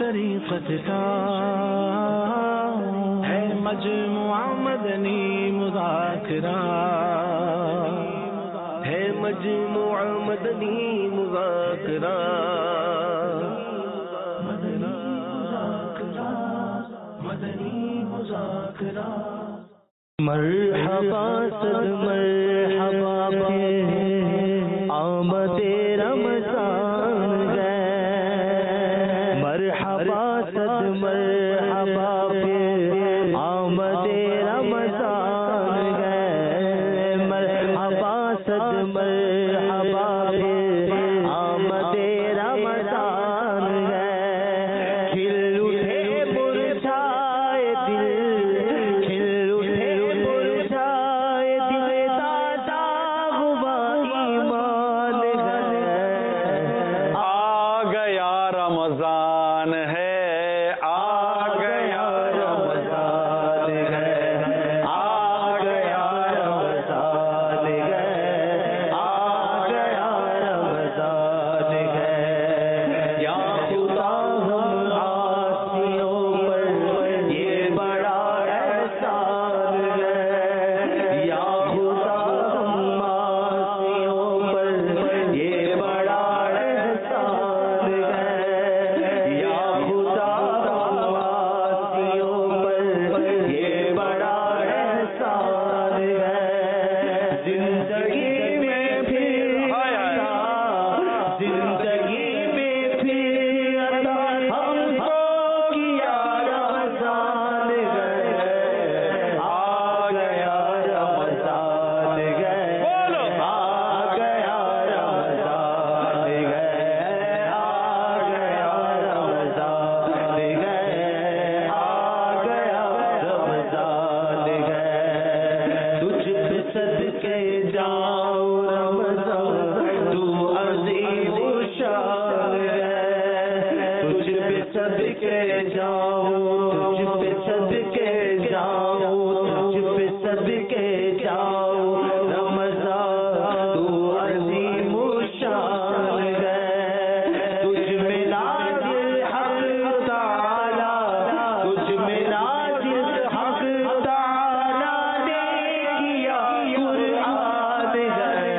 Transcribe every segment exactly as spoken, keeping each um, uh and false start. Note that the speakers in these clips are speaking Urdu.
طریقت کا ہے مجموعہ مدنی مذاکرہ، ہے مجموعہ مدنی مذاکرہ، مدنی مذاکرہ، مدنی مذاکرہ۔ مرحبا صد مرحبا پھر آمد رمضان گئے، مرحبا صد مرحبا پھر آمد رمضان گئے، مرحبا صد مرحبا پھر آمد رمضان گئے، کھل اٹھے مرجھائے دل، کھل اٹھے مرجھائے دل، تازہ ہوا ایمان گئے، آ گیا رمضان ہے، آ گیا رمضان ہے، آ گیا رمضان ہے، آ گیا رمضان ہے، یا خدا ہم عاصیوں پر یہ بڑا احسان ہے، یا خدا ہم عاصیوں پر یہ بڑا احسان ہے، یا خدا ہم عاصیوں پر یہ بڑا احسان ہے، زندگی میں پھر عطا، زندگی میں پھر عطا ہم کو کیا رمضان گئے، آ گیا رمضان گئے، آ گیا رمضان گئے، آ گیا رمضان گئے، آ گیا رمضان گئے، تجھ پہ صدقے جاؤ رمضان تو عظیم شان ہے، تجھ پہ صدقے جاؤ، تجھ پہ صدقے جاؤ، تجھ پہ صدقے جاؤ رمضان تو عظیم شان ہے، تجھ میں نازل حق تعالی، تجھ میں نازل حق تعالی نے کیا قرآن گئے،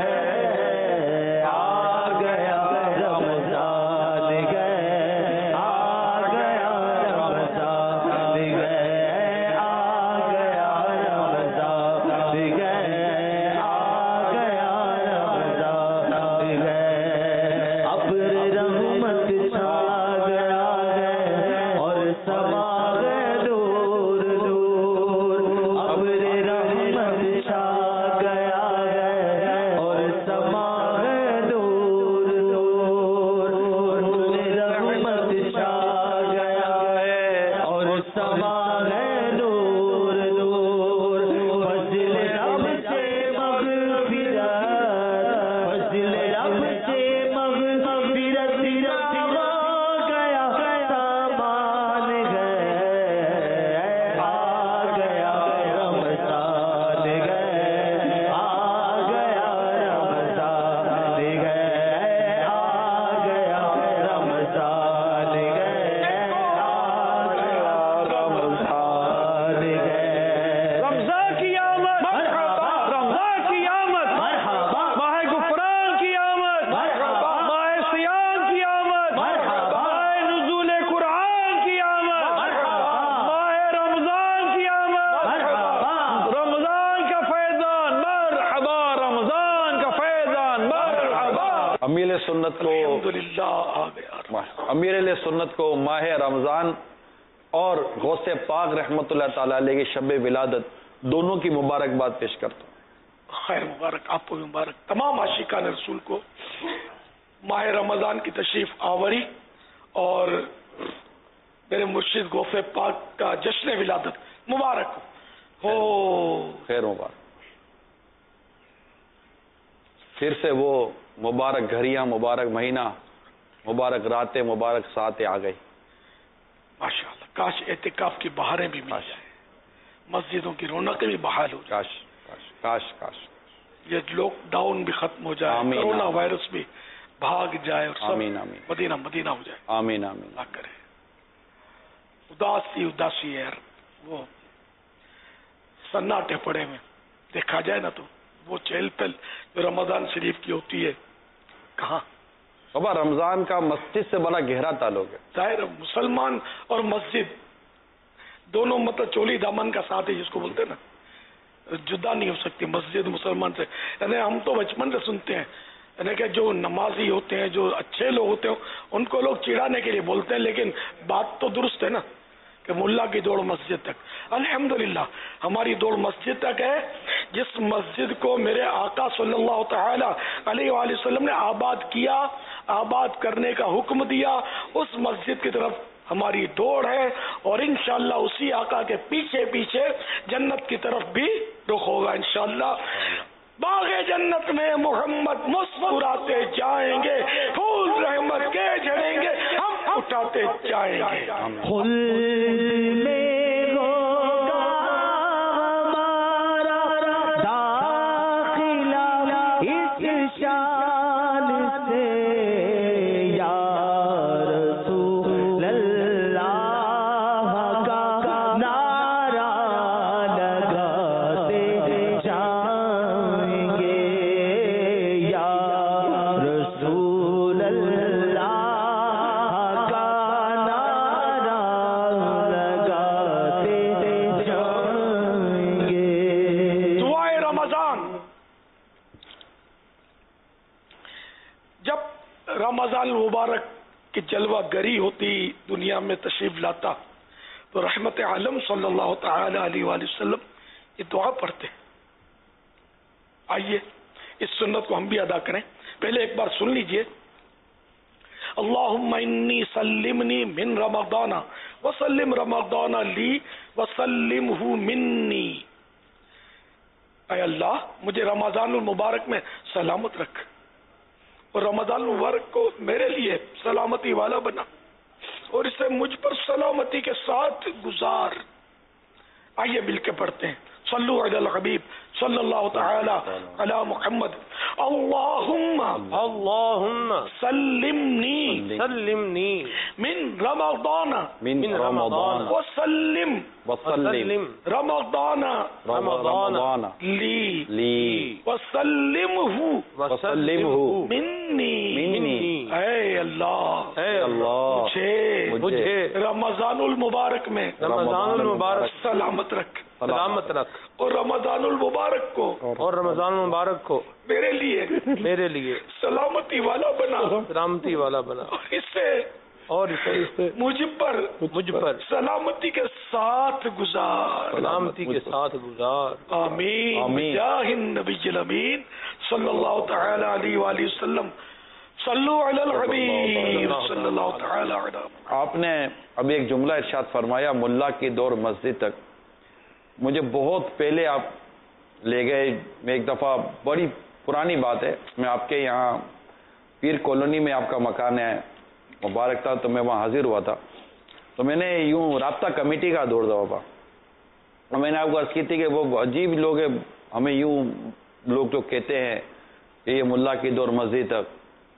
آ گیا رمضان گئے، آ گیا رمضان گئے، آ گیا رمضان گئے، آ گیا رمضان گئے، ابر رحمت چھا گیا ہے اور سما گئے دور دور، ابر رحمت چھا گیا ہے اور سما گئے دور دور، ابر رحمت چھا گیا ہے اور سما گئے دور دور، فضل رب سے مغفرت، فضل رب سے مغفرت روا گیا سامان گئے، آ گیا رمضان گئے، آ گیا رمضان گئے، آ گیا رمضان گئے، آ گیا رمضان گئے، رمضان کی آمد، رمضان کی آمد، مرحبا، ماہ غفران کی آمد، مرحبا، ماہ صیام کی آمد، مرحبا، ماہ نزول قرآن کی آمد، مرحبا، ماہ رمضان کی آمد، مرحبا، رمضان کا فیضان مرحبا، رمضان کا فیضان مرحبا۔ امیر سنت کو الحمدللہ آ گیا۔ امیر علیہ سنت کو ماہ رمضان اور غوث پاک رحمۃ اللہ تعالی علیہ کی شب ولادت دونوں کی مبارکباد پیش کرتا ہوں۔ خیر مبارک، آپ کو بھی مبارک، تمام عاشقان رسول کو ماہ رمضان کی تشریف آوری اور میرے مرشد غوث پاک کا جشن ولادت مبارک ہو۔ خیر مبارک، پھر سے وہ مبارک گھڑیاں، مبارک مہینہ، مبارک راتیں، مبارک ساتیں آ گئی۔ ماشاء اللہ، کاش اعتکاف کی بہاریں بھی مل جائیں، مسجدوں کی رونقیں بھی بحال ہو جائیں، کاش کاش کاش کاش یہ لاک ڈاؤن بھی ختم ہو جائے، آمین، کرونا آمین، وائرس بھی بھاگ جائے اور سب آمین آمین، مدینہ مدینہ ہو جائے، آمین آمین۔ اللہ کرے۔ اداسی اداسی ہے یار، وہ سناٹے پڑے میں دیکھا جائے نا تو وہ چہل پہل جو رمضان شریف کی ہوتی ہے کہاں. بابا رمضان کا مسجد سے بڑا گہرا تعلق ہے. ظاہر مسلمان اور مسجد دونوں مطلب چولی دامن کا ساتھ ہے جس کو بولتے ہیں نا، جدا نہیں ہو سکتی مسجد مسلمان سے. یعنی ہم تو بچپن سے سنتے ہیں یعنی کہ جو نمازی ہوتے ہیں، جو اچھے لوگ ہوتے ہیں، ان کو لوگ چڑھانے کے لیے بولتے ہیں، لیکن بات تو درست ہے نا کہ ملا کی دوڑ مسجد تک. الحمدللہ ہماری دوڑ مسجد تک ہے، جس مسجد کو میرے آقا صلی اللہ تعالی علیہ وآلہ وسلم نے آباد کیا، آباد کرنے کا حکم دیا، اس مسجد کی طرف ہماری دوڑ ہے، اور انشاءاللہ اسی آقا کے پیچھے پیچھے جنت کی طرف بھی رخ ہوگا انشاءاللہ. باغ جنت میں محمد مسکراتے جائیں گے، پھول رحمت کے جھڑیں گے، ہم اٹھاتے جائیں گے. خلد میں ہوگا ہمارا داخلہ اس شان سے، یا رسول اللہ کا نعرہ لگاتے جائیں گے، یا رسول اللہ کا نعرہ لگاتے جائیں گے. دعائے رمضان. جب رمضان المبارک کی جلوہ گری ہوتی دنیا میں تشریف لاتا تو رحمت عالم صلی اللہ تعالی علیہ وآلہ وسلم یہ دعا پڑھتے. آئیے اس سنت کو ہم بھی ادا کریں. پہلے ایک بار سن لیجئے. اللہم انی سلمنی من رمضان وسلم رمضان لی وسلمہ منی. اے اللہ مجھے رمضان المبارک میں سلامت رکھ اور رمضان المبارک کو میرے لیے سلامتی والا بنا اور اسے مجھ پر سلامتی کے ساتھ گزار. آئیے مل کے پڑھتے ہیں. صلو علی الحبیب صلی اللہ تعالی علی محمد. اللہم اللہم سلمنی سلمنی من رمضان من رمضان وسلم وسلم رمضان رمضان لی لی وسلمہ وسلمہ منی. منی. اے اللہ اے اللہ مجھے مجھے رمضان المبارک میں رمضان المبارک سلامت رکھ سلامت رکھ اور رمضان المبارک کو اور رمضان المبارک کو میرے لیے میرے لیے سلامتی والا بنا سلامتی والا بنا اور اس سے اور اسے مجھ پر مجھ پر سلامتی کے ساتھ گزار. سلامتی کے ساتھ گزار. آمین. آمین. بجاہ النبی الامین صلی اللہ تعالی علیہ وآلہ وسلم. صلو علی الحبیب صلی اللہ تعالی علیہ. آپ نے ابھی ایک جملہ ارشاد فرمایا ملا کی دور مسجد تک. مجھے بہت پہلے آپ لے گئے. میں ایک دفعہ بڑی پرانی بات ہے، میں آپ کے یہاں پیر کالونی میں آپ کا مکان ہے مبارک تھا، تو میں وہاں حاضر ہوا تھا. تو میں نے یوں رابطہ کمیٹی کا دور دوا پا اور میں نے آپ کو عرض کی تھی کہ وہ عجیب لوگ ہیں، ہمیں یوں لوگ جو کہتے ہیں کہ یہ ملا کی دور مسجد تک،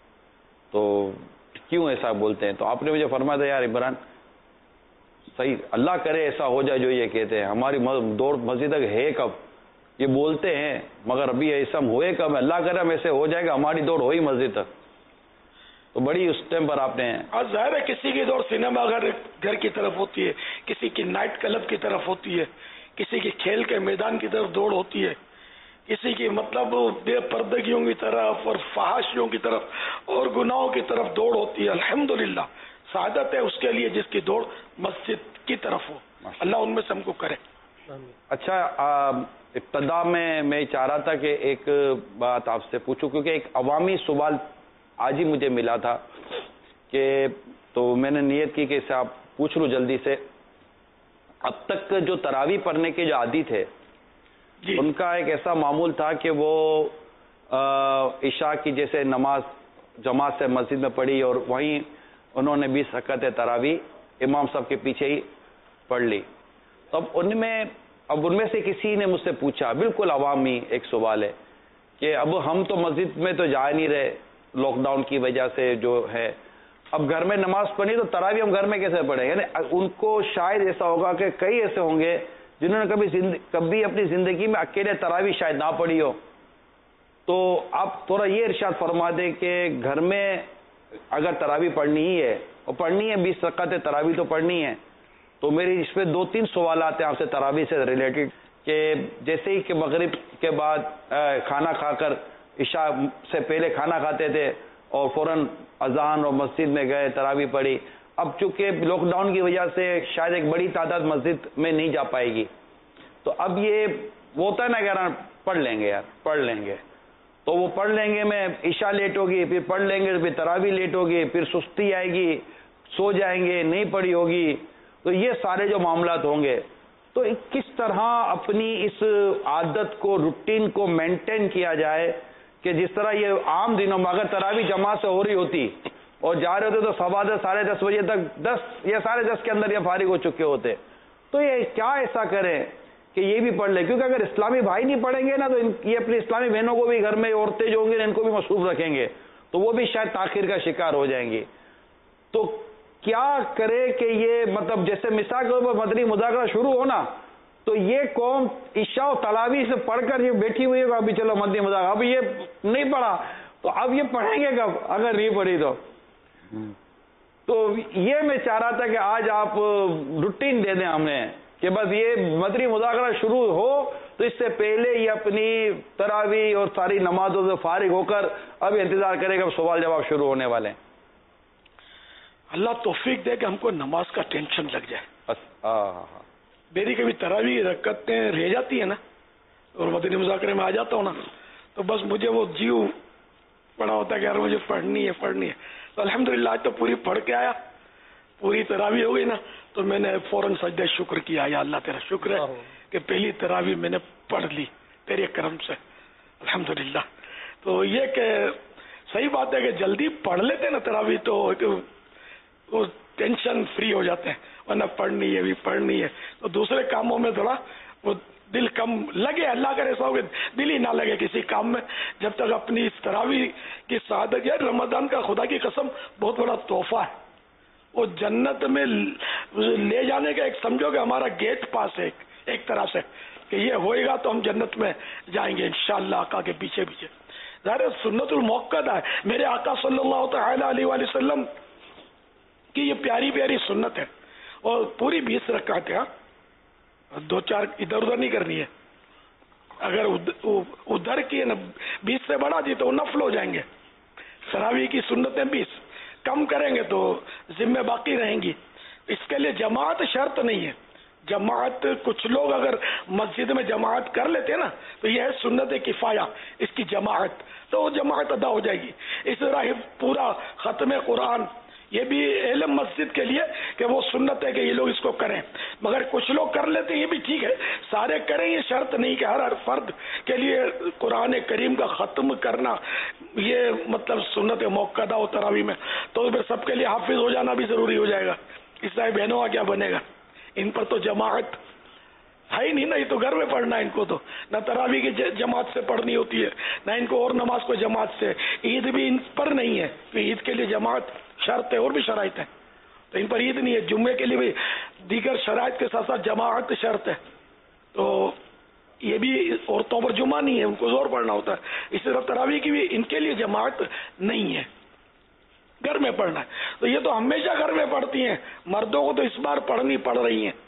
تو کیوں ایسا بولتے ہیں؟ تو آپ نے مجھے فرمایا تھا یار عمران صحیح، اللہ کرے ایسا ہو جائے جو یہ کہتے ہیں. ہماری دور مسجد تک ہے کب؟ یہ بولتے ہیں مگر ابھی ایسا ہوئے کب؟ اللہ کرے ہم ایسے ہو جائے گا ہماری دوڑ ہوئی مسجد تک. تو بڑی اس ٹائم پر آپ نے آج ظاہر ہے کسی کی دور سنیما گھر گھر کی طرف ہوتی ہے، کسی کی نائٹ کلب کی طرف ہوتی ہے، کسی کی کھیل کے میدان کی طرف دوڑ ہوتی ہے، کسی کی مطلب بے پردگیوں کی طرف اور فحاشیوں کی طرف اور گناہوں کی طرف دوڑ ہوتی ہے. الحمدللہ سعادت ہے اس کے لیے جس کی دوڑ مسجد کی طرف ہو. اللہ ان میں سے ہم کو کرے. اچھا ابتدا میں میں چاہ رہا تھا کہ ایک بات آپ سے پوچھوں، کیونکہ ایک عوامی سوال آج ہی مجھے ملا تھا کہ تو میں نے نیت کی کہ اسے آپ پوچھ لوں جلدی سے. اب تک جو تراویح پڑھنے کے جو عادی تھے جی ان کا ایک ایسا معمول تھا کہ وہ عشاء کی جیسے نماز جماعت سے مسجد میں پڑھی اور وہیں انہوں نے بیس رکعت تراویح امام صاحب کے پیچھے ہی پڑھ لی. اب ان میں اب ان میں سے کسی نے مجھ سے پوچھا، بالکل عوامی ایک سوال ہے کہ اب ہم تو مسجد میں تو جا نہیں رہے لاک ڈاؤن کی وجہ سے جو ہے، اب گھر میں نماز پڑھنی تو تراویح ہم گھر میں کیسے پڑھیں؟ یعنی ان کو شاید ایسا ہوگا کہ کئی ایسے ہوں گے جنہوں نے کبھی کبھی اپنی زندگی میں اکیلے تراویح شاید نہ پڑھی ہو. تو آپ تھوڑا یہ ارشاد فرما دیں کہ گھر میں اگر تراویح پڑھنی ہی ہے اور پڑھنی ہے بیس رکعت تراویح تو پڑھنی ہے، تو میری اس پہ دو تین سوالات ہیں آپ سے تراویح سے ریلیٹڈ. کہ جیسے ہی کہ مغرب کے بعد کھانا کھا کر عشاء سے پہلے کھانا کھاتے تھے اور فوراً اذان اور مسجد میں گئے تراویح پڑھی. اب چونکہ لاک ڈاؤن کی وجہ سے شاید ایک بڑی تعداد مسجد میں نہیں جا پائے گی، تو اب یہ وہ ہوتا ہے نا کہ یار پڑھ لیں گے یار پڑھ لیں گے تو وہ پڑھ لیں گے میں عشاء لیٹ ہوگی، پھر پڑھ لیں گے پھر تراویح لیٹ ہوگی، پھر سستی آئے گی، سو جائیں گے، نہیں پڑھی ہوگی. تو یہ سارے جو معاملات ہوں گے تو کس طرح اپنی اس عادت کو روٹین کو مینٹین کیا جائے کہ جس طرح یہ عام دنوں میں اگر تراویح جماعت سے ہو رہی ہوتی اور جا رہے ہوتے تو سوا دس ساڑھے دس بجے تک دس یا ساڑھے دس کے اندر یہ فارغ ہو چکے ہوتے، تو یہ کیا ایسا کریں کہ یہ بھی پڑھ لیں؟ کیونکہ اگر اسلامی بھائی نہیں پڑھیں گے نا تو یہ اپنی اسلامی بہنوں کو بھی گھر میں عورتیں جو ہوں گی ان کو بھی مصروف رکھیں گے تو وہ بھی شاید تاخیر کا شکار ہو جائیں گی. تو کیا کرے کہ یہ مطلب جیسے مثال کے طور پر مدنی مذاکرہ شروع ہونا تو یہ قوم عشاء و تراویح سے پڑھ کر یہ بیٹھی ہوئی ہے ابھی چلو مدنی مذاکرہ، اب یہ نہیں پڑھا تو اب یہ پڑھیں گے کب اگر نہیں پڑھی تو. تو یہ میں چاہ رہا تھا کہ آج آپ روٹین دے دیں ہمیں کہ بس یہ مدنی مذاکرہ شروع ہو تو اس سے پہلے یہ اپنی تراویح اور ساری نمازوں سے فارغ ہو کر اب انتظار کرے گا سوال جواب شروع ہونے والے ہیں. اللہ توفیق دے کہ ہم کو نماز کا ٹینشن لگ جائے. میری کبھی تراویح رکعتیں رہ جاتی ہے نا اور مدنی مذاکرے میں آ جاتا ہوں نا تو بس مجھے وہ جیو پڑا ہوتا ہے کہ یار مجھے پڑھنی ہے پڑھنی ہے. تو الحمدللہ آج تو پوری پڑھ کے آیا، پوری تراویح ہو گئی نا تو میں نے فوراً سجدہ شکر کیا، یا اللہ تیرا شکر ہے کہ پہلی تراویح میں نے پڑھ لی تیرے کرم سے الحمدللہ. تو یہ کہ صحیح بات ہے کہ جلدی پڑھ لیتے نا تراویح تو وہ ٹینشن فری ہو جاتے ہیں، ورنہ پڑھنی ہے بھی پڑھنی ہے تو دوسرے کاموں میں تھوڑا وہ دل کم لگے. اللہ کرے ایسا ہو کہ دل ہی نہ لگے کسی کام میں جب تک اپنی اس تراویح کی سعادت. یار رمضان کا خدا کی قسم بہت بڑا تحفہ ہے، وہ جنت میں لے جانے کا ایک سمجھو کہ ہمارا گیٹ پاس ہے ایک طرح سے کہ یہ ہوئے گا تو ہم جنت میں جائیں گے انشاءاللہ آقا کے پیچھے پیچھے. ظاہر سنت الموقدہ ہے، میرے آقا صلی اللہ تعالی علیہ وآلہ وسلم کی یہ پیاری پیاری سنت ہے اور پوری بیس رکعت ہے، دو چار ادھر ادھر نہیں کرنی ہے. اگر ادھر کی نا بیس سے بڑھا دی تو وہ نفل ہو جائیں گے. تراویح کی سنتیں بیس، کم کریں گے تو ذمہ باقی رہیں گی. اس کے لیے جماعت شرط نہیں ہے. جماعت کچھ لوگ اگر مسجد میں جماعت کر لیتے نا تو یہ ہے سنت کفایہ اس کی جماعت، تو وہ جماعت ادا ہو جائے گی. اس طرح پورا ختم قرآن یہ بھی علم مسجد کے لیے کہ وہ سنت ہے کہ یہ لوگ اس کو کریں، مگر کچھ لوگ کر لیتے ہیں یہ بھی ٹھیک ہے، سارے کریں یہ شرط نہیں کہ ہر ہر فرد کے لیے قرآن کریم کا ختم کرنا یہ مطلب سنت موقدہ ہو تراویح میں تو پھر سب کے لیے حافظ ہو جانا بھی ضروری ہو جائے گا. اس طرح بہنوں کا کیا بنے گا؟ ان پر تو جماعت ہے ہی نہیں نا، یہ تو گھر میں پڑھنا ہے ان کو، تو نہ تراویح کی جماعت سے پڑھنی ہوتی ہے نہ ان کو اور نماز کو جماعت سے. عید بھی ان پر نہیں ہے کہ عید کے لیے جماعت شرط ہے، اور بھی شرائط ہے تو ان پر عید نہیں ہے. جمعے کے لیے بھی دیگر شرائط کے ساتھ ساتھ جماعت شرط ہے، تو یہ بھی عورتوں پر جمعہ نہیں ہے، ان کو زور پڑھنا ہوتا ہے. اسی طرح تراویح کی بھی ان کے لیے جماعت نہیں ہے، گھر میں پڑھنا ہے. تو یہ تو ہمیشہ گھر میں پڑھتی ہیں، مردوں کو تو اس بار پڑھنی پڑ رہی ہیں.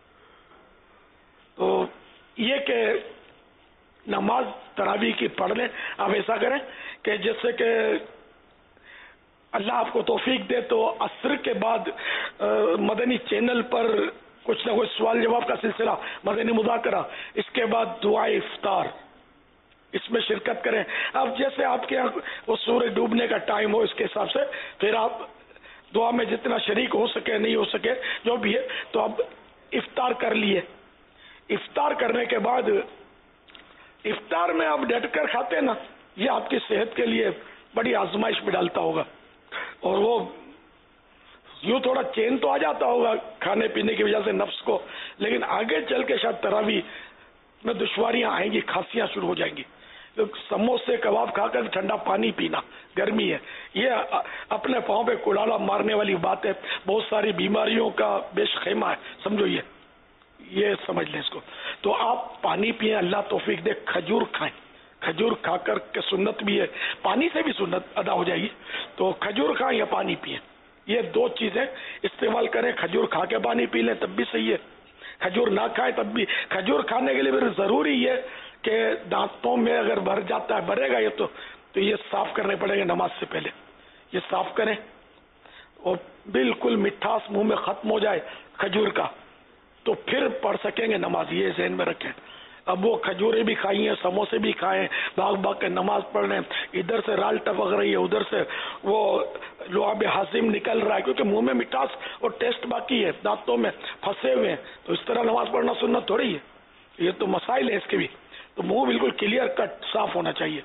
تو یہ کہ نماز تراویح کی پڑھ لیں. آپ ایسا کریں کہ جیسے کہ اللہ آپ کو توفیق دے تو عصر کے بعد مدنی چینل پر کچھ نہ کچھ سوال جواب کا سلسلہ، مدنی مذاکرہ، اس کے بعد دعائے افطار، اس میں شرکت کریں. اب جیسے آپ کے یہاں وہ سورج ڈوبنے کا ٹائم ہو اس کے حساب سے پھر آپ دعا میں جتنا شریک ہو سکے نہیں ہو سکے جو بھی ہے تو اب افطار کر لیے. افطار کرنے کے بعد افطار میں آپ ڈٹ کر کھاتے ہیں نا، یہ آپ کی صحت کے لیے بڑی آزمائش میں ڈالتا ہوگا اور وہ یوں تھوڑا چین تو آ جاتا ہوگا کھانے پینے کی وجہ سے نفس کو، لیکن آگے چل کے شاید تراویح میں دشواریاں آئیں گی، کھانسیاں شروع ہو جائیں گی. سموسے کباب کھا کر ٹھنڈا پانی پینا، گرمی ہے، یہ اپنے پاؤں پہ کلاڑا مارنے والی بات ہے، بہت ساری بیماریوں کا بیش خیمہ ہے، سمجھو یہ یہ سمجھ لیں اس کو۔ تو آپ پانی پئیں، اللہ توفیق دے، کھجور کھائیں، کھجور کھا کر کے سنت بھی ہے، پانی سے بھی سنت ادا ہو جائے گی، تو کھجور کھائیں یا پانی پئیں، یہ دو چیزیں استعمال کریں۔ کھجور کھا کے پانی پی لیں تب بھی صحیح ہے، کھجور نہ کھائیں تب بھی۔ کھجور کھانے کے لیے پھر ضروری ہے کہ دانتوں میں اگر بھر جاتا ہے، بھرے گا یہ تو تو یہ صاف کرنے پڑیں گے نماز سے پہلے، یہ صاف کریں اور بالکل مٹھاس منہ میں ختم ہو جائے کھجور کا تو پھر پڑھ سکیں گے نماز، یہ ذہن میں رکھیں۔ اب وہ کھجوریں بھی کھائی ہیں، سموسے بھی کھائیں، بھاگ بھاگ کے نماز پڑھ رہے ہیں، ادھر سے رال ٹپک رہی ہے، ادھر سے وہ لعاب ہاضم نکل رہا ہے، کیونکہ منہ میں مٹھاس اور ٹیسٹ باقی ہے، دانتوں میں پھنسے ہوئے ہیں، تو اس طرح نماز پڑھنا سنت تھوڑی ہے، یہ تو مسائل ہیں اس کے بھی، تو منہ بالکل کلیئر کٹ صاف ہونا چاہیے۔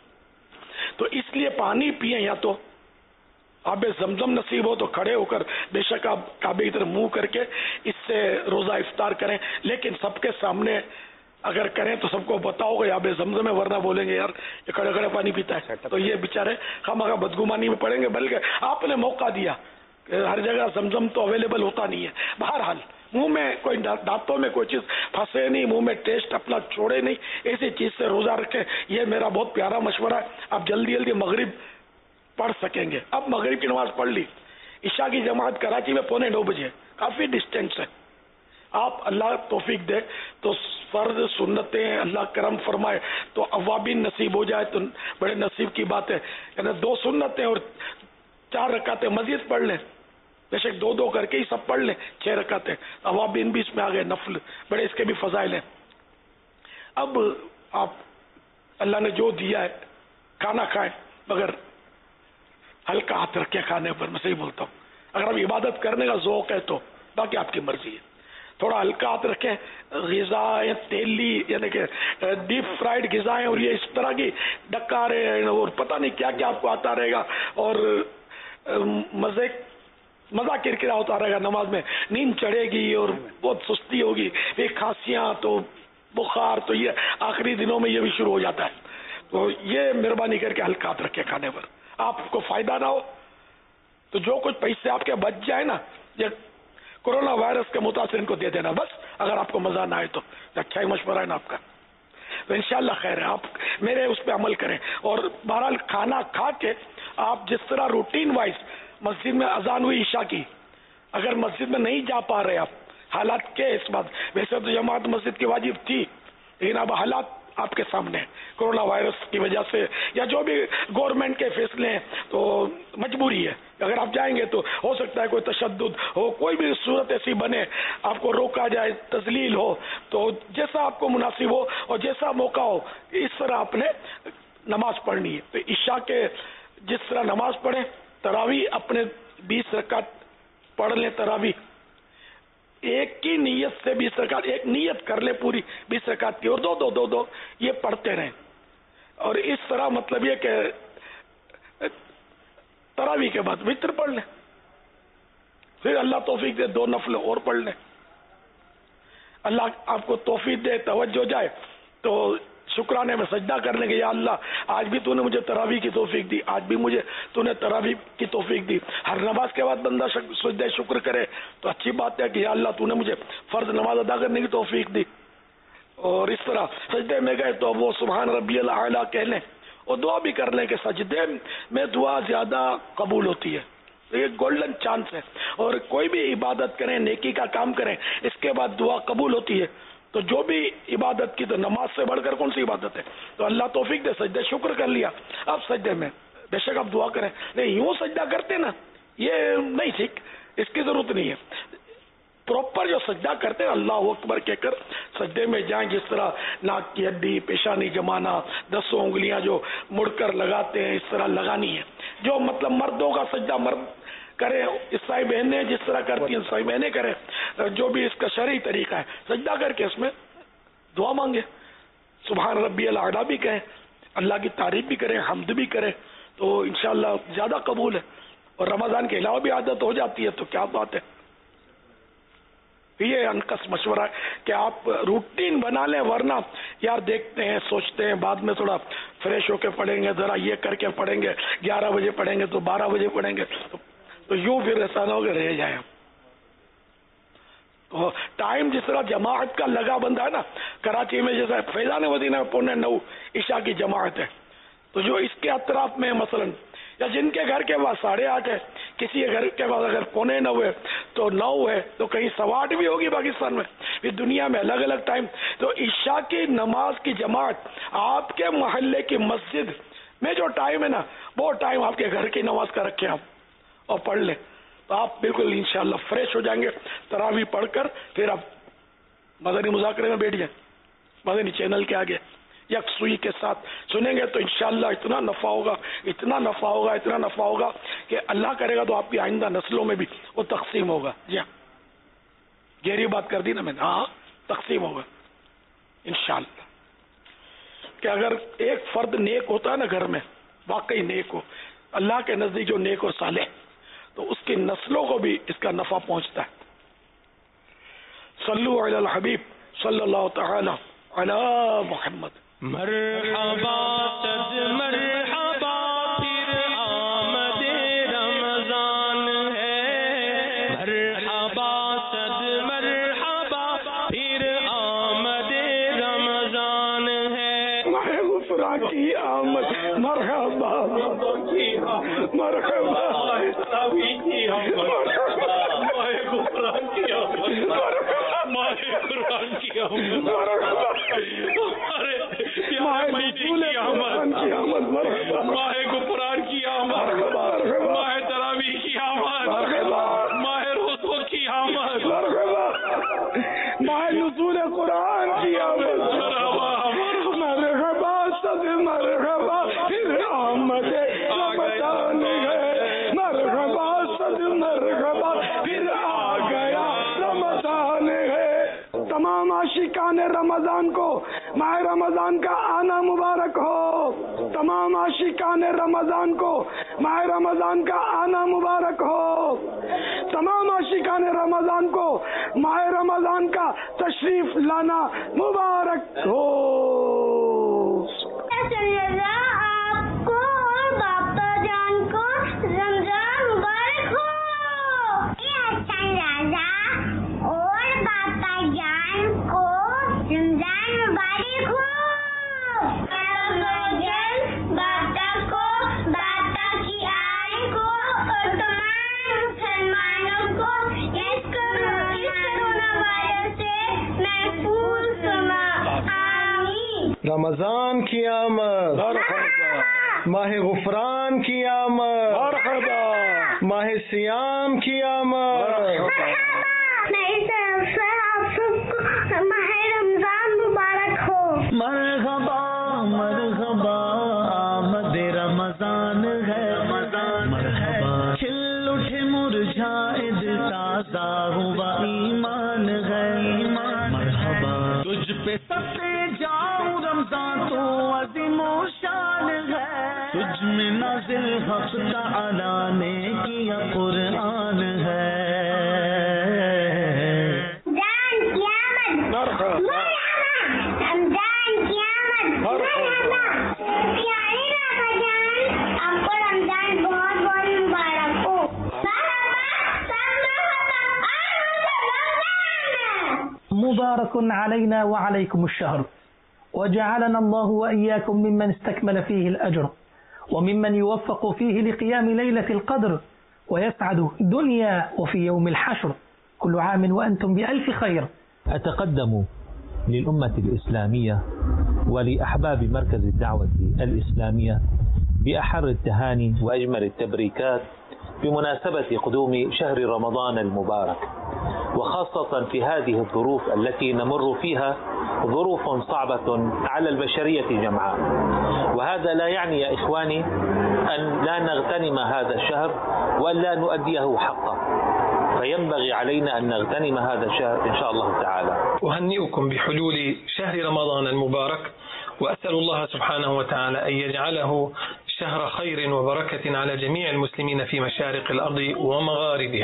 تو اس لیے پانی پئیں، یا تو آب زمزم نصیب ہو تو کھڑے ہو کر بے شک آپ کعبے کی طرف منہ کر کے اس سے روزہ افطار کریں، لیکن سب کے سامنے اگر کریں تو سب کو بتاؤ گے آب زمزم ہے، ورنہ بولیں گے یار یہ کھڑے کھڑے پانی پیتا ہے، تو یہ بےچارے خامخواہ بدگمانی میں پڑیں گے، بلکہ آپ نے موقع دیا کہ ہر جگہ زمزم تو اویلیبل ہوتا نہیں ہے۔ بہرحال منہ میں کوئی دانتوں میں کوئی چیز پھنسے نہیں، منہ میں ٹیسٹ اپنا چھوڑے نہیں، ایسی چیز سے روزہ رکھیں، یہ میرا بہت پیارا مشورہ ہے۔ آپ جلدی جلدی مغرب پڑھ سکیں گے۔ اب مغرب کی نماز پڑھ لی، عشاء کی جماعت کراچی میں پونے نو بجے، کافی ڈسٹینس ہے، آپ اللہ توفیق دے تو فرض سنتیں اللہ کرم فرمائے تو اوابین نصیب ہو جائے تو بڑے نصیب کی بات ہے، یعنی دو سنتیں اور چار رکعتیں مزید پڑھ لیں، بے شک دو دو کر کے ہی سب پڑھ لیں، چھ رکعتیں، اوابین بھی اس میں آ گئے، نفل بڑے اس کے بھی فضائل ہیں۔ اب آپ اللہ نے جو دیا ہے کھانا کھائیں، مگر ہلکا ہاتھ رکھے کھانے پر، میں صحیح بولتا ہوں، اگر آپ عبادت کرنے کا ذوق ہے تو، باقی آپ کی مرضی ہے، تھوڑا ہلکا ہاتھ رکھیں۔ غذائیں تیلی یعنی کہ ڈیپ فرائیڈ غذائیں اور یہ اس طرح کی ڈکارے اور پتہ نہیں کیا کیا آپ کو آتا رہے گا، اور مزے مزہ کرکرا ہوتا رہے گا، نماز میں نیند چڑھے گی اور بہت سستی ہوگی، پھر کھانسیاں تو بخار، تو یہ آخری دنوں میں یہ بھی شروع ہو جاتا ہے، تو یہ مہربانی کر کے ہلکا ہاتھ رکھے کھانے پر، آپ کو فائدہ نہ ہو تو جو کچھ پیسے آپ کے بچ جائے نا، یہ کورونا وائرس کے متاثرین کو دے دینا بس، اگر آپ کو مزہ نہ آئے تو، اچھا ہی مشورہ ہے نا آپ کا، تو انشاءاللہ خیر ہے، آپ میرے اس پہ عمل کریں۔ اور بہرحال کھانا کھا کے آپ جس طرح روٹین وائز مسجد میں اذان ہوئی عشاء کی، اگر مسجد میں نہیں جا پا رہے آپ، حالات کے اس بات، ویسے تو جماعت مسجد کی واجب تھی، لیکن اب حالات آپ کے سامنے ہیں، کورونا وائرس کی وجہ سے یا جو بھی گورنمنٹ کے فیصلے ہیں تو مجبوری ہے، اگر آپ جائیں گے تو ہو سکتا ہے کوئی تشدد ہو، کوئی بھی صورت ایسی بنے، آپ کو روکا جائے، تذلیل ہو، تو جیسا آپ کو مناسب ہو اور جیسا موقع ہو اس طرح آپ نے نماز پڑھنی ہے۔ تو عشاء کے جس طرح نماز پڑھیں، تراویح اپنے بیس رکعت پڑھ لیں، تراویح ایک کی نیت سے بیس رکعت، ایک نیت کر لے پوری بیس رکعت کی، اور دو دو دو دو یہ پڑھتے رہیں، اور اس طرح مطلب یہ کہ تراویح کے بعد وتر پڑھ لیں، پھر اللہ توفیق دے دو نفل اور پڑھ لیں، اللہ آپ کو توفیق دے، توجہ جائے تو شکرانے میں سجدہ کرنے کے، یا اللہ آج بھی تو نے مجھے تراویح کی توفیق دی، آج بھی مجھے تو نے تراویح کی توفیق دی۔ ہر نماز کے بعد بندہ سجدہ شکر کرے تو اچھی بات ہے کہ یا اللہ تو نے مجھے فرض نماز ادا کرنے کی توفیق دی، اور اس طرح سجدے میں گئے تو وہ سبحان ربی الاعلیٰ کہہ لیں، اور دعا بھی کر لیں کہ سجدے میں دعا زیادہ قبول ہوتی ہے، یہ گولڈن چانس ہے، اور کوئی بھی عبادت کریں، نیکی کا کام کریں، اس کے بعد دعا قبول ہوتی ہے، تو جو بھی عبادت کی، تو نماز سے بڑھ کر کون سی عبادت ہے، تو اللہ توفیق دے سجدے شکر کر لیا، اب سجدے میں بے شک آپ دعا کریں، نہیں یوں سجدہ کرتے نا، یہ نہیں ٹھیک، اس کی ضرورت نہیں ہے، پراپر جو سجدہ کرتے ہیں اللہ اکبر کہہ کر سجدے میں جائیں، جس طرح ناک کی ہڈی پیشانی جمانا، دسوں انگلیاں جو مڑ کر لگاتے ہیں اس طرح لگانی ہے، جو مطلب مردوں کا سجدہ مرد کرے، عیسائی بہنیں جس طرح کرتی ہیں عیسائی بہنیں کریں، جو بھی اس کا شرعی طریقہ ہے، سجدہ کر کے اس میں دعا مانگے، سبحان ربی الاعلیٰ بھی کہیں، اللہ کی تعریف بھی کریں، حمد بھی کریں، تو انشاءاللہ زیادہ قبول ہے، اور رمضان کے علاوہ بھی عادت ہو جاتی ہے تو کیا بات ہے۔ یہ انکس مشورہ ہے کہ آپ روٹین بنا لیں، ورنہ یار دیکھتے ہیں سوچتے ہیں بعد میں تھوڑا فریش ہو کے پڑھیں گے، ذرا یہ کر کے پڑھیں گے، گیارہ بجے پڑھیں گے تو بارہ بجے پڑھیں گے، تو یوں پھر ایسا نہ ہو کہ رہ جائیں. تو ٹائم جس طرح جماعت کا لگا بندہ ہے نا، کراچی میں جیسا فیضان مدینہ میں پونے نو عشاء کی جماعت ہے، تو جو اس کے اطراف میں مثلا یا جن کے گھر کے پاس ساڑھے آٹھ ہے، کسی کے گھر کے پاس اگر پونے نو ہے تو نو ہے، تو کہیں سوا آٹھ بھی ہوگی پاکستان میں، پھر دنیا میں الگ الگ ٹائم. تو عشاء کی نماز کی جماعت آپ کے محلے کی مسجد میں جو ٹائم ہے نا، وہ ٹائم آپ کے گھر کی نماز کا رکھیں آپ اور پڑھ لیں، تو آپ بالکل انشاءاللہ فریش ہو جائیں گے. تراویح پڑھ کر پھر آپ مدنی مذاکرے میں بیٹھ جائیں، مدنی چینل کے آگے یکسوئی کے ساتھ سنیں گے تو انشاءاللہ اتنا نفع ہوگا، اتنا نفع ہوگا، اتنا نفع ہوگا کہ اللہ کرے گا تو آپ کی آئندہ نسلوں میں بھی وہ تقسیم ہوگا. جی ہاں، گہری بات کر دی نا میں نے، ہاں تقسیم ہوگا انشاءاللہ. کہ اگر ایک فرد نیک ہوتا ہے نا گھر میں، واقعی نیک ہو، اللہ کے نزدیک جو نیک و صالح، تو اس کی نسلوں کو بھی اس کا نفع پہنچتا ہے. صلو علی الحبیب صلی اللہ تعالی علی محمد. مرحبا صد مرحبا پھر آمد رمضان ہے، مرحبا صد مرحبا پھر آمد رمضان ہے. ماہ غفران کی آمد، مرحبا مرحبا ماہ غفران کی آمد، ماہ تراویح کی آمد، ماہ روزوں کی آمد، ماہ نزول قرآن کی آمد، مرحبا صد مرحبا پھر آمد رمضان ہے، مرحبا صد مرحبا پھر آ گیا رمضان ہے. تمام عاشقان رمضان کو ماہ رمضان کا آنا مبارک ہو، تمام عاشقان رمضان کو ماہ رمضان کا آنا مبارک ہو، تمام عاشقان رمضان کو ماہ رمضان کا تشریف لانا مبارک ہو. آپ کو اور باپا جان کو رمضان مبارک ہو. اور باپا جان کو رمضان مبارک ہو. باپا کو باپا کی آئی کو اور تمام مسلمانوں کو اس کرونا وائرس سے محفوظ فرما. آمین. رمضان کی آمد، ماہ غفران کی آمد، ماہ سیام کی آمد. میری طرف سے آپ سب کو ماہ رمضان مبارک ہو. مرحبا مرحبا آمد رمضان ہے، مرحبا کھل اٹھے مرجھائے دل، تازہ ہوا ایمان ہے، مرحبا تجھ پہ سب سے جاؤں رمضان تو عظیم و شان ہے، تجھ میں نازل حق تعالی نے کیا قرآن ہے. مبارك علينا وعليكم الشهر، وجعلنا الله وإياكم ممن استكمل فيه الأجر، وممن يوفق فيه لقيام ليلة القدر ويسعد دنيا وفي يوم الحشر. كل عام وأنتم بألف خير. أتقدم للأمة الإسلامية ولأحباب مركز الدعوة الإسلامية بأحر التهاني وأجمل التبريكات بمناسبة قدوم شهر رمضان المبارك، وخاصة في هذه الظروف التي نمر فيها، ظروف صعبة على البشرية جمعاء. وهذا لا يعني يا إخواني أن لا نغتنم هذا الشهر وأن لا نؤديه حقه، فينبغي علينا أن نغتنم هذا الشهر إن شاء الله تعالى. أهنئكم بحلول شهر رمضان المبارك، وأسأل الله سبحانه وتعالى أن يجعله شهر خير وبركة على جميع المسلمين في مشارق الأرض ومغاربها.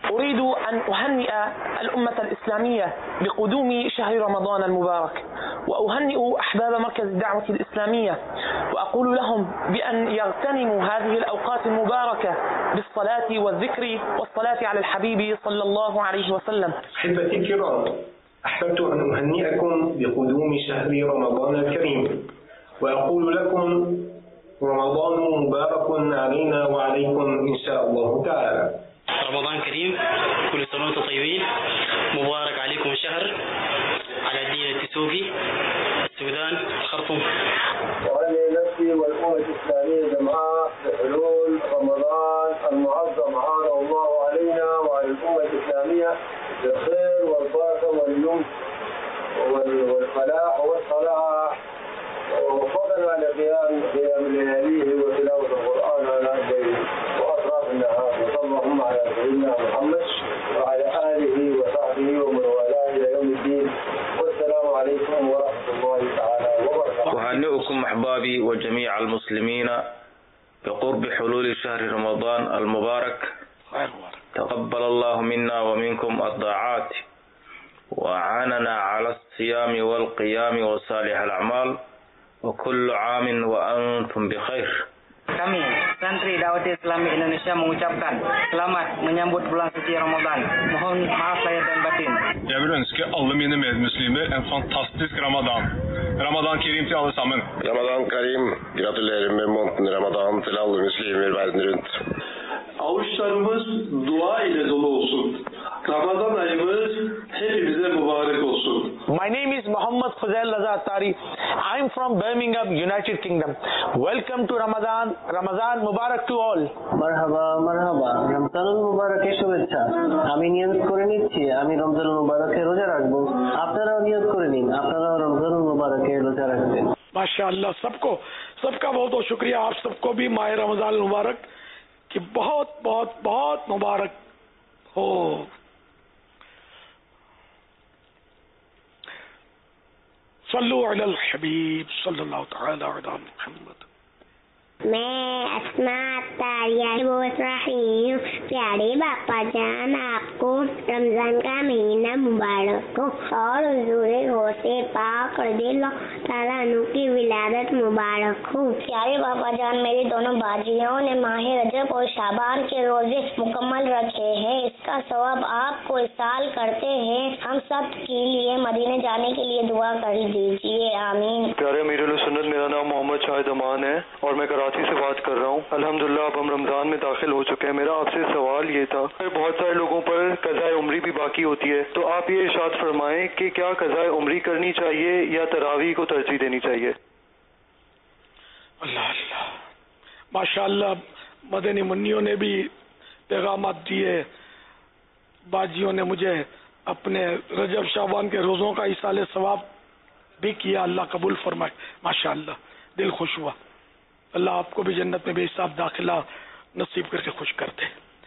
أريد أن أهنئ الأمة الإسلامية بقدوم شهر رمضان المبارك، وأهنئ أحباب مركز الدعوة الإسلامية وأقول لهم بأن يغتنموا هذه الأوقات المباركة بالصلاة والذكر والصلاة على الحبيب صلى الله عليه وسلم. أحبتي الكرام، أحببت أن أهنئكم بقدوم شهر رمضان الكريم، وأقول لكم رمضان مبارك علينا وعليكم إن شاء الله تعالى. رمضان كريم، كل سنة وانتم طيبين، مبارك عليكم الشهر، على الدين التسوقي، السودان، الخرطوم. وأهنئ نفسي والأمة الإسلامية جمعاء بحلول رمضان المعظم أعانه الله علينا وعلى الأمة الإسلامية بالخير والبركة واليمن والفلاح والصلاح، ووفقنا على قيام قيام لياليه وتلاوة القرآن على الليل وأطراف النهار. وصلى اللهم على سيدنا محمد وعلى آله وصحبه ومن والاه إلى يوم الدين، والسلام عليكم ورحمة الله تعالى وبركاته. أهنئكم أحبابي وجميع المسلمين بقرب حلول شهر رمضان المبارك. تقبل الله منا ومنكم الطاعات وأعاننا على الصيام والقيام وصالح الأعمال، وكل عام وأنتم بخير. Kami, Santri Dawat Islam Indonesia mengucapkan selamat menyambut bulan suci Ramadan. Mohon maaf lahir dan batin. Jeg vil ønske alle mine medmuslimer en fantastisk ramadan. Ramadan Karim til alle sammen. Ramadan Karim. Gratulerer med måneden Ramadan til alle muslimer verden rundt. Avuçlarımız dua ile dolu olsun. Ramazan ayımız hepimize mübarek olsun. My name is Muhammad Fuzail Raza Attari. I am from Birmingham, United Kingdom. Welcome to Ramadan. Ramadan Mubarak to all. মারহাবা মারহাবা, রমজানুল মুবারকের শুভেচ্ছা। আমি নিয়ত করে নিচ্ছি আমি রমজানুল মুবারকে রোজা রাখবো। আপনারাও নিয়ত করে নিন আপনারাও রমজানুল মুবারকে রোজা রাখবেন। माशाअल्लाह, सबको सबका बहुत बहुत शुक्रिया। आप सबको भी माह रमजान मुबारक कि बहुत बहुत बहुत मुबारक हो। सल्लु अलल हबीब सल्लल्लाहु तआला अला मुहम्मद। मैं अस्मा अत्तारिया बोल रही हूँ। प्यारे बापा जान, आपको रमजान का महीना मुबारक हो और हुजूरे गौसे पाक रज़ियल्लाहु ताला अन्हु की विलादत मुबारक हो। प्यारे बापा जान, मेरी दोनों बाजियों ने माह रजब और शाबान के रोजे मुकम्मल रखे हैं। इसका सवाब आप कोई साल करते हैं। हम सब के लिए मदीने जाने के लिए दुआ कर दीजिए, आमीन। प्यारे अमीरुल सुन्नत, मेरा नाम मोहम्मद शाहिद अमान है और मैं कराची से बात कर रहा हूँ। अल्हम्दुलिल्लाह अब हम रमजान में दाखिल हो चुके हैं। मेरा आपसे सवाल ये था, बहुत सारे लोगों पर कज़ाए उम्री भी बाकी होती है, तो आप ये इरशाद फरमाएं कि क्या कज़ाए उम्री करनी चाहिए या तरावी को तरजीह देनी चाहिए? अल्लाह अल्लाह, माशाअल्लाह, मदनी मुन्नियों ने भी पैगाम दिए, बाजियों ने मुझे अपने रजब शाबान के रोज़ों का इसाले सवाब भी किया। अल्लाह कबूल फरमाए। माशाअल्लाह, दिल खुश हुआ। अल्लाह आपको भी जन्नत में बेहिसाब दाखिला नसीब करके खुश करते।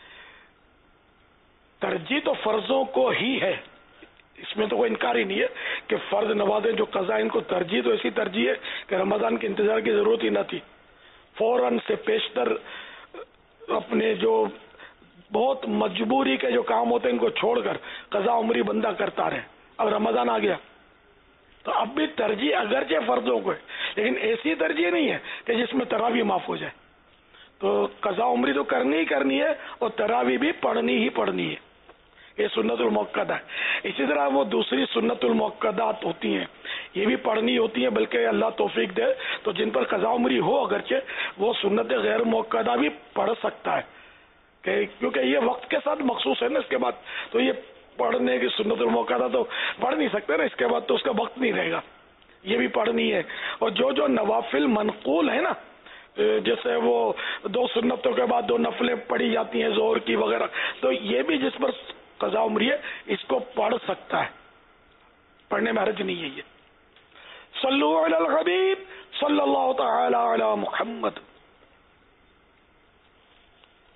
तरजीह तो फर्जों को ही है, इसमें तो कोई इनकार ही नहीं है कि फर्ज नवाज़ें जो कज़ा, इनको तरजीह तो ऐसी तरजीह है कि रमज़ान के इंतजार की जरूरत ही न थी। फौरन से पेशतर अपने जो बहुत मजबूरी के जो काम होते हैं इनको छोड़कर कज़ा उम्री बंदा करता रहे। अब रमज़ान आ गया तो अब भी तरजीह अगरचे फर्जों को है, लेकिन ऐसी तरजीह नहीं है कि जिसमें तरावी माफ हो जाए। तो कज़ा उम्री तो करनी ही करनी है और तरावी भी पढ़नी ही पढ़नी है। ये सुन्नतुल मुअक्कदा है। इसी तरह वो दूसरी सुन्नतुल मुअक्कदात होती हैं, ये भी पढ़नी होती हैं, बल्कि अल्लाह तौफीक दे तो जिन पर कज़ा उम्री हो अगरचे वो सुन्नत गैर मुअक्कदा भी पढ़ सकता है, क्योंकि ये वक्त के साथ मखसूस है ना। इसके बाद तो ये पढ़ने की सुन्नतुल मुअक्कदा तो पढ़ नहीं सकते ना, इसके बाद तो उसका वक्त नहीं रहेगा, ये भी पढ़नी है। और जो जो नवाफिल मनकूल है ना, जैसे वो दो सुन्नतों के बाद दो नफलें पढ़ी जाती हैं जोहर की वगैरह, तो ये भी जिस पर कज़ा उम्री है इसको पढ़ सकता है, पढ़ने में हर्ज नहीं है। ये सल्लु अलल हबीब सल्लल्लाहु तआला अला मुहम्मद।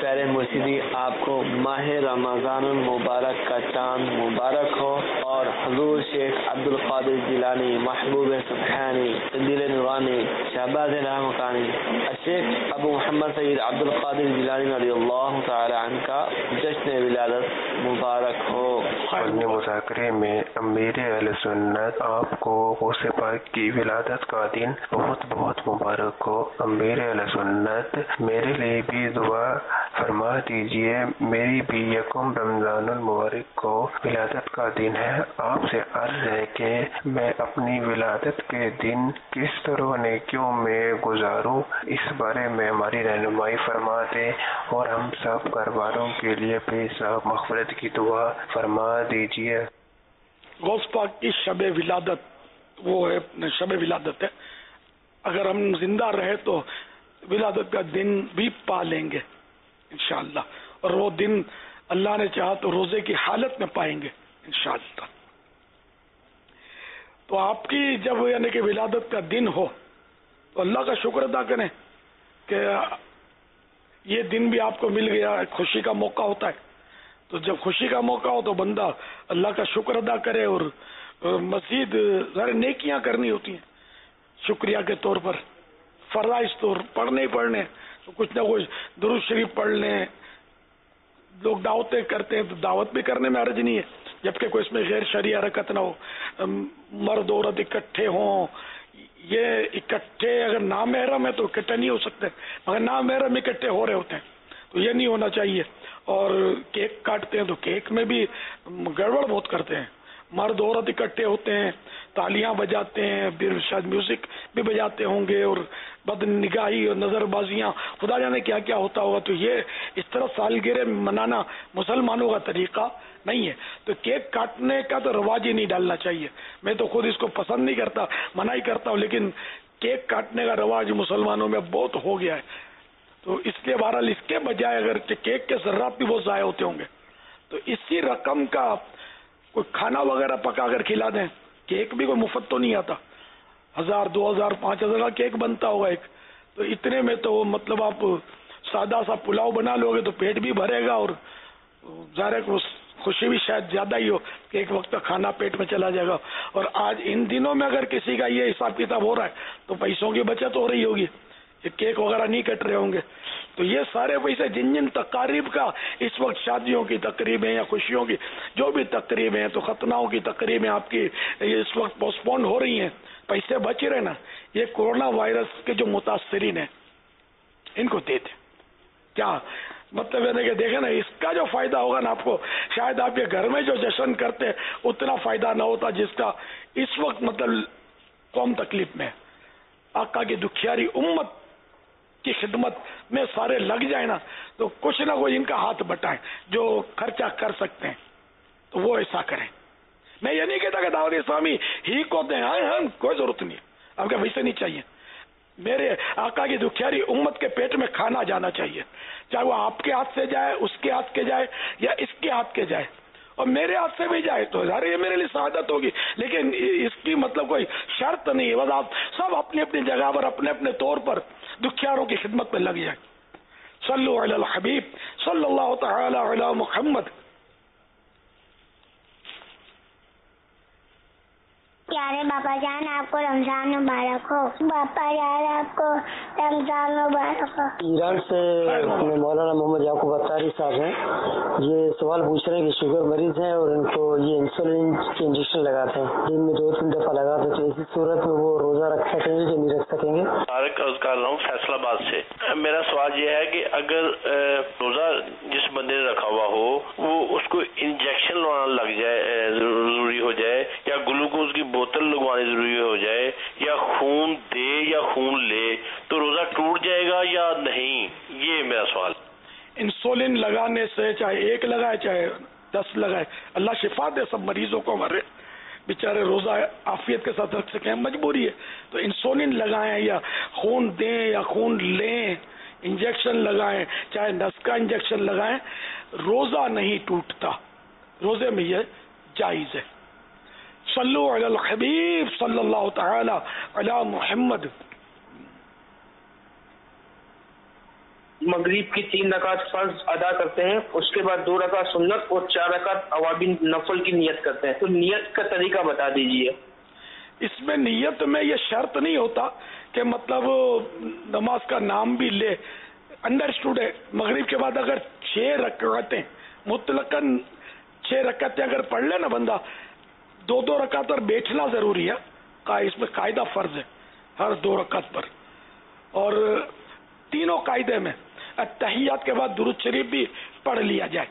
پیارے مرشدی آپ کو ماہ رمضان المبارک کا چاند مبارک ہو، اور حضور شیخ عبد القادر جیلانی، محبوب سبحانی، دل نورانی، شہباز رحمقانی، شیخ ابو محمد سید عبد القادر جیلانی رضی اللہ تعالی عنہ کا جشن ولادت مبارک ہو۔ اپنے مذاکرے میں امیر اہل سنت آپ کو غوث پاک کی ولادت کا دن بہت بہت مبارک ہو۔ امیر اہل سنت میرے لیے بھی دعا فرما دیجئے، میری بھی یکم رمضان المبارک کو ولادت کا دن ہے۔ آپ سے عرض ہے کہ میں اپنی ولادت کے دن کس طرح نیکیوں میں گزاروں، اس بارے میں ہماری رہنمائی فرما دے، اور ہم سب گھر والوں کے لیے بے صاحب مغفرت کی دعا فرما دیجئے۔ غوث پاک کی شب ولادت وہ ہے، شب ولادت ہے، اگر ہم زندہ رہے تو ولادت کا دن بھی پا لیں گے انشاءاللہ، اور وہ دن اللہ نے چاہا تو روزے کی حالت میں پائیں گے انشاءاللہ۔ تو آپ کی جب یعنی کہ ولادت کا دن ہو تو اللہ کا شکر ادا کریں کہ یہ دن بھی آپ کو مل گیا، خوشی کا موقع ہوتا ہے۔ تو جب خوشی کا موقع ہو تو بندہ اللہ کا شکر ادا کرے، اور مزید ذرا نیکیاں کرنی ہوتی ہیں شکریہ کے طور پر، فرائض تو پڑھنے ہی پڑھنے، تو کچھ نہ کچھ درود شریف پڑھ لیں۔ لوگ دعوتیں کرتے ہیں تو دعوت بھی کرنے میں حرج نہیں ہے، جبکہ کوئی اس میں غیر شرعی حرکت نہ ہو، مرد عورت اکٹھے ہوں۔ یہ اکٹھے اگر نامحرم ہے تو اکٹھے نہیں ہو سکتے، مگر نامحرم اکٹھے ہو رہے ہوتے ہیں تو یہ نہیں ہونا چاہیے۔ اور کیک کاٹتے ہیں تو کیک میں بھی گڑبڑ بہت کرتے ہیں، مرد عورت اکٹھے ہوتے ہیں، تالیاں بجاتے ہیں، پھر شاید میوزک بھی بجاتے ہوں گے، اور بد نگاہی اور نظر بازیاں، خدا جانے کیا کیا ہوتا ہوگا۔ تو یہ اس طرح سالگرہ منانا مسلمانوں کا طریقہ نہیں ہے۔ تو کیک کاٹنے کا تو رواج ہی نہیں ڈالنا چاہیے، میں تو خود اس کو پسند نہیں کرتا، منع ہی کرتا ہوں، لیکن کیک کاٹنے کا رواج مسلمانوں میں بہت ہو گیا ہے۔ تو اس لیے بہرحال اس کے بجائے اگر کیک کے ذرات بھی بہت ضائع ہوتے ہوں گے تو اسی رقم کا کوئی کھانا وغیرہ پکا کر کھلا دیں۔ کیک بھی کوئی مفت تو نہیں آتا، ہزار دو ہزار پانچ ہزار کا کیک بنتا ہوگا ایک، تو اتنے میں تو مطلب آپ سادہ سا پلاؤ بنا لو گے تو پیٹ بھی بھرے گا، اور ظاہر ہے خوشی بھی شاید زیادہ ہی ہو کہ ایک وقت کا کھانا پیٹ میں چلا جائے گا۔ اور آج ان دنوں میں اگر کسی کا یہ حساب کتاب ہو رہا ہے تو پیسوں کی بچت ہو رہی ہوگی، کیک وغیرہ نہیں کٹ رہے ہوں گے۔ تو یہ سارے پیسے جن جن تقاریب کا اس وقت، شادیوں کی تقریبیں یا خوشیوں کی جو بھی تقریبیں ہیں، تو ختناؤں کی تقریبیں آپ کی اس وقت پوسٹ پون ہو رہی ہیں، پیسے بچ رہے نا، یہ کورونا وائرس کے جو متاثرین ہیں ان کو دے دیں۔ کیا مطلب ہے کہ دیکھیں نا، اس کا جو فائدہ ہوگا نا آپ کو، شاید آپ کے گھر میں جو جشن کرتے اتنا فائدہ نہ ہوتا جس کا اس وقت مطلب قوم تکلیف میں۔ آقا کی دکھیاری امت کی خدمت میں سارے لگ جائیں نا تو کچھ نہ کوئی ان کا ہاتھ بٹائیں، جو خرچہ کر سکتے ہیں تو وہ ایسا کریں۔ میں یہ نہیں کہتا کہ دعوت اسلامی ہی کو دیں، ہاں کوئی ضرورت نہیں ہے، آپ کے ویسے نہیں چاہیے۔ میرے آقا کی دکھیاری امت کے پیٹ میں کھانا جانا چاہیے، چاہے وہ آپ کے ہاتھ سے جائے، اس کے ہاتھ کے جائے، یا اس کے ہاتھ کے جائے، اور میرے ہاتھ سے بھی جائے تو ظاہر یہ میرے لیے سعادت ہوگی، لیکن اس کی مطلب کوئی شرط نہیں ہے، بس آپ سب اپنی اپنی جگہ پر اپنے اپنے طور پر دکھیاروں کی خدمت میں لگ جائیں۔ صلو علی الحبیب صلی اللہ تعالی علی محمد۔ پیارے باپا جان آپ کو رمضان مبارک ہو، باپا جان آپ کو رمضان مبارک ہو۔ ایران سے اپنے مولانا محمد یعقوب اتاری صاحب ہیں، یہ سوال پوچھ رہے ہیں کہ شوگر مریض ہیں اور ان کو یہ انسولین کے انجیکشن لگاتے ہیں، دن میں دو تین دفعہ لگاتے ہیں، تو اسی صورت میں وہ روزہ رکھ سکیں گے کہ نہیں رکھ سکیں گے؟ طارق عرض کر رہا ہوں فیصلہ آباد سے۔ میرا سوال یہ ہے کہ اگر روزہ جس بندے نے رکھا ہوا ہو وہ اس کو انجیکشن لگانا لگ جائے، ضروری ہو جائے، یا گلوکوز کی بوتل لگوانی ضروری ہو جائے، یا خون دے یا خون لے، تو روزہ ٹوٹ جائے گا یا نہیں؟ یہ میرا سوال۔ انسولین لگانے سے چاہے ایک لگائے چاہے دس لگائے، اللہ شفا دے سب مریضوں کو، ہمارے بیچارے روزہ عافیت کے ساتھ رکھ سکیں، مجبوری ہے تو انسولین لگائیں یا خون دیں یا خون لیں، انجیکشن لگائیں چاہے نس کا انجیکشن لگائیں، روزہ نہیں ٹوٹتا، روزے میں یہ جائز ہے۔ صلو علی الحبیب صلی اللہ تعالی علی محمد۔ مغرب کی تین رکعت فرض ادا کرتے ہیں، اس کے بعد دو رکعت سنت اور چار رکعت اوابین نفل کی نیت کرتے ہیں، تو نیت کا طریقہ بتا دیجیے۔ اس میں نیت میں یہ شرط نہیں ہوتا کہ مطلب نماز کا نام بھی لے، انڈرسٹوڈ ہے۔ مغرب کے بعد اگر چھ رکعتیں مطلقاً چھ رکعتیں اگر پڑھ لے نا بندہ، دو دو رکعت پر بیٹھنا ضروری ہے، اس میں قاعدہ فرض ہے ہر دو رکعت پر، اور تینوں قاعدے میں اتحیات کے بعد درود شریف بھی پڑھ لیا جائے،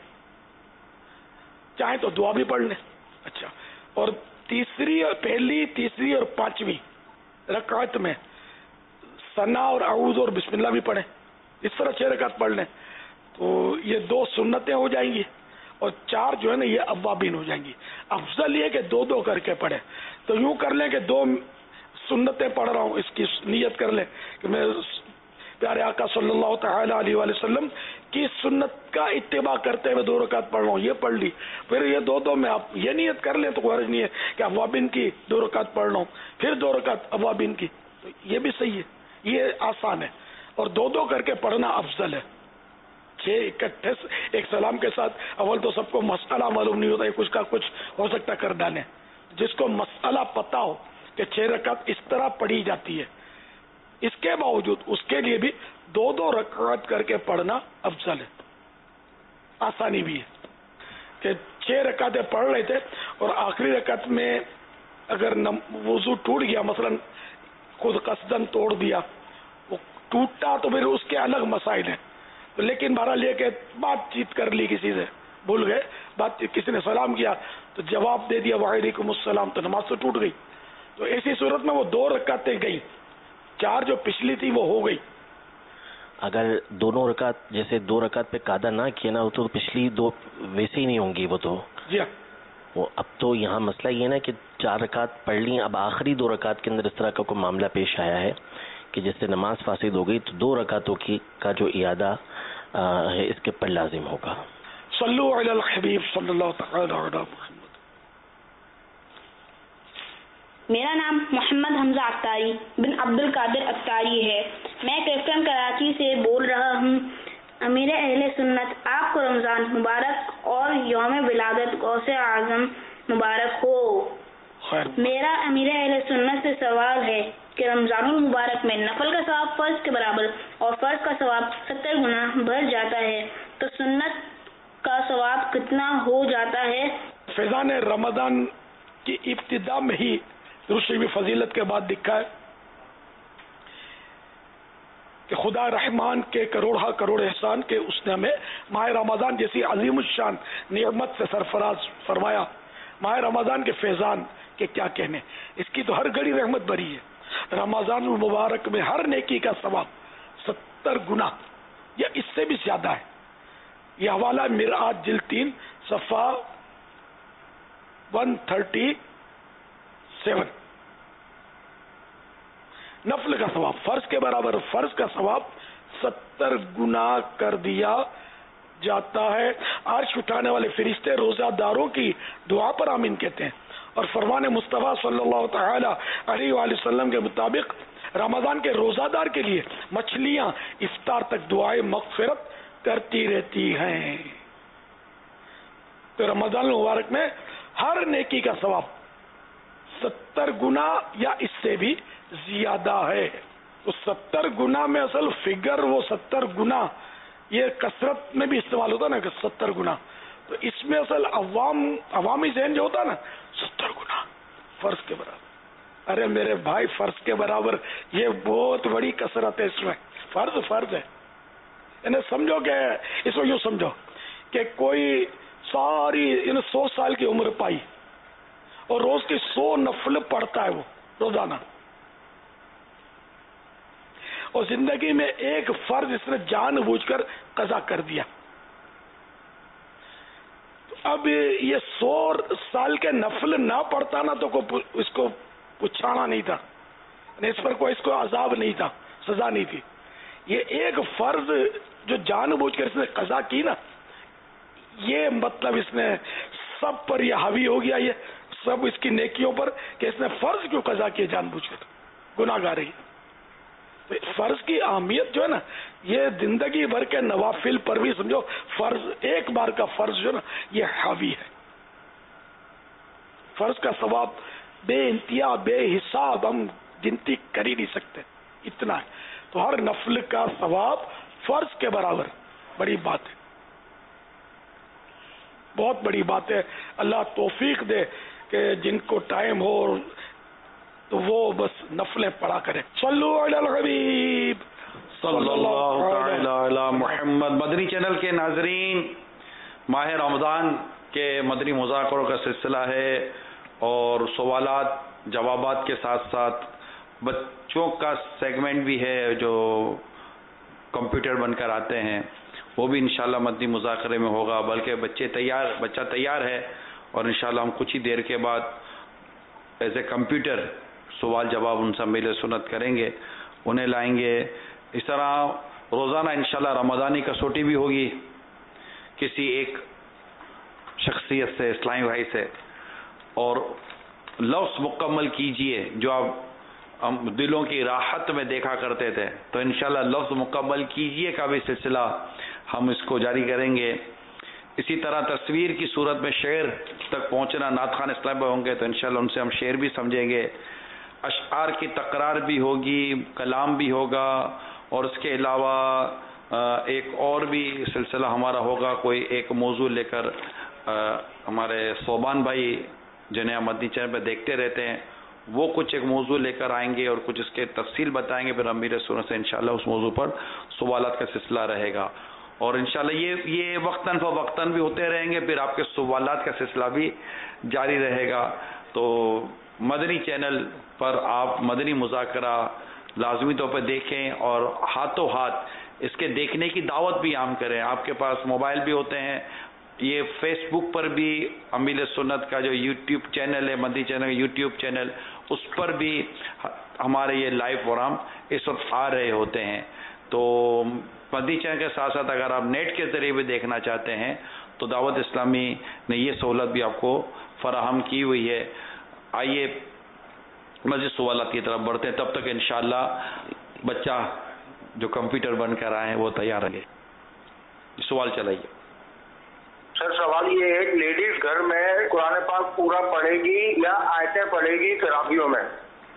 چاہے تو دعا بھی پڑھ لیں۔ اچھا، اور تیسری اور پہلی تیسری اور پانچویں رکعت میں ثنا اور اعوذ اور بسم اللہ بھی پڑھیں، اس طرح چھ رکعت پڑھ لیں تو یہ دو سنتیں ہو جائیں گی، اور چار جو ہے نا یہ اوابین ہو جائیں گی۔ افضل یہ کہ دو دو کر کے پڑھیں، تو یوں کر لیں کہ دو سنتیں پڑھ رہا ہوں، اس کی نیت کر لیں کہ میں پیارے آقا صلی اللہ تعالی علیہ وآلہ وسلم کی سنت کا اتباع کرتے ہوئے دو رکعت پڑھ رہا ہوں، یہ پڑھ لی، پھر یہ دو دو میں آپ یہ نیت کر لیں تو کوئی حرج نہیں ہے کہ اوابین کی دو رکعت پڑھ رہا ہوں، پھر دو رکعت اوابین کی، تو یہ بھی صحیح ہے، یہ آسان ہے، اور دو دو کر کے پڑھنا افضل ہے۔ چھ اکٹھے ایک سلام کے ساتھ، اول تو سب کو مسئلہ معلوم نہیں ہوتا ہے، کچھ کا کچھ ہو سکتا کر ڈالیں، جس کو مسئلہ پتا ہو کہ چھ رکعت اس طرح پڑھی جاتی ہے، اس کے باوجود اس کے لیے بھی دو دو رکعت کر کے پڑھنا افضل ہے، آسانی بھی ہے کہ چھ رکعتیں پڑھ رہے تھے اور آخری رکعت میں اگر وضو ٹوٹ گیا، مثلا خود قصدن توڑ دیا، وہ ٹوٹا تو پھر اس کے الگ مسائل ہیں، لیکن بہرحال یہ کہ بات چیت کر لی کسی سے، بھول گئے بات چیت، کسی نے سلام کیا تو جواب دے دیا وعلیکم السلام، تو نماز تو ٹوٹ گئی، تو ایسی صورت میں وہ دو رکعتیں گئی، چار جو پچھلی تھی وہ ہو گئی۔ اگر دونوں رکعت جیسے دو رکعت پہ قاعدہ نہ کیا نا تو پچھلی دو ویسے ہی نہیں ہوں گی، وہ تو جی ہاں، وہ اب تو یہاں مسئلہ یہ نا کہ چار رکعت پڑھ لی، اب آخری دو رکعت کے اندر اس طرح کا کوئی معاملہ پیش آیا ہے کہ جس سے نماز فاسد ہو گئی، تو دو رکعتوں کی کا جو اعادہ ہے اس کے پر لازم ہوگا۔ صلو علی الحبیب صلی اللہ تعالی علی محمد۔ میرا نام محمد حمزہ اختاری بن عبد القادر اختاری ہے، میں کیپٹن کراچی سے بول رہا ہوں۔ امیر اہل سنت، آپ کو رمضان مبارک اور یوم ولادت غوث اعظم مبارک ہو۔ میرا امیر اہل سنت سے سوال ہے کہ رمضان المبارک میں نفل کا ثواب فرض کے برابر اور فرض کا ثواب ستر گنا بڑھ جاتا ہے، تو سنت کا ثواب کتنا ہو جاتا ہے؟ فیضان رمضان کی ابتدا میں ہی درود فضیلت کے بعد لکھا ہے کہ خدا رحمان کے کروڑہ کروڑ احسان کے اس نے ہمیں ماہ رمضان جیسی عظیم الشان نعمت سے سرفراز فرمایا۔ ماہ رمضان کے فیضان کے کیا کہنے، اس کی تو ہر گھڑی رحمت بری ہے۔ رمضان المبارک میں ہر نیکی کا ثواب ستر گنا یا اس سے بھی زیادہ ہے۔ یہ حوالہ مرآت جلد تین صفحہ ون تھرٹی سیون۔ نفل کا ثواب فرض کے برابر، فرض کا ثواب ستر گنا کر دیا جاتا ہے۔ عرش اٹھانے والے فرشتے روزہ داروں کی دعا پر آمین کہتے ہیں، اور فرمان مصطفیٰ صلی اللہ تعالی علیہ وآلہ وسلم کے مطابق رمضان کے روزہ دار کے لیے مچھلیاں افطار تک دعائیں مغفرت کرتی رہتی ہیں۔ تو رمضان المبارک میں ہر نیکی کا ثواب ستر گنا یا اس سے بھی زیادہ ہے۔ تو ستر گنا میں اصل فگر وہ ستر گنا یہ کثرت میں بھی استعمال ہوتا نا کہ ستر گنا، تو اس میں اصل عوام عوامی ذہن جو ہوتا نا ستر گنا فرض کے برابر، ارے میرے بھائی فرض کے برابر یہ بہت بڑی کثرت ہے، اس میں فرض فرض ہے۔ یعنی سمجھو کہ اس میں یوں سمجھو کہ کوئی ساری یعنی سو سال کی عمر پائی اور روز کی سو نفل پڑھتا ہے وہ روزانہ، اور زندگی میں ایک فرض اس نے جان بوجھ کر قضا کر دیا، تو اب یہ سو سال کے نفل نہ پڑھتا نا تو اس کو پچھانا نہیں تھا، اس پر کوئی اس کو عذاب نہیں تھا، سزا نہیں تھی۔ یہ ایک فرض جو جان بوجھ کر اس نے قضا کی نا، یہ مطلب اس نے سب پر یہ حاوی ہو گیا، یہ سب اس کی نیکیوں پر کہ اس نے فرض کیوں قضا کیے جان بوجھ کر، گناہ گار ہے۔ فرض کی اہمیت جو ہے نا یہ زندگی بھر کے نوافل پر بھی سمجھو فرض ایک بار کا فرض جو ہے نا یہ حاوی ہے. فرض کا ثواب بے انتہا بے حساب ہم گنتی کر ہی نہیں سکتے اتنا ہے. تو ہر نفل کا ثواب فرض کے برابر بڑی بات ہے بہت بڑی بات ہے. اللہ توفیق دے کہ جن کو ٹائم ہو تو وہ بس نفلیں پڑھا کریں. صلو علی الحبیب صلی اللہ تعالی علی محمد. مدنی چینل کے ناظرین، ماہ رمضان کے مدنی مذاکروں کا سلسلہ ہے اور سوالات جوابات کے ساتھ ساتھ بچوں کا سیگمنٹ بھی ہے جو کمپیوٹر بن کر آتے ہیں، وہ بھی انشاءاللہ مدنی مذاکرے میں ہوگا. بلکہ بچے تیار بچہ تیار ہے اور انشاءاللہ ہم کچھ ہی دیر کے بعد ایز اے کمپیوٹر سوال جواب ان سے میل سنت کریں گے، انہیں لائیں گے. اس طرح روزانہ انشاءاللہ رمضانی کسوٹی بھی ہوگی کسی ایک شخصیت سے، اسلامی بھائی سے. اور لفظ مکمل کیجئے جو آپ ہم دلوں کی راحت میں دیکھا کرتے تھے، تو انشاءاللہ لفظ مکمل کیجئے کا بھی سلسلہ ہم اس کو جاری کریں گے. اسی طرح تصویر کی صورت میں شعر تک پہنچنا، نعت خوان اسلام پہ ہوں گے تو انشاءاللہ ان سے ہم شعر بھی سمجھیں گے. اشعار کی تکرار بھی ہوگی، کلام بھی ہوگا، اور اس کے علاوہ ایک اور بھی سلسلہ ہمارا ہوگا. کوئی ایک موضوع لے کر ہمارے صوبان بھائی جنہیں مدنی چینل پہ دیکھتے رہتے ہیں، وہ کچھ ایک موضوع لے کر آئیں گے اور کچھ اس کے تفصیل بتائیں گے. پھر امیر سنت سے انشاءاللہ اس موضوع پر سوالات کا سلسلہ رہے گا. اور انشاءاللہ یہ یہ وقتاً فوقتاً بھی ہوتے رہیں گے. پھر آپ کے سوالات کا سلسلہ بھی جاری رہے گا. تو مدنی چینل پر آپ مدنی مذاکرہ لازمی طور پہ دیکھیں اور ہاتھوں ہاتھ اس کے دیکھنے کی دعوت بھی عام کریں. آپ کے پاس موبائل بھی ہوتے ہیں، یہ فیس بک پر بھی امیل سنت کا جو یوٹیوب چینل ہے، مدنی چینل یوٹیوب چینل، اس پر بھی ہمارے یہ لائیو پروگرام اس وقت آ رہے ہوتے ہیں. تو مدنی چینل کے ساتھ ساتھ اگر آپ نیٹ کے ذریعے بھی دیکھنا چاہتے ہیں تو دعوت اسلامی نے یہ سہولت بھی آپ کو فراہم کی ہوئی ہے. آئیے مزید سوالات کی طرف بڑھتے ہیں. تب تک انشاءاللہ بچہ جو کمپیوٹر بن کر آئے ہیں وہ تیار رہے. سوال چلائیے. سر سوال یہ ہے کہ لیڈیز گھر میں قرآن پاک پورا پڑھے گی یا آیتیں پڑھے گی تراویحوں میں؟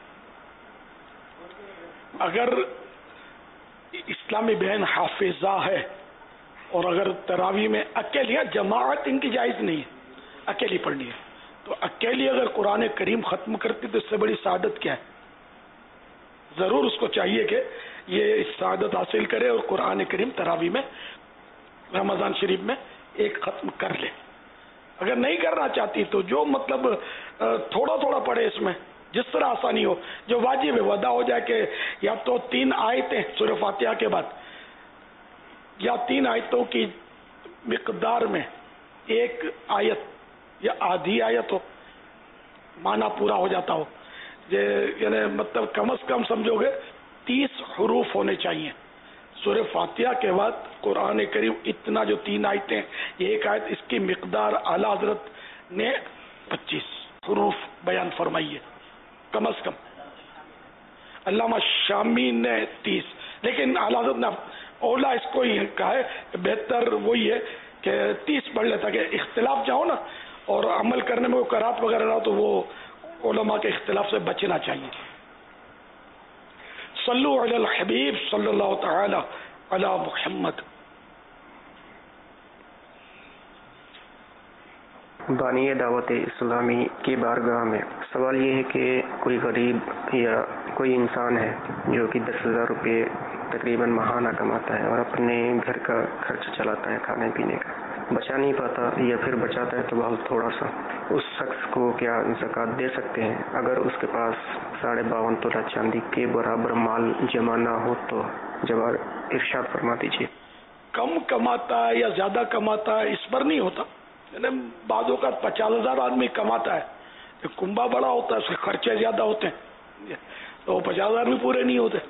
اگر اسلامی بہن حافظہ ہے اور اگر تراویح میں اکیلی جماعت ان کی جائز نہیں ہے، اکیلی پڑھنی ہے، تو اکیلی اگر قرآن کریم ختم کرتی تو اس سے بڑی سعادت کیا ہے؟ ضرور اس کو چاہیے کہ یہ سعادت حاصل کرے اور قرآن کریم تراویح میں رمضان شریف میں ایک ختم کر لے. اگر نہیں کرنا چاہتی تو جو مطلب تھوڑا تھوڑا پڑھے، اس میں جس طرح آسانی ہو. جو واجب ہے ودا ہو جائے کہ یا تو تین آیتیں سورہ فاتحہ کے بعد یا تین آیتوں کی مقدار میں ایک آیت یا آدھی آیت ہو، معنی پورا ہو جاتا ہو. یعنی مطلب کم از کم سمجھو گے تیس حروف ہونے چاہیے. سورہ فاتحہ کے بعد قرآن کریم اتنا جو تین آیتیں یہ ایک آیت، اس کی مقدار اعلیٰ حضرت نے پچیس حروف بیان فرمائی ہے کم از کم. علامہ شامی نے تیس، لیکن اعلیٰ حضرت نے اولا اس کو ہی کہا ہے کہ بہتر وہی ہے کہ تیس پڑھ لیتا کہ اختلاف جاؤ نا اور عمل کرنے میں وہ قرات وغیرہ رہا تو وہ علماء کے اختلاف سے بچنا چاہیے. صلو علی الحبیب صلی اللہ تعالی علی محمد. بانی دعوت اسلامی کی بارگاہ میں سوال یہ ہے کہ کوئی غریب یا کوئی انسان ہے جو کہ دس ہزار روپے تقریباً ماہانہ کماتا ہے اور اپنے گھر کا خرچ چلاتا ہے، کھانے پینے کا بچا نہیں پاتا یا پھر بچاتا ہے تو بہت تھوڑا سا، اس شخص کو کیا زکوٰۃ دے سکتے ہیں؟ اگر اس کے پاس ساڑھے باون تولہ چاندی کے برابر مال جمع نہ ہو تو جواب ارشاد فرما دیجیے. کم کماتا ہے یا زیادہ کماتا ہے اس پر نہیں ہوتا. یعنی بعض اوقات پچاس ہزار آدمی کماتا ہے، کنبا بڑا ہوتا ہے، اس کے خرچے زیادہ ہوتے ہیں تو پچاس ہزار بھی پورے نہیں ہوتے.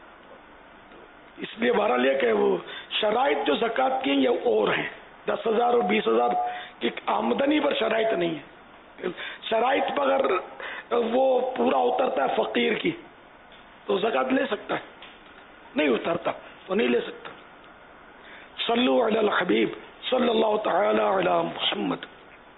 اس لیے بہرحال یہ کہ وہ شرائط جو زکوٰۃ کی یہ اور ہیں. دس ہزار اور بیس ہزار کی آمدنی پر شرائط نہیں ہے. شرائط پر اگر وہ پورا اترتا ہے فقیر کی تو زکوٰۃ لے سکتا ہے. نہیں اترتا تو نہیں لے سکتا. صلو علی الحبیب صلی اللہ تعالی علی محمد.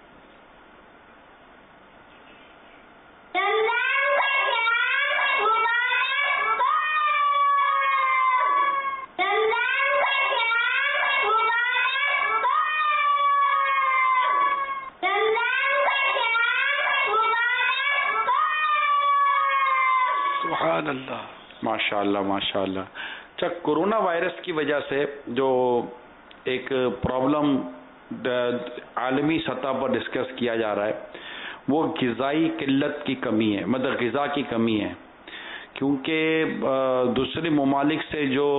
سبحان اللہ. ماشاء اللہ ماشاء اللہ. اچھا, کورونا وائرس کی وجہ سے جو ایک پرابلم عالمی سطح پر ڈسکس کیا جا رہا ہے وہ غذائی قلت کی کمی ہے, مطلب غذا کی کمی ہے, کیونکہ دوسرے ممالک سے جو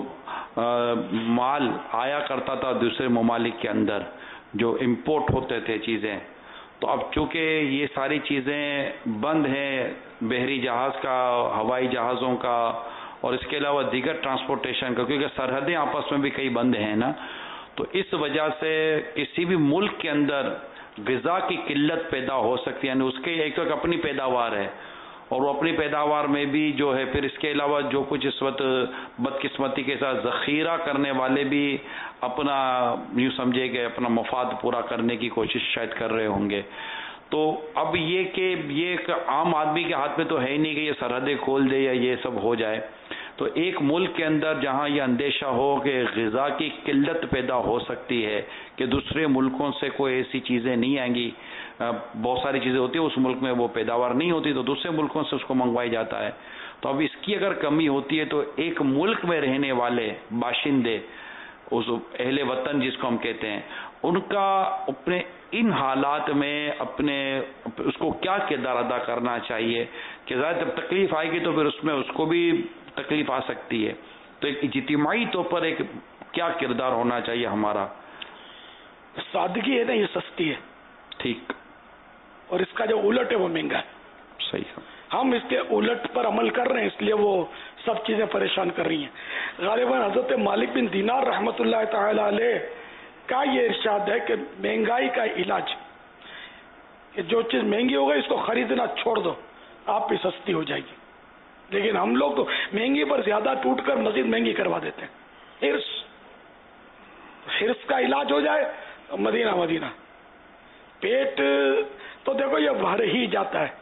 مال آیا کرتا تھا دوسرے ممالک کے اندر جو امپورٹ ہوتے تھے چیزیں, تو اب چونکہ یہ ساری چیزیں بند ہیں, بحری جہاز کا, ہوائی جہازوں کا اور اس کے علاوہ دیگر ٹرانسپورٹیشن کا, کیونکہ سرحدیں آپس میں بھی کئی بند ہیں نا, تو اس وجہ سے کسی بھی ملک کے اندر غذا کی قلت پیدا ہو سکتی ہے. یعنی اس کے ایک تو ایک اپنی پیداوار ہے اور وہ اپنی پیداوار میں بھی جو ہے پھر اس کے علاوہ جو کچھ اس وقت بدقسمتی کے ساتھ ذخیرہ کرنے والے بھی اپنا یوں سمجھے کہ اپنا مفاد پورا کرنے کی کوشش شاید کر رہے ہوں گے. تو اب یہ کہ یہ ایک عام آدمی کے ہاتھ میں تو ہے ہی نہیں کہ یہ سرحدیں کھول دے یا یہ سب ہو جائے. تو ایک ملک کے اندر جہاں یہ اندیشہ ہو کہ غذا کی قلت پیدا ہو سکتی ہے کہ دوسرے ملکوں سے کوئی ایسی چیزیں نہیں آئیں گی, بہت ساری چیزیں ہوتی ہیں اس ملک میں وہ پیداوار نہیں ہوتی تو دوسرے ملکوں سے اس کو منگوائی جاتا ہے. تو اب اس کی اگر کمی ہوتی ہے تو ایک ملک میں رہنے والے باشندے, اس اہل وطن جس کو ہم کہتے ہیں, ان کا اپنے ان حالات میں اپنے اس کو کیا کردار ادا کرنا چاہیے کہ ظاہر جب تکلیف آئے گی تو پھر اس میں اس کو بھی تکلیف آ سکتی ہے. تو ایک اجتماعی طور پر ایک کیا کردار ہونا چاہیے ہمارا؟ سادگی ہے نا, یہ سستی ہے, ٹھیک, اور اس کا جو الٹ ہے وہ مہنگا ہے. صحیح. ہم اس کے الٹ پر عمل کر رہے ہیں, اس لیے وہ سب چیزیں پریشان کر رہی ہیں. غالباً حضرت مالک بن دینار رحمۃ اللہ تعالی علیہ کا یہ ارشاد ہے کہ مہنگائی کا علاج کہ جو چیز مہنگی ہو گئی اس کو خریدنا چھوڑ دو, آپ بھی سستی ہو جائے گی. لیکن ہم لوگ تو مہنگی پر زیادہ ٹوٹ کر مزید مہنگی کروا دیتے ہیں. ہرس ہرس کا علاج ہو جائے مدینہ مدینہ. پیٹ تو دیکھو یہ بھر ہی جاتا ہے,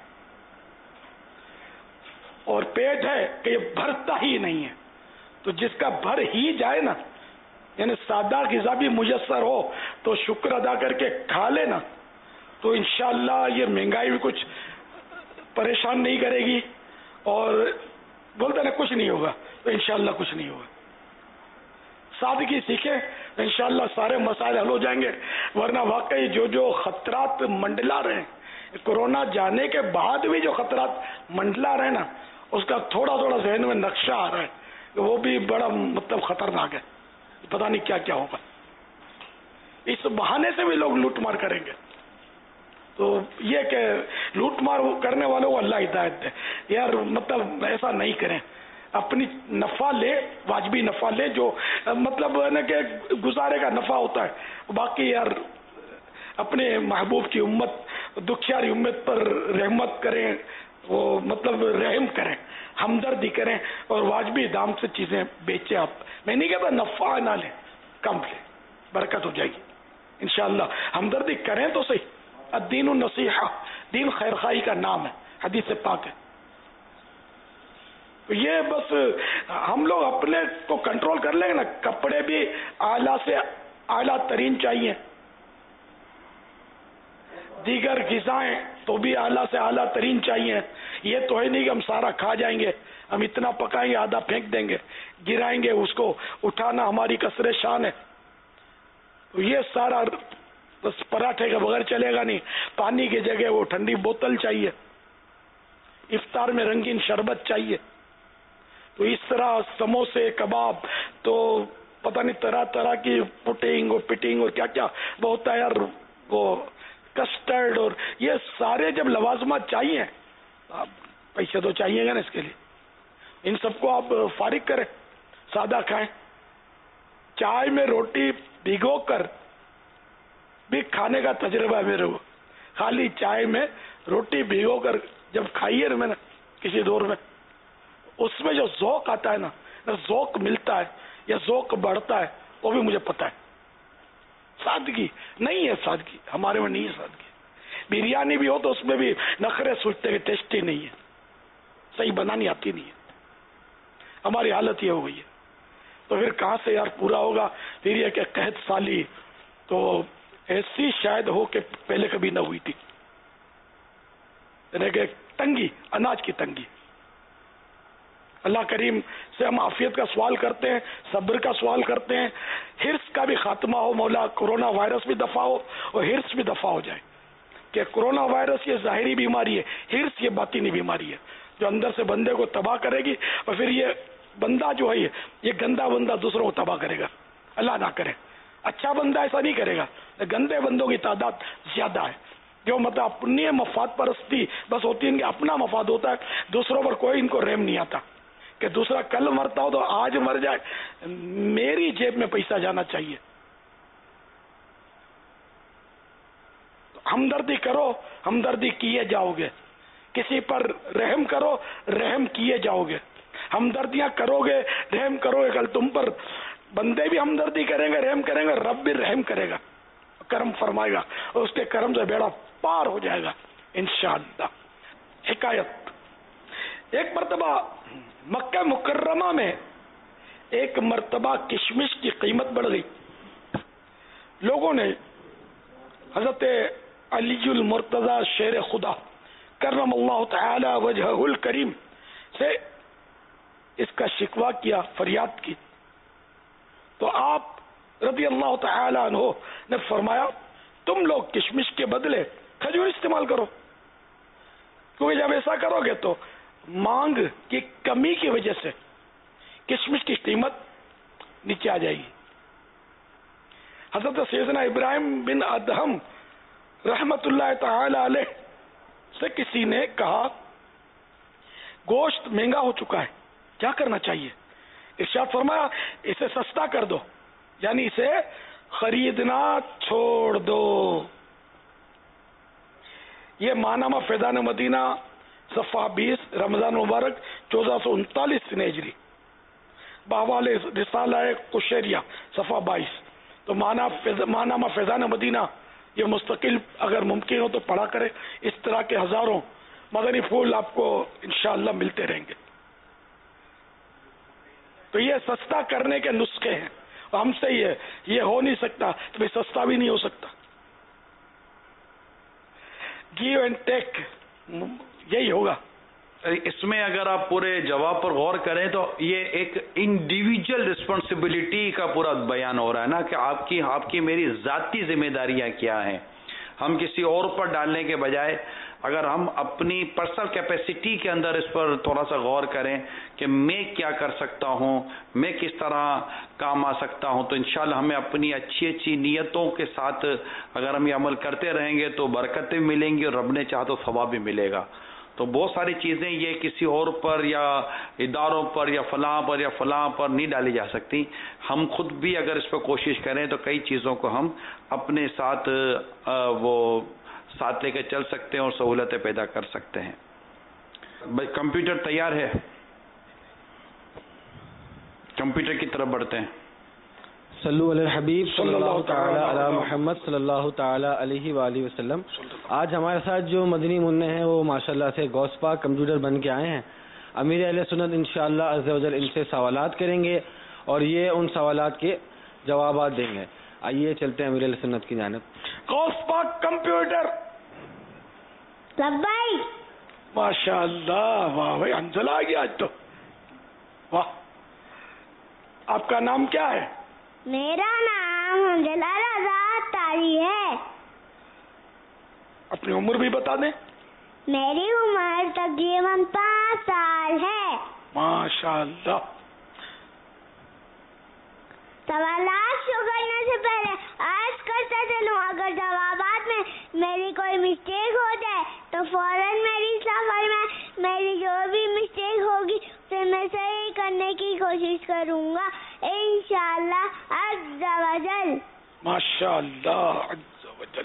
اور پیٹ ہے کہ یہ بھرتا ہی نہیں ہے. تو جس کا بھر ہی جائے نا, یعنی سادہ غذا بھی میسر ہو تو شکر ادا کر کے کھا لے نا, تو انشاءاللہ یہ مہنگائی بھی کچھ پریشان نہیں کرے گی, اور بولتے نا کچھ نہیں ہوگا, تو انشاءاللہ کچھ نہیں ہوگا. سادگی سیکھیں تو انشاءاللہ سارے مسائل حل ہو جائیں گے. ورنہ واقعی جو جو خطرات منڈلا رہے ہیں, کورونا جانے کے بعد بھی جو خطرات منڈلا رہے ہیں نا, اس کا تھوڑا تھوڑا ذہن میں نقشہ آ رہا ہے کہ وہ بھی بڑا مطلب خطرناک ہے, پتہ نہیں کیا کیا ہوگا. اس بہانے سے بھی لوگ لوٹ مار کریں گے. تو یہ کہ لوٹ مار کرنے والوں کو اللہ ہدایت دے یار, مطلب ایسا نہیں کریں. اپنی نفع لے, واجبی نفع لے, جو مطلب ہے نا کہ گزارے کا نفع ہوتا ہے. باقی یار اپنے محبوب کی امت, دکھیاری امت پر رحمت کریں, وہ مطلب رحم کریں, ہمدردی کریں, اور واجبی دام سے چیزیں بیچیں. آپ میں نہیں کہتا نفع نہ لیں, کم لیں, برکت ہو جائے گی انشاءاللہ. ہمدردی کریں تو صحیح. الدین النصیحہ, دین خیر خواہی کا نام ہے, حدیث سے پاک ہے. تو یہ بس ہم لوگ اپنے کو کنٹرول کر لیں گے نا. کپڑے بھی اعلیٰ سے اعلیٰ ترین چاہیے, دیگر غذائیں تو بھی اعلیٰ سے اعلیٰ ترین چاہیے. یہ تو ہے نہیں کہ ہم سارا کھا جائیں گے, ہم اتنا پکائیں گے آدھا پھینک دیں گے, گرائیں گے, اس کو اٹھانا ہماری کسر شان ہے. تو یہ سارا بس پراٹھے کے بغیر چلے گا نہیں. پانی کی جگہ وہ ٹھنڈی بوتل چاہیے, افطار میں رنگین شربت چاہیے. تو اس طرح سموسے, کباب, تو پتہ نہیں طرح طرح کی پٹنگ اور پٹنگ اور کیا کیا بہت ہے یار, وہ کسٹرڈ, اور یہ سارے جب لوازمات چاہیے, پیسے تو چاہیے گا نا اس کے لیے. ان سب کو آپ فارغ کریں, سادہ کھائیں. چائے میں روٹی بھگو کر بھی کھانے کا تجربہ ہے میرے کو. خالی چائے میں روٹی بھگو کر جب کھائیے نا میں نے کسی دور میں, اس میں جو ذوق آتا ہے نا, نہ ذوق ملتا ہے یا ذوق بڑھتا ہے وہ بھی مجھے پتا ہے. سادگی نہیں ہے، سادگی ہمارے میں نہیں ہے. سادگی بریانی بھی ہو تو اس میں بھی نخرے سوچتے ہیں، ٹیسٹی نہیں ہے، صحیح بنانی آتی نہیں ہے. ہماری حالت یہ ہو گئی ہے. تو پھر کہاں سے یار پورا ہوگا؟ پھر یہ کہ قحط سالی تو ایسی شاید ہو کہ پہلے کبھی نہ ہوئی تھی، یعنی کہ تنگی، اناج کی تنگی. اللہ کریم سے ہم عافیت کا سوال کرتے ہیں، صبر کا سوال کرتے ہیں، حرص کا بھی خاتمہ ہو مولا، کرونا وائرس بھی دفع ہو اور حرص بھی دفع ہو جائے. کہ کرونا وائرس یہ ظاہری بیماری ہے، حرص یہ باطنی بیماری ہے جو اندر سے بندے کو تباہ کرے گی، اور پھر یہ بندہ جو ہے یہ گندا بندہ دوسروں کو تباہ کرے گا. اللہ نہ کرے. اچھا بندہ ایسا نہیں کرے گا. گندے بندوں کی تعداد زیادہ ہے جو مطلب اپنی مفاد پرستی بس ہوتی ہے، ان کے اپنا مفاد ہوتا ہے، دوسروں پر کوئی ان کو رحم نہیں آتا کہ دوسرا کل مرتا ہو تو آج مر جائے، میری جیب میں پیسہ جانا چاہیے. ہمدردی کرو، ہمدردی کیے جاؤ گے. کسی پر رحم کرو، رحم کیے جاؤ گے. ہمدردیاں کرو گے، رحم کرو گے، کل تم پر بندے بھی ہمدردی کریں گے، رحم کریں گے، رب بھی رحم کرے گا، کرم فرمائے گا، اور اس کے کرم سے بیڑا پار ہو جائے گا انشاءاللہ. حکایت: ایک مرتبہ مکہ مکرمہ میں ایک مرتبہ کشمش کی قیمت بڑھ گئی. لوگوں نے حضرت علی المرتضی شیر خدا کرم اللہ تعالی وجہہ الکریم سے اس کا شکوہ کیا، فریاد کی. تو آپ رضی اللہ تعالی عنہ نے فرمایا تم لوگ کشمش کے بدلے کھجور استعمال کرو، کیونکہ جب ایسا کرو گے تو مانگ کی کمی کی وجہ سے کشمش کی قیمت نیچے آ جائے گی. حضرت سیدنا ابراہیم بن ادہم رحمت اللہ تعالی علیہ سے کسی نے کہا گوشت مہنگا ہو چکا ہے، کیا کرنا چاہیے؟ ارشاد فرمایا اسے سستا کر دو، یعنی اسے خریدنا چھوڑ دو. یہ معنی فیضان مدینہ صفحہ بیس، رمضان مبارک چودہ سو انتالیس ہجری، بحوال رسالہ قشیریہ صفحہ بائیس. تو معنی فیضان مدینہ یہ مستقل اگر ممکن ہو تو پڑھا کرے. اس طرح کے ہزاروں مدنی پھول آپ کو انشاءاللہ ملتے رہیں گے. تو یہ سستا کرنے کے نسخے ہیں، ہم سے یہ یہ ہو نہیں سکتا تو بھی سستا بھی نہیں ہو سکتا. گیو اینڈ ٹیک یہی ہوگا. اس میں اگر آپ پورے جواب پر غور کریں تو یہ ایک انڈیویجول رسپانسبلٹی کا پورا بیان ہو رہا ہے نا، کہ آپ کی آپ کی میری ذاتی ذمہ داریاں کیا ہیں. ہم کسی اور پر ڈالنے کے بجائے اگر ہم اپنی پرسنل کیپیسٹی کے اندر اس پر تھوڑا سا غور کریں کہ میں کیا کر سکتا ہوں، میں کس طرح کام آ سکتا ہوں، تو انشاءاللہ ہمیں اپنی اچھی اچھی نیتوں کے ساتھ اگر ہم یہ عمل کرتے رہیں گے تو برکتیں ملیں گی اور رب نے چاہا تو ثواب بھی ملے گا. تو بہت ساری چیزیں یہ کسی اور پر یا اداروں پر یا فلاں پر یا فلاں پر نہیں ڈالی جا سکتی. ہم خود بھی اگر اس پہ کوشش کریں تو کئی چیزوں کو ہم اپنے ساتھ وہ ساتھ لے کے چل سکتے ہیں اور سہولتیں پیدا کر سکتے ہیں. کمپیوٹر تیار ہے، کمپیوٹر کی طرف بڑھتے ہیں. صلو علی الحبیب صلی اللہ تعالی علی محمد صلی اللہ تعالی علیہ وآلہ وسلم. آج ہمارے ساتھ جو مدنی منع ہیں وہ ماشاءاللہ سے غوث پاک کمپیوٹر بن کے آئے ہیں. امیر اہل سنت انشاءاللہ عز و جل ان سے سوالات کریں گے اور یہ ان سوالات کے جوابات دیں گے. آئیے چلتے ہیں امیر اہل سنت کی جانب. غوث پاک کمپیوٹر. لبائی. ماشاءاللہ، واہ بھائی انزل آ گیا آج تو، واہ. آپ کا نام کیا ہے؟ میرا نام حنظلہ رضا اختاری ہے. اپنی عمر بھی بتا دیں. میری عمر تقریباً پانچ سال ہے. ماشاءاللہ. سوالات شروع کرنے سے پہلے عرض کرتا چلوں اگر جوابات میں میری کوئی مسٹیک ہو جائے تو فوراً میری سفر میں میری جو بھی مسٹیک ہوگی اسے میں صحیح کرنے کی کوشش کروں گا انشاءاللہ عز و جل. ماشاءاللہ عز و جل.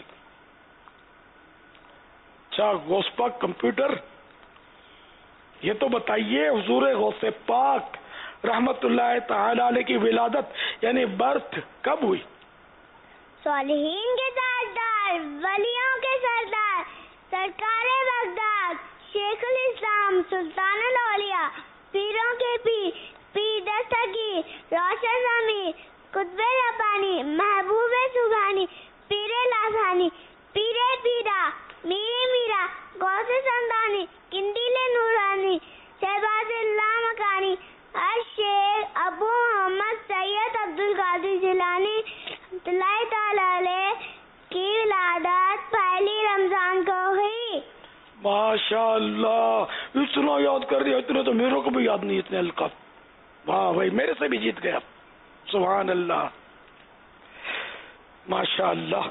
اچھا غوث پاک کمپیوٹر، یہ تو بتائیے حضور غوث پاک رحمت اللہ تعالی علیہ کی ولادت یعنی برتھ کب ہوئی؟ صالحین کے تاجدار، ولیوں کے سردار، سرکار بغداد، شیخ الاسلام، سلطان الاولیاء، پیروں کے پیر، پیر دستگیر، روشن ضمیر، قطب ربانی، محبوب سبحانی، پیر لازانی، پیر پیرا، میری میرا، غوث سمدانی، قندیل نورانی، شہباز اللہ مکانی، الشیخ ابو محمد سید عبد القادر جیلانی اللہ تعالی علیہ کی ولادت پہلی رمضان کو ہوئی۔ ماشاء اللہ، اتنا یاد کر دیا، اتنے تو میرے کو بھی یاد نہیں اتنے القاب۔ واہ بھائی، میرے سے بھی جیت گیا، سبحان اللہ، ماشاء اللہ۔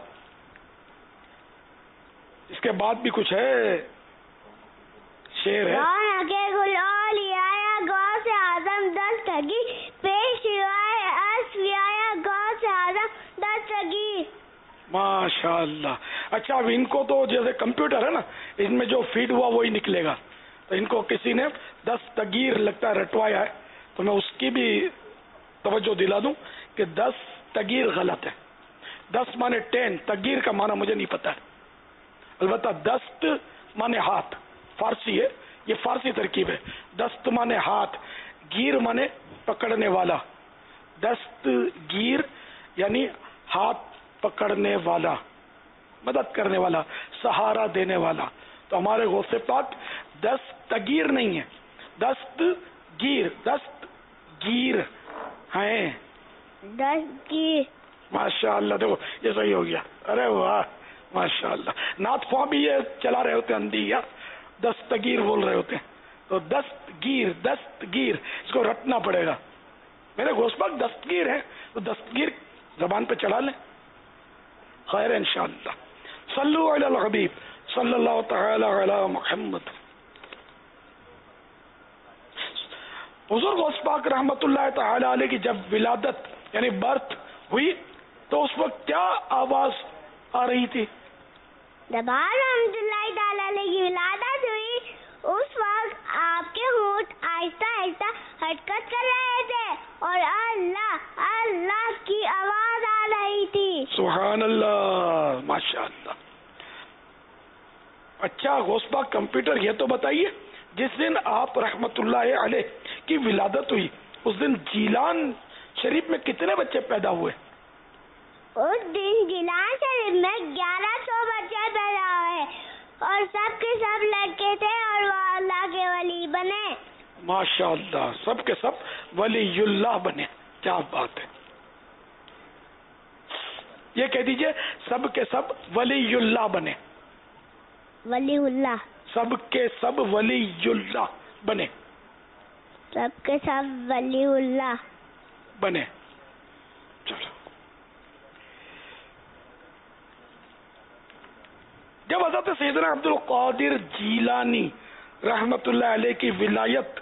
اس کے بعد بھی کچھ ہے، شعر ہے۔ رونق گل اولیاء غوث اعظم دستگیر، پیش روائے اصفیاء غوث اعظم دستگیر۔ ماشاء اللہ۔ اچھا، اب ان کو تو جیسے کمپیوٹر ہے نا، ان میں جو فیڈ ہوا وہی نکلے گا، تو ان کو کسی نے دستگیر لگتا ہے رٹوایا ہے، تو میں اس کی بھی توجہ دلا دوں کہ دس تگیر غلط ہے۔ دس مانے ٹین، تگیر کا معنی مجھے نہیں پتا ہے، البتہ دست مانے ہاتھ، فارسی ہے، یہ فارسی ترکیب ہے۔ دست مانے ہاتھ، گیر مانے پکڑنے والا، دست گیر یعنی ہاتھ پکڑنے والا، مدد کرنے والا، سہارا دینے والا۔ تو ہمارے غوث پاک دستگیر نہیں ہے، دست گیر، دست گیر ہیں، دست گیر۔ ماشاء اللہ، دیکھو یہ صحیح ہو گیا، ارے واہ ماشاء اللہ۔ نعت خواہ بھی یہ چلا رہے ہوتے ہیں اندھی، یا دستگیر بول رہے ہوتے ہیں، تو دستگیر، دستگیر اس کو رٹنا پڑے گا۔ میرے غوث پاک دستگیر ہے، تو دستگیر زبان پہ چڑھا لیں، خیر انشاءاللہ۔ صلو علی الحبیب صلی اللہ تعالی علی محمد۔ حضور غوث پاک رحمت اللہ تعالی علیہ کی جب ولادت یعنی برتھ ہوئی تو اس وقت کیا آواز آ رہی تھی؟ جب آپ رحمت اللہ تعالی علیہ کی ولادت ہوئی اس وقت آپ کے ہونٹ آہستہ آہستہ حرکت کر رہے تھے اور اللہ اللہ کی آواز آ رہی تھی۔ سبحان اللہ، ماشاء اللہ۔ اچھا غوث پاک کمپیوٹر، یہ تو بتائیے جس دن آپ رحمت اللہ علیہ کی ولادت ہوئی اس دن جیلان شریف میں کتنے بچے پیدا ہوئے؟ اس دن جیلان شریف میں گیارہ سو بچے پیدا ہوئے اور سب کے سب لڑکے تھے اور وہ اللہ کے ولی بنے۔ ماشاء اللہ، سب کے سب ولی اللہ بنے، کیا بات ہے۔ یہ کہہ دیجئے سب کے سب ولی اللہ بنے، ولی اللہ، سب کے سب ولی اللہ بنے، سب کے سب ولی اللہ بنے۔ چلو، جب حضرت سیدنا عبد القادر جیلانی رحمت اللہ علیہ کی ولایت،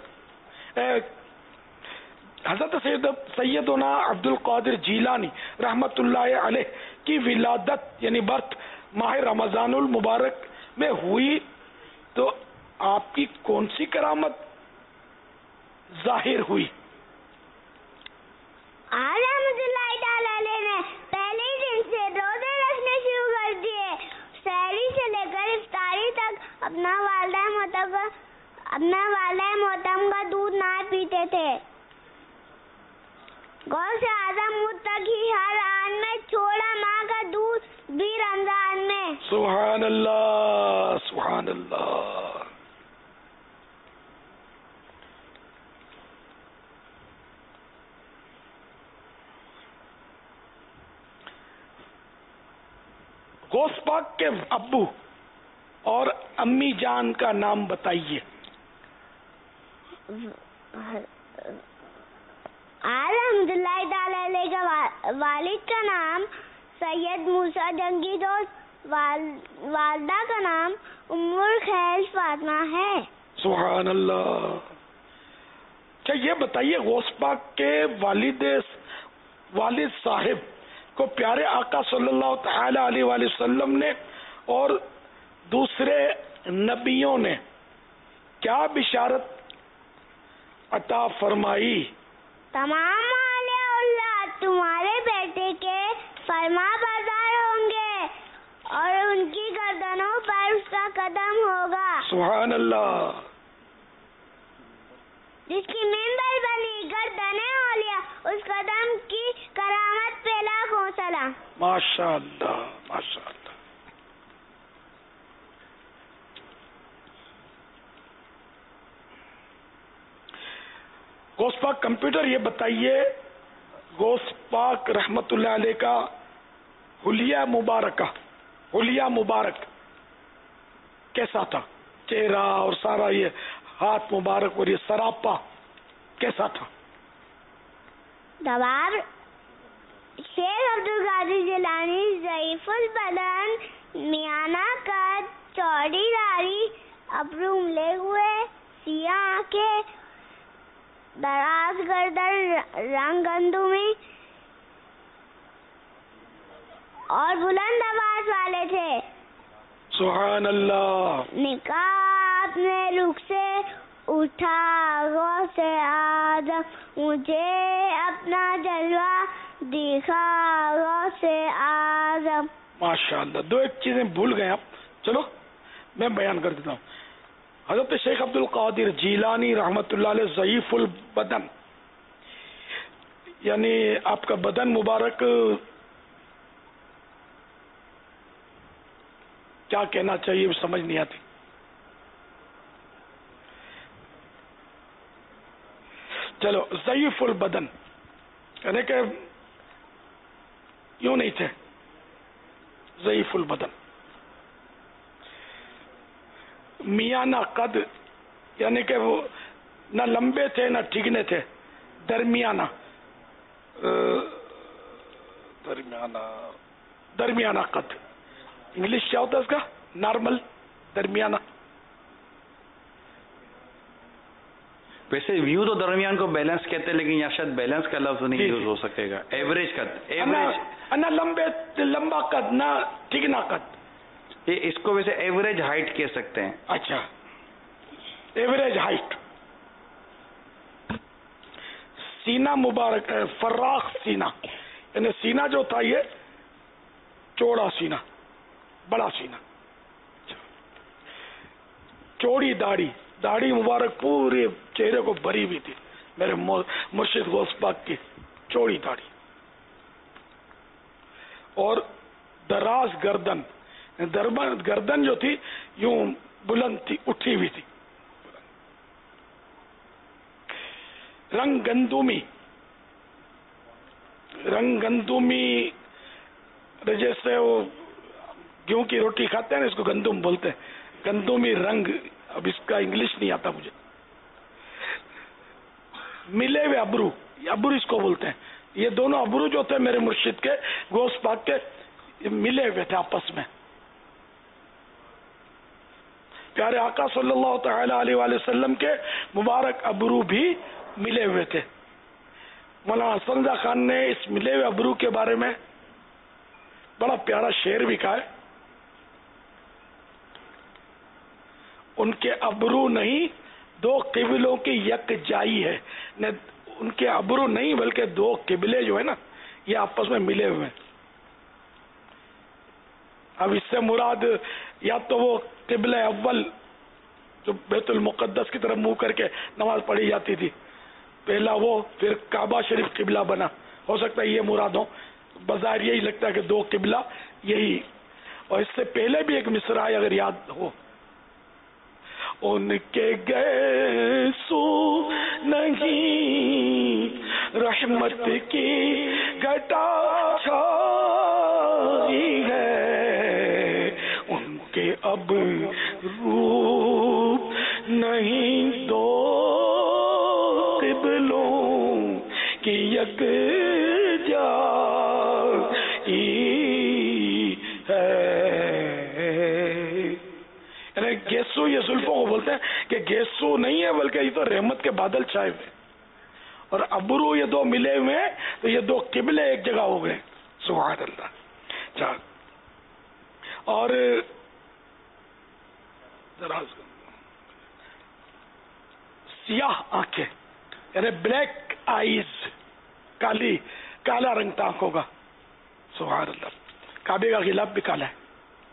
حضرت سید سیدنا عبد القادر جیلانی رحمت اللہ علیہ کی ولادت یعنی برتھ ماہ رمضان المبارک میں ہوئی تو آپ کی کون سی کرامت ظاہر ہوئی؟ رحمت اللہ تعالی علیہ نے پہلے دن سے روزے رکھنے شروع کر دیے، سحری سے لے کر افطاری تک اپنا والدہ محترم اپنا والدہ محترم کا دودھ نہ پیتے تھے۔ غوث اعظم متقی ہر آن میں چھوڑا ماں کا دودھ بھی رمضان میں۔ سبحان اللہ، سبحان اللہ۔ غوث پاک کے ابو اور امی جان کا نام بتائیے۔ الحمد للہ تعالی علیہ کا والد کا نام سید موسیٰ جنگی دوست، والدہ کا نام ام الخیل فاطمہ ہے۔ سبحان اللہ۔ اچھا یہ بتائیے غوث پاک کے والد والد صاحب کو پیارے آقا صلی اللہ تعالی علیہ وآلہ وسلم نے اور دوسرے نبیوں نے کیا بشارت عطا فرمائی तमाम औलिया तुम्हारे बेटे के फरमा बरदार होंगे और उनकी गर्दनों पर उसका कदम होगा। सुभान अल्लाह। जिसकी मिंबर बनी गर्दने औलिया उस कदम की करामत पे लाखों सलाम। माशाअल्लाह माशाअल्लाह। गौस पाक कंप्यूटर ये बताइए, गौस पाक रहमतुल्लाह अलैह का हुलिया मुबारका, हुलिया मुबारक कैसा था? चेहरा और सारा ये हाथ मुबारक और ये सरापा कैसा था? दवाब शेख अब्दुल कादिर जिलानी ज़ईफुल बदन, मियाना का चौड़ी दाढ़ी, अबरू उमले हुए, सिया आंखें, दराज गर्दन, रंग गंदुमी और बुलंद आवाज वाले थे। सुभान अल्लाह। निकाह अपने रुख से उठा गौसे आदम, मुझे अपना जलवा दिखा गौसे आदम। माशाअल्लाह। दो एक चीजें भूल गए आप, चलो मैं बयान कर देता हूँ। हजरत शेख अब्दुल कादिर जीलानी रहमतुल्लाह अलैह ज़ईफुल बदन, यानी आपका बदन मुबारक क्या कहना चाहिए समझ नहीं आती। चलो ज़ईफुल बदन यानी कि यूं नहीं थे, ज़ईफुल बदन। मियाना कद यानी कि वो न लंबे थे न ठिगने थे, दरमियाना दरमियाना दरमियाना कद। इंग्लिश क्या होता है इसका? नॉर्मल, दरमियाना। वैसे व्यू तो दरमियान को बैलेंस कहते हैं, लेकिन यहाँ शायद बैलेंस का लफ्ज नहीं यूज हो सकेगा। एवरेज कद, एवरेज ना लंबे लंबा कद ना ठिगना कद, ये इसको वैसे एवरेज हाइट कह सकते हैं। अच्छा, एवरेज हाइट। सीना मुबारक है, फर्राख सीना, यानी सीना जो था ये चौड़ा सीना, बड़ा सीना। चौड़ी दाढ़ी, दाढ़ी मुबारक पूरे चेहरे को भरी हुई थी मेरे मुर्शिद गौस पाक की, चौड़ी दाढ़ी। और दराज गर्दन, गर्दन जो थी यूं बुलंद थी, उठी हुई थी। रंग गंदुमी, रंग गंदुमी जैसे वो गेहूं की रोटी खाते हैं ना, इसको गंदुम बोलते हैं, गंदुमी रंग। अब इसका इंग्लिश नहीं आता मुझे। मिले हुए अबरू, अबरू इसको बोलते हैं। ये दोनों अबरू जो थे मेरे मुर्शिद के, गौस पाक के, मिले हुए थे आपस में। प्यारे आका सल्लल्लाहु तआला अलैहि वसल्लम के मुबारक अबरू भी मिले हुए थे। मौलाना हसन रज़ा खान ने इस मिले हुए अबरू के बारे में बड़ा प्यारा शेर भी कहा है। उनके अबरू नहीं दो किबलों की यकजाई है, न उनके अबरू नहीं बल्कि दो किबले जो है ना, ये आपस में मिले हुए हैं। अब इससे मुराद या तो वो किबले अव्वल जो बैतुल मुक़द्दस की तरफ मुंह करके नमाज पढ़ी जाती थी, पहला वो, फिर काबा शरीफ किबला बना, हो सकता है ये मुराद हो। बाजार यही लगता है कि दो किबला यही। और इससे पहले भी एक मिसरा अगर याद हो, उनके गए सो नहीं रहमत की घटा छाई है, उनके अब रूप नहीं दो किबलों की यकजाई है। गेसू ये जुल्फों को बोलते हैं कि गेसू नहीं है बल्कि ये तो रहमत के बादल छाए हुए, और अबरू ये दो मिले हुए हैं, तो ये दो किबले एक जगह हो गए। सुभान अल्लाह। चल, और सियाह आंखें यानी ब्लैक आईज, काली, काला रंग था आंखों का, सुभान अल्लाह, काबे का गिलाफ भी काला है,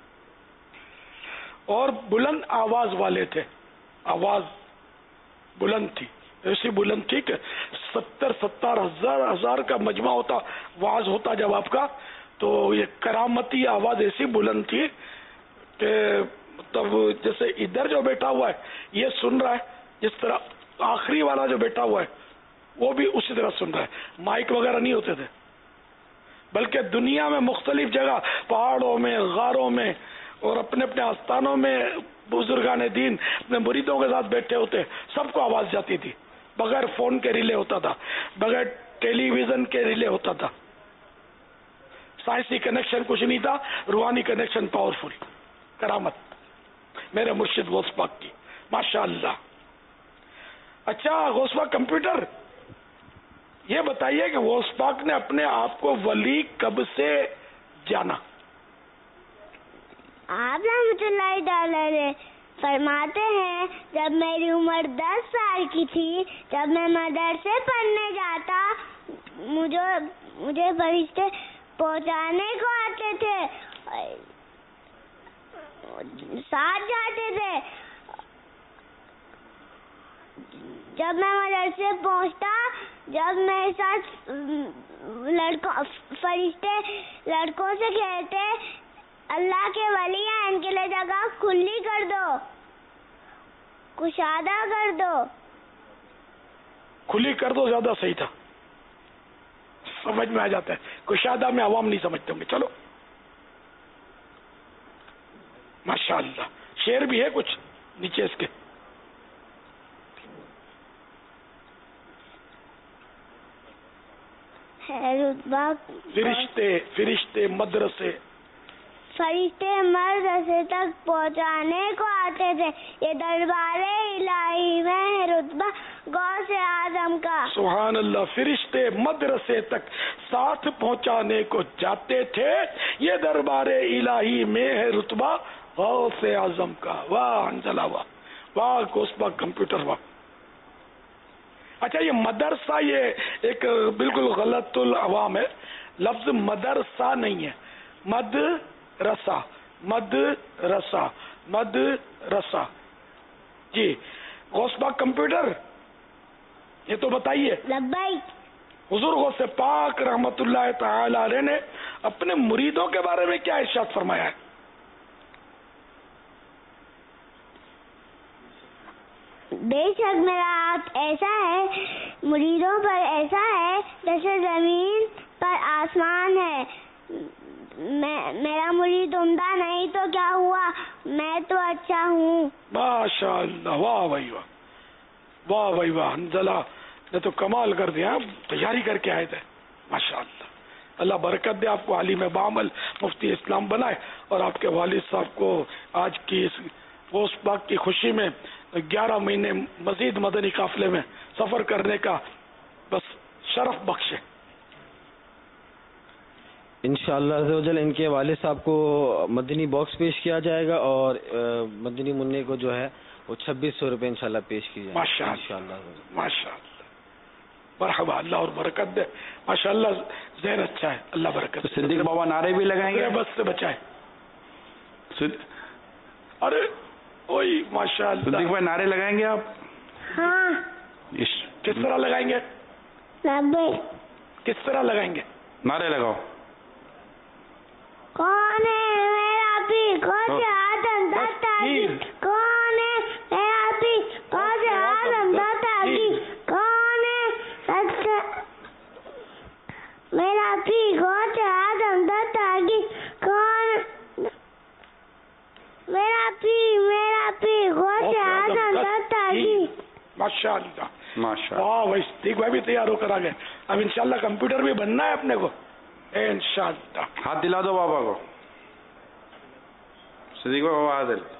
और बुलंद आवाज वाले थे, आवाज बुलंद थी, ऐसी बुलंद थी कि सत्तर सत्तर हजार हजार का मजमा होता, वाज होता जब आपका, तो ये करामती आवाज ऐसी बुलंद थी कि तब जैसे इधर जो बैठा हुआ है ये सुन रहा है, जिस तरह आखिरी वाला जो बैठा हुआ है वो भी उसी तरह सुन रहा है। माइक वगैरह नहीं होते थे, बल्कि दुनिया में मुख्तलिफ जगह, पहाड़ों में, गारों में और अपने अपने आस्थानों में बुजुर्गान दीन अपने मुरीदों के साथ बैठे होते, सबको आवाज जाती थी, बगैर फोन के रिले होता था, बगैर टेलीविजन के रिले होता था, साइंसी कनेक्शन कुछ नहीं था, रूहानी कनेक्शन पावरफुल, करामत मेरे मुर्शिद गौस पाक की, माशाअल्लाह। अच्छा गौस पाक कंप्यूटर, ये बताइए कि गौस पाक ने अपने आप को वली कब से जाना? आप रहमतुल्लाहि अलैहि फरमाते हैं, जब मेरी उम्र दस साल की थी, जब मैं मदरसे पढ़ने जाता, मुझे मुझे फरिश्ते पहुंचाने को आते थे, साथ जाते थे। जब मैं मदरसे पहुंचता, जब मेरे साथ लड़कों फरिश्ते लड़कों से कहते, अल्लाह के वली हैं, इनके लिए जगह खुली कर दो, कुशादा कर दो। खुली कर दो ज्यादा सही था, समझ में आ जाता है, कुशादा में आवाम नहीं समझते होंगे। चलो माशाअल्लाह, शेर भी है कुछ नीचे इसके। फिरिश्ते फिरिश्ते मदरसे फरिश्ते मदरसे तक पहुंचाने को आते थे, ये दरबारे इलाही में है रुतबा गौसे आजम का। सुभान अल्लाह, फिरिश्ते मदरसे तक साथ पहुंचाने को जाते थे, ये दरबारे इलाही में है रुतबा गौसे आजम का। वाह अंजला, वाह वाह गौस पाक कंप्यूटर, वाह। अच्छा ये मदरसा, ये एक बिल्कुल गलतुल अवाम है, लफ्ज मदरसा नहीं है, मद रसा, मद रसा, मद रसा। जी गौस पाक कंप्यूटर, ये तो बताइए, हुजूर गौसे पाक रहमतुल्लाह तआला अलैह ने अपने मुरीदों के बारे में क्या इरशाद फरमाया है? बेशक मेरा आप ऐसा है, मुरीदों पर ऐसा है जैसे जमीन पर आसमान है। मैं मेरा मुरीद उम्दा नहीं तो क्या हुआ, मैं तो अच्छा हूँ। माशाअल्लाह, वाह भाई वाह, वाह भाई वाह, अंजला ने तो कमाल कर दिया, तैयारी करके आए थे, माशाअल्लाह। अल्लाह बरकत दे आपको, आलिम बामल मुफ्ती इस्लाम बनाए, और आपके वालिद साहब को आज की इस गौस पाक की खुशी में ग्यारह महीने मजीद मदनी काफिले में सफर करने का बस शरफ बख्शे। इंशाअल्लाह अज़्ज़वजल इनके वालिद साहब को मदनी बॉक्स पेश किया जाएगा, और मदनी मुन्ने को जो है वो छब्बीस सौ रुपये इंशाअल्लाह पेश किया जाएगा। माशाअल्लाह माशाअल्लाह, मरहबा, अल्लाह और बरकत दे, माशाअल्लाह ज़हन अच्छा है, अल्लाह बरकत। तो सिद्दीक बाबा नारे भी लगाएंगे, बस से बचाए। अरे ओए माशाअल्लाह, सिद्दीक भाई नारे लगाएंगे आप? हाँ। किस तरह लगाएंगे? किस तरह लगाएंगे? नारे लगाओ। कौन है मेरा पी खोज आदम दत्तागी, कौन है मेरा पी खोज आदम दत्तागी, कौन है सच्चा मेरा पी खोज आदम दत्तागी, कौन मेरा पी मेरा पी खोज आदम दत्तागी। माशाअल्लाह माशाअल्लाह, वाह भाई, सिद्दीक भाई भी तैयार होकर आ गए। अब इंशाअल्लाह कंप्यूटर भी बनना है अपने को, इंशाअल्लाह। हाथ दिला दो बाबा को, सिद्दीक बाबा हाथ दिला।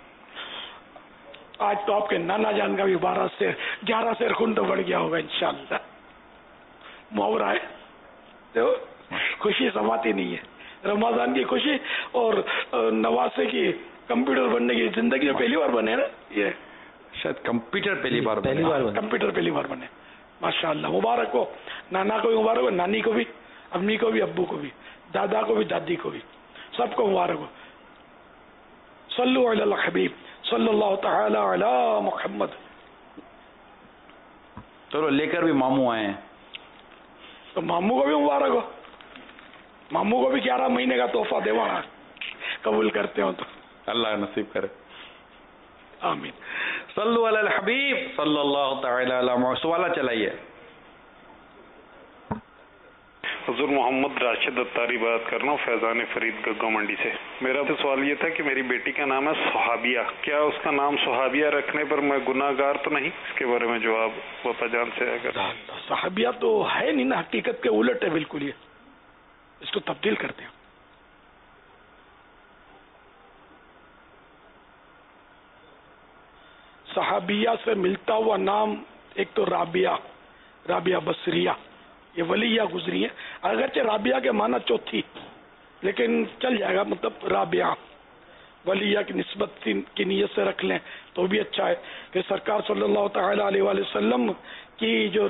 आज तो आपके नाना जान का भी बारह शेर ग्यारह शेर खून तो बढ़ गया होगा इंशाअल्लाह। मुहावरा है तो खुशी समाती नहीं है, रमजान की खुशी और नवासे की कंप्यूटर बनने की जिंदगी में पहली बार बने ना, ये शायद कंप्यूटर पहली बार पहली बार बने, कंप्यूटर पहली बार बने, ماشاء اللہ مبارک ہو. نانا کو بھی مبارک ہو, نانی کو بھی, امی کو بھی, ابو کو بھی, دادا کو بھی, دادی کو بھی, سب کو مبارک ہو. صلو علی الحبیب صلی اللہ تعالی علی محمد. چلو لے کر بھی ماموں آئے ہیں تو ماموں کو بھی مبارک ہو. ماموں کو بھی گیارہ مہینے کا تحفہ دیوانا قبول کرتے ہو تو اللہ نصیب کرے. آمین. صلو علی الحبیب صلی اللہ تعالی علی محمد. سوالہ چلائیے. حضور محمد راشد اتاری بات کر رہا ہوں فیضان فرید گگا منڈی سے. میرا تو سوال یہ تھا کہ میری بیٹی کا نام ہے صحابیہ, کیا اس کا نام صحابیہ رکھنے پر میں گناہ گار تو نہیں؟ اس کے بارے میں جواب باپا جان سے اگر. صحابیہ تو ہے نہیں نا, حقیقت کے الٹ ہے بالکل. یہ اس کو تبدیل کرتے ہیں. صحابیہ سے ملتا ہوا نام ایک تو رابعہ, رابعہ بصریہ, یہ ولیہ گزری ہے. اگرچہ رابعہ کے معنی چوتھی, لیکن چل جائے گا, مطلب رابعہ ولیہ کی نسبت کی نیت سے رکھ لیں تو بھی اچھا ہے. کہ سرکار صلی اللہ تعالی علیہ وآلہ وسلم کی جو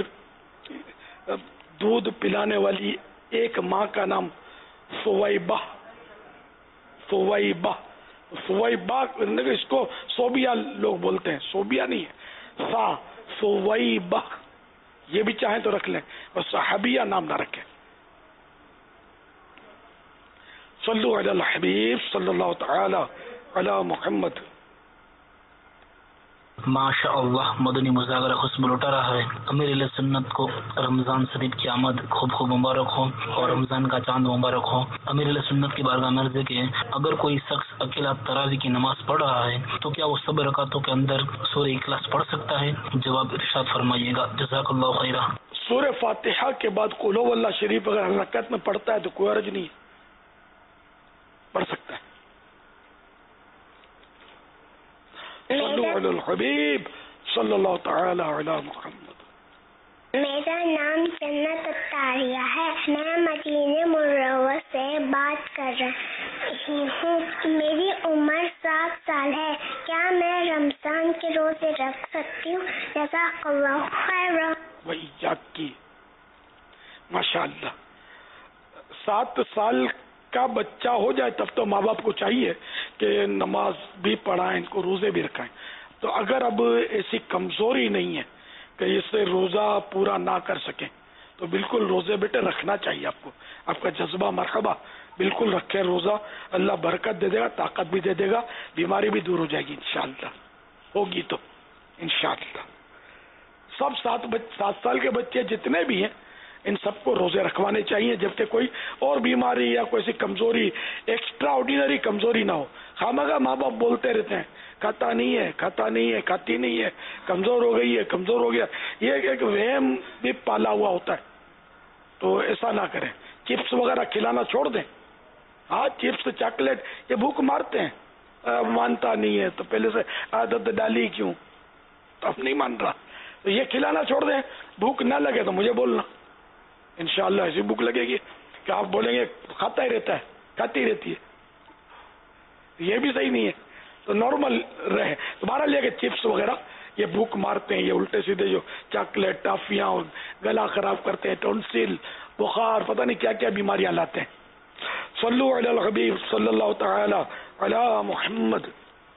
دودھ پلانے والی ایک ماں کا نام سویبہ, سویبہ سویبہ اس کو صوبیہ لوگ بولتے ہیں, صوبیہ نہیں ہے, سا سویبہ. یہ بھی چاہیں تو رکھ لیں, اور صحابیہ نام نہ رکھیں. صلو علی الحبیب صلی اللہ تعالی علی محمد. ماشاء اللہ مدنی مذاکرہ خوشبو لٹا رہا ہے. امیر علیہ سنت کو رمضان شریف کی آمد خوب خوب مبارک ہو اور رمضان کا چاند مبارک ہو. امیر علیہ سنت کی بارگاہ میں عرض ہے کہ اگر کوئی شخص اکیلا تراویح کی نماز پڑھ رہا ہے تو کیا وہ سب رکعتوں کے اندر سورہ اخلاص پڑھ سکتا ہے؟ جواب ارشاد فرمائیے گا, جزاک اللہ خیرہ. سورہ فاتحہ کے بعد قل هو اللہ شریف اگر ہر رکعت میں پڑھتا ہے تو کوئی حرج نہیں, پڑھ سکتا ہے. صلو علی الحبیب صلی اللہ تعالی علی محمد. میرا نام جنت اتاریہ ہے. میں مدینہ منورہ سے بات کر رہی ہوں. میری عمر سات سال ہے. کیا میں رمضان کے روزے رکھ سکتی ہوں؟ جزاک اللہ خیر. وإیاک کی. ماشاء اللہ. سات سال کا بچہ ہو جائے تب تو ماں باپ کو چاہیے کہ نماز بھی پڑھائیں, ان کو روزے بھی رکھائیں. تو اگر اب ایسی کمزوری نہیں ہے کہ اس سے روزہ پورا نہ کر سکیں تو بالکل روزے بیٹے رکھنا چاہیے آپ کو. آپ کا جذبہ مرحبا, بالکل رکھیں روزہ. اللہ برکت دے دے گا, طاقت بھی دے دے گا, بیماری بھی دور ہو جائے گی انشاءاللہ. ہوگی تو انشاءاللہ. سب سات سات سال کے بچے جتنے بھی ہیں ان سب کو روزے رکھوانے چاہیے, جبکہ کوئی اور بیماری یا کوئی ایسی کمزوری ایکسٹرا آرڈینری کمزوری نہ ہو. خامخواہ ماں باپ بولتے رہتے ہیں کھاتا نہیں ہے, کھاتا نہیں ہے, کھاتی نہیں ہے, کمزور ہو گئی ہے, کمزور ہو گیا. یہ ایک وہم بھی پالا ہوا ہوتا ہے, تو ایسا نہ کریں. چپس وغیرہ کھلانا چھوڑ دیں. ہاں چپس چاکلیٹ یہ بھوک مارتے ہیں. مانتا نہیں ہے تو پہلے سے عادت ڈالی کیوں, تو اب نہیں مان رہا, تو یہ کھلانا چھوڑ دیں. بھوک نہ لگے تو مجھے بولنا, انشاءاللہ ایسی بھوک لگے گی کہ آپ بولیں گے کھاتا ہی رہتا ہے, کھاتی رہتی ہے. یہ بھی صحیح نہیں ہے, تو نارمل رہے. تمہارا لے کے چپس وغیرہ یہ بھوک مارتے ہیں, یہ الٹے سیدھے جو چاکلیٹ ٹافیاں گلا خراب کرتے ہیں, ٹونسل بخار پتہ نہیں کیا کیا بیماریاں لاتے ہیں. صلو علی الحبیب صلی اللہ تعالی علی محمد.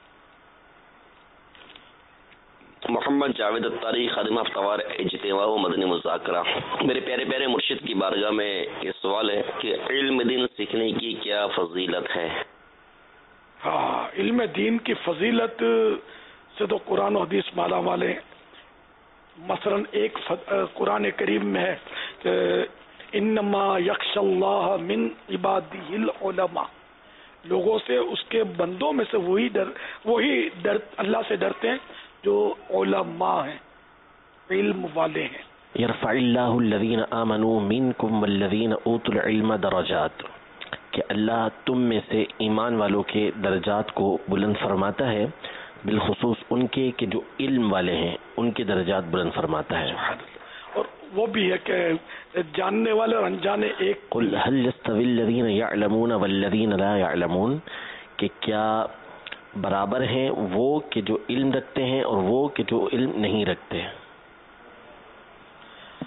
محمد جاوید اتاری خادم افتوار اجتماع و مدنی مذاکرہ. میرے پیارے پیارے مرشد کی بارگاہ میں یہ سوال ہے کہ علم دین سیکھنے کی کیا فضیلت ہے؟ ہاں, علم دین کی فضیلت سے تو قرآن و حدیث مالا والے. مثلا ایک قرآن کریم میں ہے کہ انما یخش اللہ من عبادہ العلماء, لوگوں سے اس کے بندوں میں سے وہی ڈر وہی ڈر اللہ سے ڈرتے ہیں جو علماء ہیں, علم والے ہیں. یرفع اللہ الذین آمنوا منکم والذین اوتوا العلم درجات, کہ اللہ تم میں سے ایمان والوں کے درجات کو بلند فرماتا ہے, بالخصوص ان کے کہ جو علم والے ہیں ان کے درجات بلند فرماتا ہے. اور وہ بھی ہے کہ جاننے والے اور انجانے ایک. قل هل يستوي الذين يعلمون والذين لا يعلمون, کہ کیا برابر ہیں وہ کہ جو علم رکھتے ہیں اور وہ کہ جو علم نہیں رکھتے ہیں.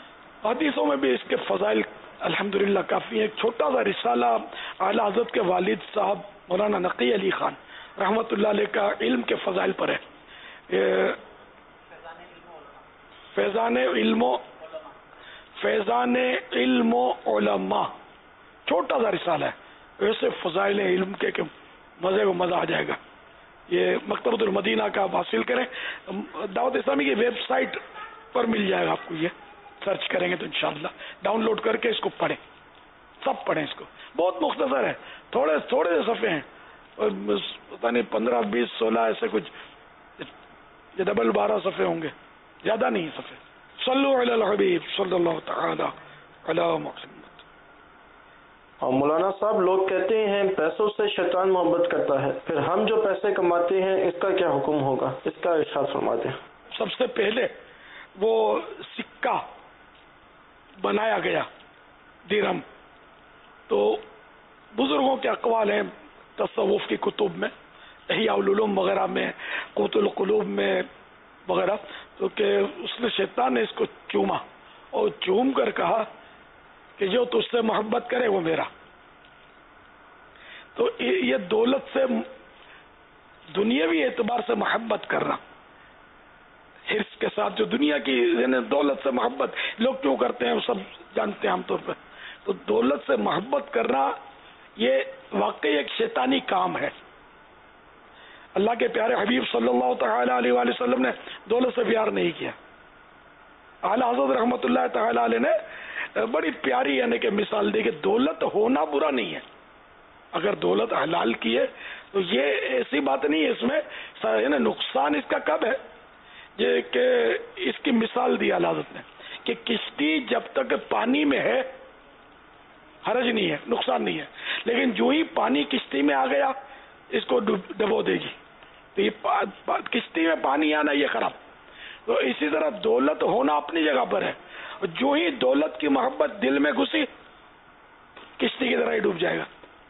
حدیثوں میں بھی اس کے فضائل الحمدللہ کافی ہیں. ایک چھوٹا سا رسالہ اعلیٰ حضرت کے والد صاحب مولانا نقی علی خان رحمۃ اللہ علیہ کا علم کے فضائل پر ہے. فیضان علم و فیضان علم و علماء چھوٹا سا رسالہ ہے. ویسے فضائل علم کے کہ مزے کو مزہ آ جائے گا. یہ مکتبۃ المدینہ کا آپ حاصل کریں. دعوت اسلامی کی ویب سائٹ پر مل جائے گا آپ کو. یہ سرچ کریں گے تو انشاءاللہ ڈاؤن لوڈ کر کے اس کو پڑھیں. سب پڑھیں اس کو. بہت مختصر ہے. تھوڑے تھوڑے سے صفحے ہیں اور پتہ نہیں پندرہ بیس سولہ ایسے کچھ یہ ڈبل بارہ صفحے ہوں گے. زیادہ نہیں صفحے. صلو علی الحبیب صلی اللہ تعالی علی محمد. اور مولانا صاحب لوگ کہتے ہیں پیسوں سے شیطان محبت کرتا ہے, پھر ہم جو پیسے کماتے ہیں اس کا کیا حکم ہوگا؟ اس کا ارشاد فرماتے ہیں. سب سے پہلے وہ سکہ بنایا گیا درہم, تو بزرگوں کے اقوال ہیں تصوف کی کتب میں, احیاء العلوم وغیرہ میں, قوت القلوب میں وغیرہ, تو کہ اس نے شیطان نے اس کو چوما اور چوم کر کہا کہ جو تجھ سے محبت کرے وہ میرا. تو یہ دولت سے دنیاوی اعتبار سے محبت کرنا, حرص کے ساتھ جو دنیا کی یعنی دولت سے محبت لوگ کیوں کرتے ہیں وہ سب جانتے ہیں عام طور پہ. تو دولت سے محبت کرنا یہ واقعی ایک شیطانی کام ہے. اللہ کے پیارے حبیب صلی اللہ تعالی علیہ وآلہ وسلم نے دولت سے پیار نہیں کیا. اعلیٰ حضرت رحمۃ اللہ تعالی علیہ نے بڑی پیاری یعنی کہ مثال دی کہ دولت ہونا برا نہیں ہے. اگر دولت حلال کی ہے تو یہ ایسی بات نہیں ہے, اس میں یعنی نقصان اس کا کب ہے یہ کہ اس کی مثال دی اعلیٰ حضرت نے کہ کشتی جب تک پانی میں ہے حرج نہیں ہے, نقصان نہیں ہے, لیکن جو ہی پانی کشتی میں آ گیا اس کو ڈبو دے گی. تو یہ کشتی میں پانی آنا یہ خراب. تو اسی طرح دولت ہونا اپنی جگہ پر ہے, جو ہی دولت کی محبت دل میں گھسی کشتی کی طرح ہی ڈوب جائے گا.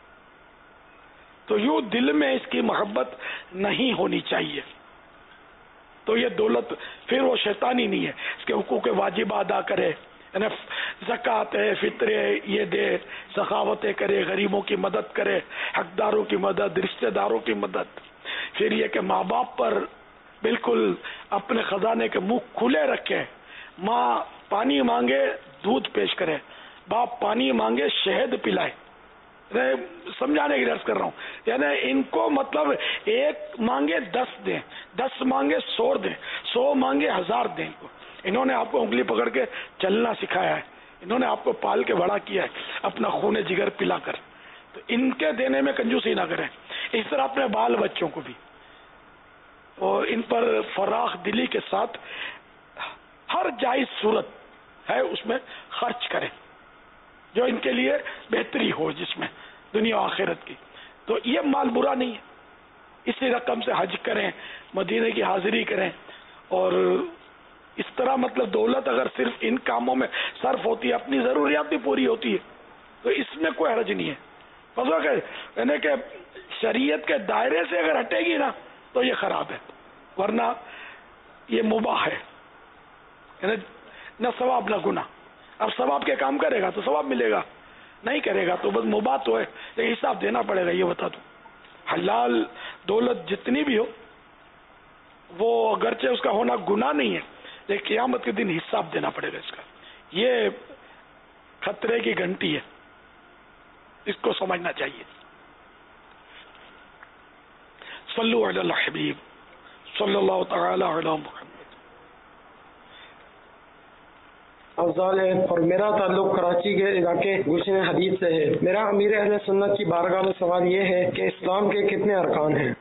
تو یوں دل میں اس کی محبت نہیں ہونی چاہیے. تو یہ دولت پھر وہ شیطانی نہیں ہے. اس کے حقوق واجب ادا کرے, یعنی زکوٰۃ ہے, فطر ہے, یہ دے, سخاوتیں کرے, غریبوں کی مدد کرے, حقداروں کی مدد, رشتہ داروں کی مدد. پھر یہ کہ ماں باپ پر بالکل اپنے خزانے کے منہ کھلے رکھے. ماں پانی مانگے دودھ پیش کرے, باپ پانی مانگے شہد پلائے. سمجھانے کی درس کر رہا ہوں. یعنی ان کو مطلب ایک مانگے دس دیں, دس مانگے سو دیں, سو مانگے ہزار دیں. ان کو انہوں نے آپ کو انگلی پکڑ کے چلنا سکھایا ہے, انہوں نے آپ کو پال کے بڑا کیا ہے اپنا خون جگر پلا کر. تو ان کے دینے میں کنجوسی نہ کریں. اس طرح اپنے بال بچوں کو بھی اور ان پر فراخ دلی کے ساتھ ہر جائز صورت ہے اس میں خرچ کریں جو ان کے لیے بہتری ہو, جس میں دنیا و آخرت کی. تو یہ مال برا نہیں ہے. اسی رقم سے حج کریں, مدینے کی حاضری کریں. اور اس طرح مطلب دولت اگر صرف ان کاموں میں صرف ہوتی ہے, اپنی ضروریات بھی پوری ہوتی ہے, تو اس میں کوئی حرج نہیں ہے. یعنی کہ شریعت کے دائرے سے اگر ہٹے گی نا تو یہ خراب ہے, ورنہ یہ مباح ہے. یعنی نہ ثواب نہ گناہ. اب ثواب کے کام کرے گا تو ثواب ملے گا, نہیں کرے گا تو بس مباح تو ہے, لیکن حساب دینا پڑے گا. یہ بتا دوں حلال دولت جتنی بھی ہو وہ اگرچہ اس کا ہونا گناہ نہیں ہے, لیکن قیامت کے دن حساب دینا پڑے گا اس کا. یہ خطرے کی گھنٹی ہے, اس کو سمجھنا چاہیے. صلو علی الحبیب صلی اللہ تعالی علی محمد. افضال ہے اور میرا تعلق کراچی کے علاقے گلشن حدیث سے ہے. میرا امیر اہل سنت کی بارگاہ میں سوال یہ ہے کہ اسلام کے کتنے ارکان ہیں؟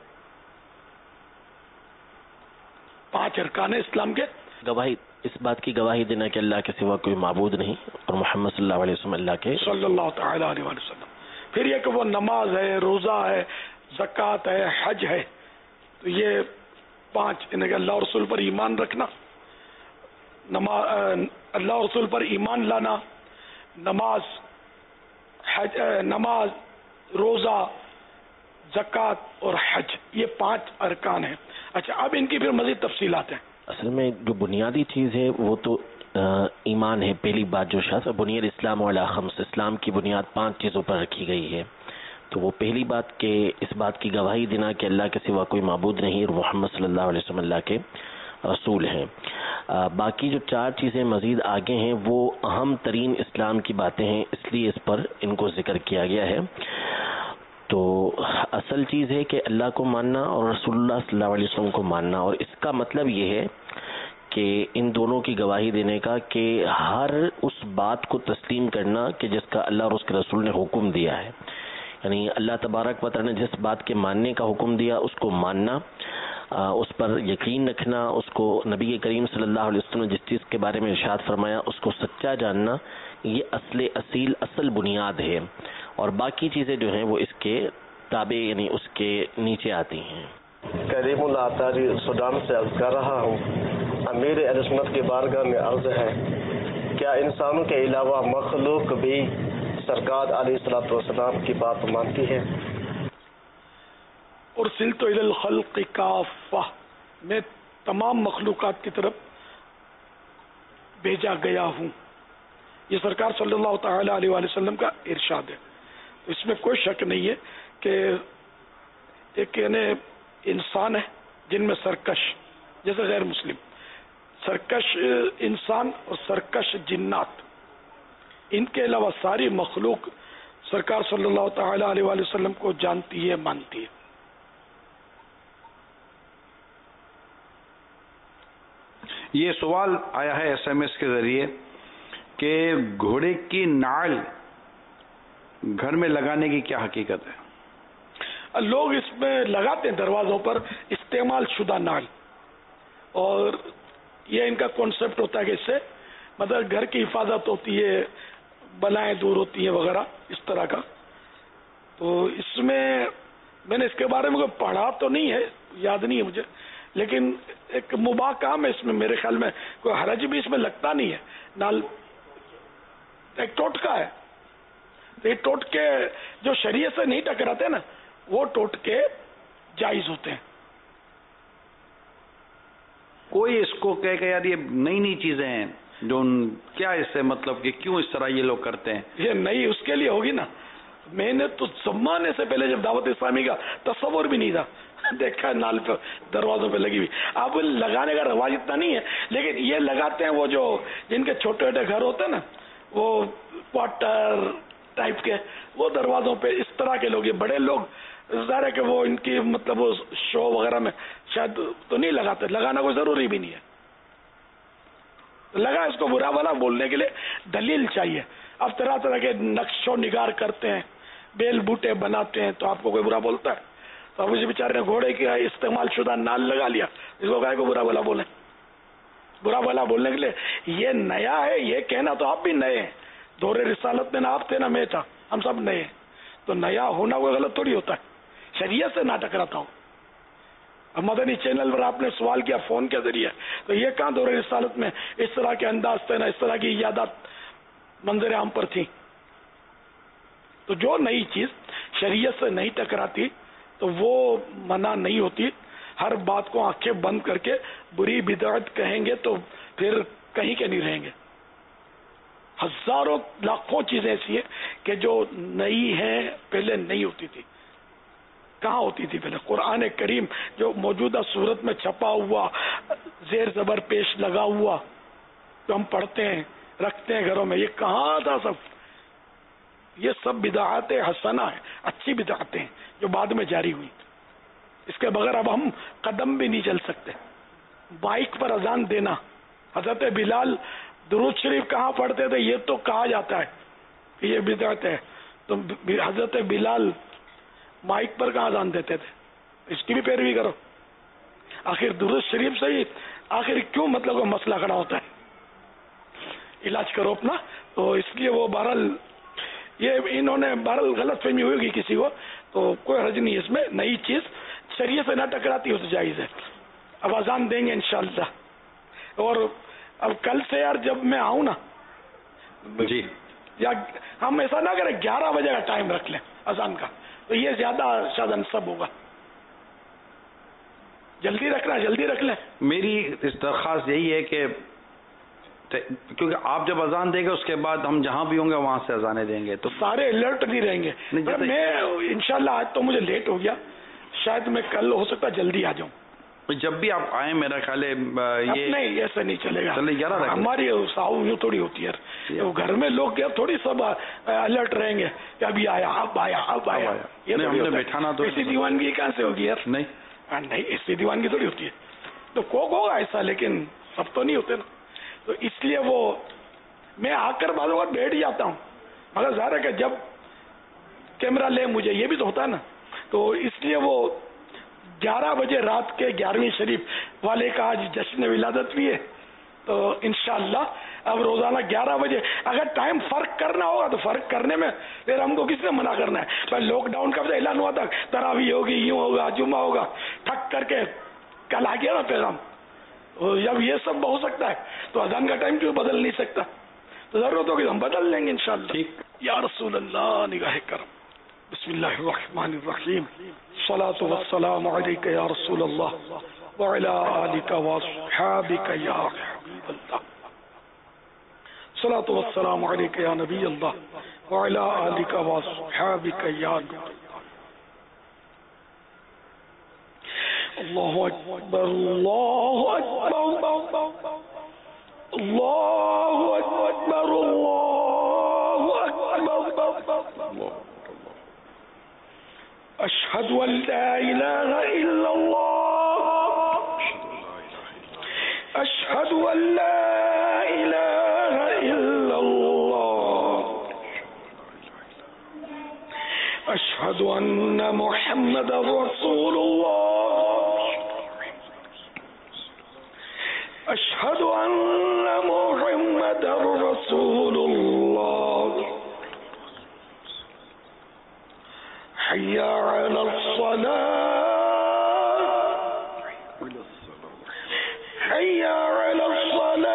پانچ ارکان اسلام کے. گواہی, اس بات کی گواہی دینا کہ اللہ کے سوا کوئی معبود نہیں اور محمد صلی اللہ علیہ وسلم اللہ کے صلی اللہ تعالی علیہ وسلم. پھر یہ کہ وہ نماز ہے, روزہ ہے, زکوٰۃ ہے, حج ہے. تو یہ پانچ, یعنی کہ اللہ رسول پر ایمان رکھنا, نماز اللہ رسول پر ایمان لانا, نماز حج, نماز روزہ زکوٰۃ اور حج, یہ پانچ ارکان ہیں. اچھا اب ان کی پھر مزید تفصیلات ہیں. اصل میں جو بنیادی چیز ہے وہ تو ایمان ہے. پہلی بات جو شاید بنیاد اسلام علی خمس، اسلام کی بنیاد پانچ چیزوں پر رکھی گئی ہے. تو وہ پہلی بات کہ اس بات کی گواہی دینا کہ اللہ کے سوا کوئی معبود نہیں اور محمد صلی اللہ علیہ وسلم اللہ کے رسول ہیں. باقی جو چار چیزیں مزید آگے ہیں وہ اہم ترین اسلام کی باتیں ہیں، اس لیے اس پر ان کو ذکر کیا گیا ہے. تو اصل چیز ہے کہ اللہ کو ماننا اور رسول اللہ صلی اللہ علیہ وسلم کو ماننا، اور اس کا مطلب یہ ہے کہ ان دونوں کی گواہی دینے کا کہ ہر اس بات کو تسلیم کرنا کہ جس کا اللہ اور اس کے رسول نے حکم دیا ہے. یعنی اللہ تبارک و تعالی نے جس بات کے ماننے کا حکم دیا اس کو ماننا، اس پر یقین رکھنا، اس کو نبی کریم صلی اللہ علیہ وسلم نے جس چیز کے بارے میں ارشاد فرمایا اس کو سچا جاننا، یہ اصل اصیل اصل بنیاد ہے. اور باقی چیزیں جو ہیں وہ اس کے تابع یعنی اس کے نیچے آتی ہیں. کریم اللہ اطاری سوڈان سے عرض کر رہا ہوں، امیر اہل سنت کی بارگاہ میں عرض ہے، کیا انسانوں کے علاوہ مخلوق بھی سرکار علیہ الصلوۃ والسلام کی بات مانتی ہے؟ ارسلت الی الخلق کافہ، میں تمام مخلوقات کی طرف بھیجا گیا ہوں. یہ سرکار صلی اللہ تعالی علیہ وآلہ وسلم کا ارشاد ہے. اس میں کوئی شک نہیں ہے کہ ایک یعنی انسان ہے جن میں سرکش جیسے غیر مسلم، سرکش انسان اور سرکش جنات، ان کے علاوہ ساری مخلوق سرکار صلی اللہ تعالی علیہ وآلہ وسلم کو جانتی ہے، مانتی ہے. یہ سوال آیا ہے ایس ایم ایس کے ذریعے کہ گھوڑے کی نعل گھر میں لگانے کی کیا حقیقت ہے؟ لوگ اس میں لگاتے ہیں دروازوں پر استعمال شدہ نعل، اور یہ ان کا کانسیپٹ ہوتا ہے کہ اس سے مطلب گھر کی حفاظت ہوتی ہے، بلائیں دور ہوتی ہیں وغیرہ اس طرح کا. تو اس میں میں نے اس کے بارے میں پڑھا تو نہیں ہے، یاد نہیں ہے مجھے، لیکن ایک مباح کام ہے اس میں، میرے خیال میں کوئی حرج بھی اس میں لگتا نہیں ہے. نال ایک ٹوٹکا ہے، یہ ٹوٹکے جو شریعت سے نہیں ٹکراتے نا وہ ٹوٹکے جائز ہوتے ہیں. کوئی اس کو کہے کہ یار یہ نئی نئی چیزیں ہیں جو کیا اس سے مطلب کہ کیوں اس طرح یہ لوگ کرتے ہیں؟ یہ نئی اس کے لیے ہوگی نا. میں نے تو زمانے سے پہلے جب دعوت اسلامی کا تصور بھی نہیں تھا دیکھا نال پہ دروازوں پہ لگی ہوئی. اب لگانے کا رواج اتنا نہیں ہے، لیکن یہ لگاتے ہیں وہ جو جن کے چھوٹے چھوٹے گھر ہوتے ہیں نا، وہ کوارٹر ٹائپ کے، وہ دروازوں پہ اس طرح کے لوگ، یہ بڑے لوگ ظاہر ہے کہ وہ ان کی مطلب وہ شو وغیرہ میں شاید تو نہیں لگاتے، لگانا کوئی ضروری بھی نہیں ہے. لگا اس کو برا والا بولنے کے لیے دلیل چاہیے. اب طرح طرح کے نقش و نگار کرتے ہیں، بیل بوٹے بناتے ہیں، تو آپ کو کوئی برا بولتا ہے؟ تو اب اس بیچارے نے گھوڑے کی استعمال شدہ نال لگا لیا، اس کو کہا کہ برا والا بولیں. برا والا بولنے کے لیے یہ نیا ہے، یہ کہنا تو آپ بھی نئے ہیں. دور رسالت میں نہ آپ تھے نہ میں تھا، ہم سب نئے ہیں. تو نیا ہونا کوئی غلط تھوڑی ہوتا ہے، شریعت سے نہ ٹکراتا ہوں. اب مدنی چینل پر آپ نے سوال کیا فون کے ذریعے، تو یہ کہاں دور رسالت میں اس طرح کے انداز تھے نا، اس طرح کی یادات منظر عام پر تھی. تو جو نئی چیز شریعت سے نہیں ٹکراتی تو وہ منع نہیں ہوتی. ہر بات کو آنکھیں بند کر کے بری بدعت کہیں گے تو پھر کہیں کے نہیں رہیں گے. ہزاروں لاکھوں چیزیں ایسی ہیں کہ جو نئی ہیں پہلے نہیں ہوتی تھی. کہاں ہوتی تھی پہلے؟ قرآن کریم جو موجودہ صورت میں چھپا ہوا، زیر زبر پیش لگا ہوا، جو ہم پڑھتے ہیں رکھتے ہیں گھروں میں، یہ کہاں تھا سب؟ یہ سب بدعات حسنہ ہیں، اچھی بدعاتیں ہیں جو بعد میں جاری ہوئی. اس کے بغیر اب ہم قدم بھی نہیں چل سکتے. بائک پر اذان دینا، حضرت بلال درود شریف کہاں پڑھتے تھے یہ تو کہا جاتا ہے کہ یہ بدعت ہے، تو حضرت بلال مائک پر کہاں اذان دیتے تھے؟ اس کی بھی پیروی کرو. آخر درود شریف سے ہی آخر کیوں مطلب وہ مسئلہ کھڑا ہوتا ہے؟ علاج کرو اپنا. تو اس لیے وہ بہرحال یہ انہوں نے بہرحال غلط فہمی ہوگی کسی کو، تو کوئی حرج نہیں اس میں. نئی چیز شریعت سے نہ ٹکراتی ہو تو جائز ہے. اب اذان دیں گے انشاءاللہ. اور اب کل سے یار جب میں آؤں نا جی، یا ہم ایسا نہ کریں گیارہ بجے کا ٹائم رکھ لیں اذان کا، تو یہ زیادہ شاید انسب ہوگا. جلدی رکھنا، جلدی رکھ لیں. میری اس درخواست یہی ہے کہ کیونکہ آپ جب اذان دیں گے اس کے بعد ہم جہاں بھی ہوں گے وہاں سے اذانیں دیں گے تو سارے الرٹ نہیں رہیں گے. میں انشاءاللہ آج تو مجھے لیٹ ہو گیا, شاید میں کل ہو سکتا جلدی آ جاؤں. جب بھی آپ آئیں میرا خیال ہے یہ نہیں ایسا نہیں چلے گا. گیارہ ہماری ساؤ یوں تھوڑی ہوتی ہے, گھر میں لوگ کیا تھوڑی سب الرٹ رہیں گے کہ ابھی آیا اب آیا اب آیا. یہ بیٹھانا تو ایسی دیوانگی کہاں سے ہوگی یار؟ نہیں نہیں ایسی دیوانگی تھوڑی ہوتی ہے. تو کوک ہوگا ایسا, لیکن سب تو نہیں ہوتے نا. تو اس لیے وہ میں آ کر بعض اوقات بیٹھ جاتا ہوں, مگر ظاہر ہے کہ جب کیمرہ لے مجھے یہ بھی تو ہوتا ہے نا. تو اس لیے وہ گیارہ بجے رات کے گیارہویں شریف والے کا آج جشن ولادت بھی ہے, تو انشاءاللہ اب روزانہ گیارہ بجے اگر ٹائم فرق کرنا ہوگا تو فرق کرنے میں پھر ہم کو کس نے منع کرنا ہے. پہلے لاک ڈاؤن کا اعلان ہوا تھا تراویح ہوگی, یوں ہوگا, جمعہ ہوگا, ٹھک کر کے کل آ گیا نا پیغام. جب یہ سب ہو سکتا ہے تو اذان کا ٹائم کیوں بدل نہیں سکتا؟ تو ضرورت ہوگی ہم بدل لیں گے انشاءاللہ. یا رسول اللہ نگاہ کرم. بسم اللہ الرحمن الرحیم. الصلاۃ والسلام علیک یا رسول اللہ وعلی آلک واصحابک یا حبیب اللہ. الصلاۃ والسلام علیک یا نبی اللہ وعلی آلک واصحابک یا اللہ اکبر اللہ اکبر اللہ اکبر اللہ اکبر. اشہد ان لا الہ الا اللہ اشہد ان لا الہ الا اللہ اشہد ان محمد رسول اللہ اشہد ان محمد رسول اللہ. حي على الصلاة حي على الصلاة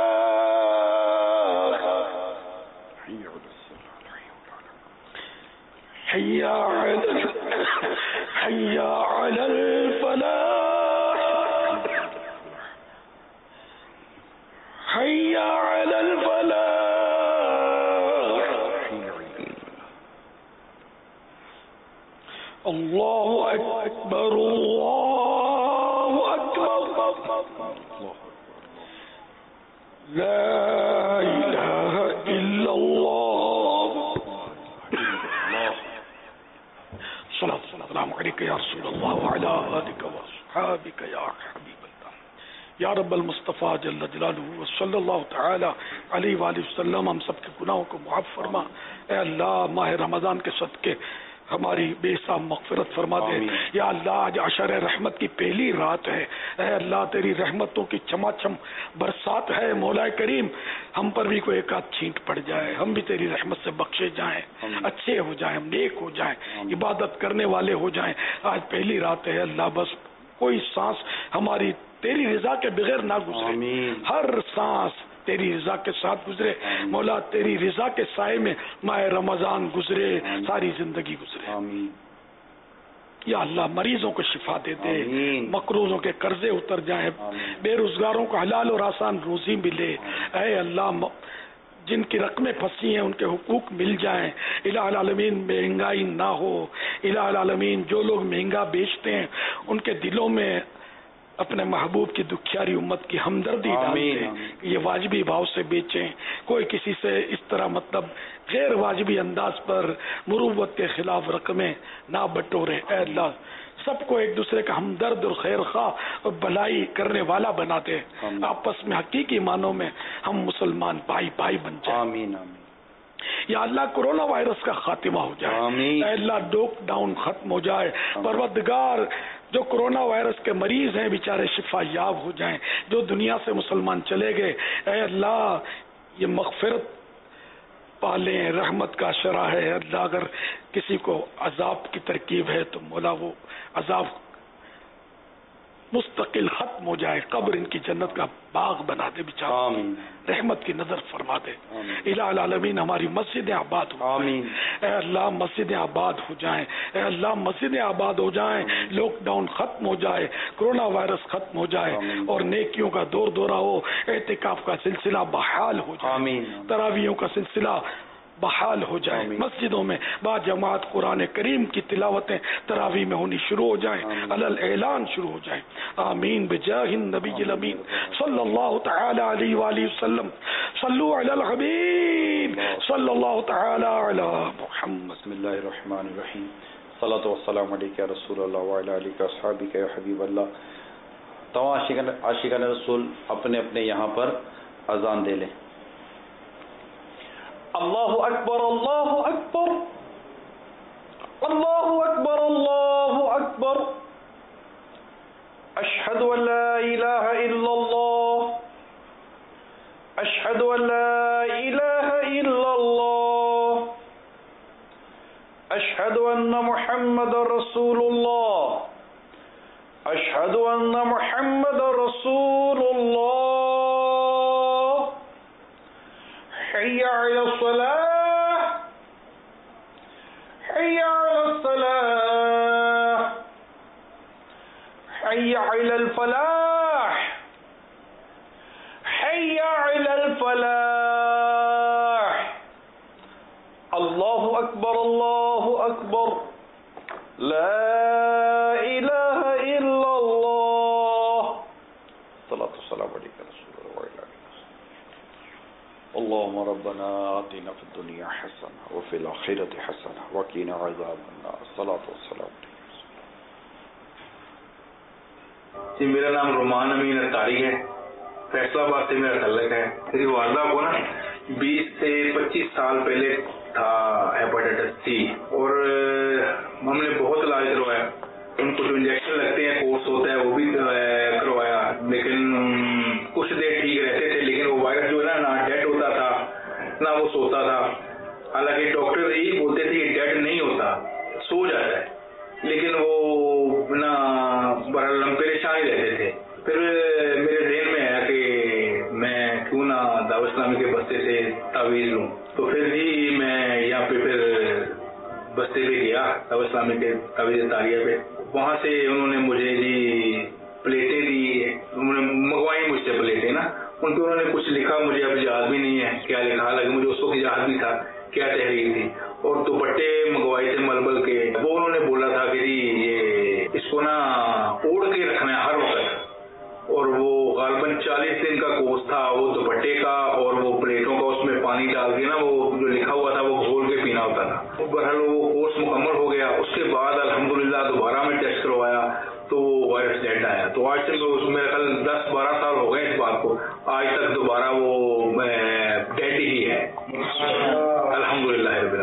حي على حي على الفلاح حي على الفلاح. اللہ اکبر اللہ اکبر لا الہ الا اللہ. صلاۃ والسلام علیک یا رسول اللہ وعلی آلک واصحابک یا حبیب اللہ. یا رب المصطفیٰ جل جلالہ صلی اللہ تعالی علیہ وآلہ وسلم ہم سب کے گناہوں کو معاف فرما. اے اللہ ماہ رمضان کے صدقے ہماری بے حساب مغفرت فرما دے. یا اللہ آج عشر رحمت کی پہلی رات ہے, اے اللہ تیری رحمتوں کی چماچم برسات ہے. مولا کریم ہم پر بھی کوئی ایک آدھ چھینٹ پڑ جائے, ہم بھی تیری رحمت سے بخشے جائیں, اچھے ہو جائیں, نیک ہو جائیں, عبادت کرنے والے ہو جائیں. آج پہلی رات ہے اللہ, بس کوئی سانس ہماری تیری رضا کے بغیر نہ گزرے, ہر سانس تیری رضا کے ساتھ گزرے. مولا تیری رضا کے سائے میں ماہ رمضان گزرے, ساری زندگی گزرے. یا اللہ مریضوں کو شفا دے دے, مقروضوں کے قرضے اتر جائیں, بے روزگاروں کو حلال اور آسان روزی ملے. اے اللہ جن کی رقمیں پھنسی ہیں ان کے حقوق مل جائیں. الہ العالمین مہنگائی نہ ہو. الہ العالمین جو لوگ مہنگا بیچتے ہیں ان کے دلوں میں اپنے محبوب کی دکھیاری امت کی ہمدردی ڈالتے, یہ واجبی بھاؤ سے بیچیں. کوئی کسی سے اس طرح مطلب غیر واجبی انداز پر مروت کے خلاف رقمیں نہ بٹورے. اے اللہ سب کو ایک دوسرے کا ہمدرد اور خیر خواہ اور بھلائی کرنے والا بنا دے. آپس میں حقیقی معنوں میں ہم مسلمان بھائی بھائی بن جائیں. آمین آمین. یا اللہ کورونا وائرس کا خاتمہ ہو جائے. اے اللہ لاک ڈاؤن ختم ہو جائے. پروردگار جو کرونا وائرس کے مریض ہیں بیچارے شفا یاب ہو جائیں. جو دنیا سے مسلمان چلے گئے اے اللہ یہ مغفرت پالیں, رحمت کا شرح ہے. اللہ اگر کسی کو عذاب کی ترکیب ہے تو مولا وہ عذاب मुस्तकिल खत्म हो जाए, कब्र इनकी जन्नत का बाग बना दे बेचारा, रहमत की नजर फरमा दे। इलाह आलमीन हमारी मस्जिदें आबाद हो, ऐ अल्लाह मस्जिदें आबाद हो जाएं, ऐ अल्लाह मस्जिदें आबाद हो जाएं, लॉकडाउन खत्म हो जाए, कोरोना वायरस खत्म हो जाए और नेकियों का दौर दौरा हो, एतिकाफ का सिलसिला बहाल हो जाए, तरावियों का सिलसिला बहाल हो जाए, मस्जिदों में बाजमात कुरान करीम की तिलावतें तरावी में होनी शुरू हो जाएं, अलल ऐलान शुरू हो जाएं। आमीन बिजाहिन नबील अमीन सल्लल्लाहु तआला अलैहि वालैहि वसल्लम। सल्लु अलल हबीब सल्लल्लाहु तआला अला मुहम्मद। बिस्मिल्लाहिर रहमानिर रहीम। सलातो वस्सलामु अलैका या रसूलल्लाह व अला आलिका अस्हाबिका या हबीबल्लाह। तमाम आशिकान आशिकान रसूल अपने अपने यहाँ पर अजान दे लें। अल्लाहु अकबर अल्लाहु अकबर अल्लाहु अकबर अल्लाहु अकबर अशहदु अल्ला इलाहा इल्लल्लाह अशहदु अल्ला इलाहा इल्लल्लाह अशहदु अन्ना मुहम्मदर रसूलुल्लाह अशहदु अन्ना मुहम्मदर रसूलुल्लाह हय्या अलस सलाह हय्या अलस सलाह हय्या अलल फलाह हय्या अलल फलाह। अल्लाहु अकबर अल्लाहु अकबर ला इलाहा इल्लल्लाह। सल्लल्लाहु अलैहि वसल्लम। अल्लाहुम्मा रब्बना आतिना फिद दुनिया हसना व फिल आखिरति हसना व क़िना अज़ाबन नार। सल्लल्लाहु अलैहि वसल्लम। जी मेरा नाम रोमान अमीन अत्तारी है, फैसलाबाद से मेरा तल्लक है। मेरी वालदा को ना बीस से पच्चीस साल पहले था हेपेटाइटिस सी और हमने बहुत इलाज करवाया, उनको जो इंजेक्शन लगते हैं कोर्स होता है वो भी करवाया, लेकिन कुछ देर ठीक रहते थे, लेकिन वो वायरस जो है ना ना डेड होता था ना वो सोता था। हालांकि डॉक्टर यही बोलते थे कि डेड नहीं होता, सो जाता है, लेकिन वो ना बहरहाल हम परेशान ही रहते थे। फिर मेरे ज़हन में आया कि मैं क्यों ना दावत इस्लामी के बस्ते से तावीज़ लूँ, तो फिर ही मैं यहाँ पे फिर बस्ते पे गया दावत इस्लामी के तावीज़ तारिया पे। वहाँ से उन्होंने मुझे जी प्लेटें दी, उन्होंने मंगवाई मुझसे प्लेटें ना, उन पर उन्होंने कुछ लिखा, मुझे अब याद भी नहीं है क्या लिखा, हालांकि मुझे उस वक्त याद भी था क्या तहरीर थी। और दुपट्टे मंगवाए थे मलबल के, वो उन्होंने बोला था कि जी ये इसको ना ओढ़ के रखना है हर वक्त, और वो गालबन चालीस दिन का कोर्स था वो दुपट्टे का और वो प्लेटों का, उसमें पानी डाल के ना वो जो लिखा हुआ था वो घोल के पीना होता था। बहरहाल वो कोर्स मुकम्मल हो गया। उसके बाद अल्हम्दुलिल्लाह दोबारा मैं टेस्ट करवाया तो वायरस डेड आया। तो आज से मेरे ख्याल दस बारह साल हो गए इस बात को, आज तक दोबारा वो डेड ही है अल्हम्दुलिल्लाह रब्बिल आलमीन।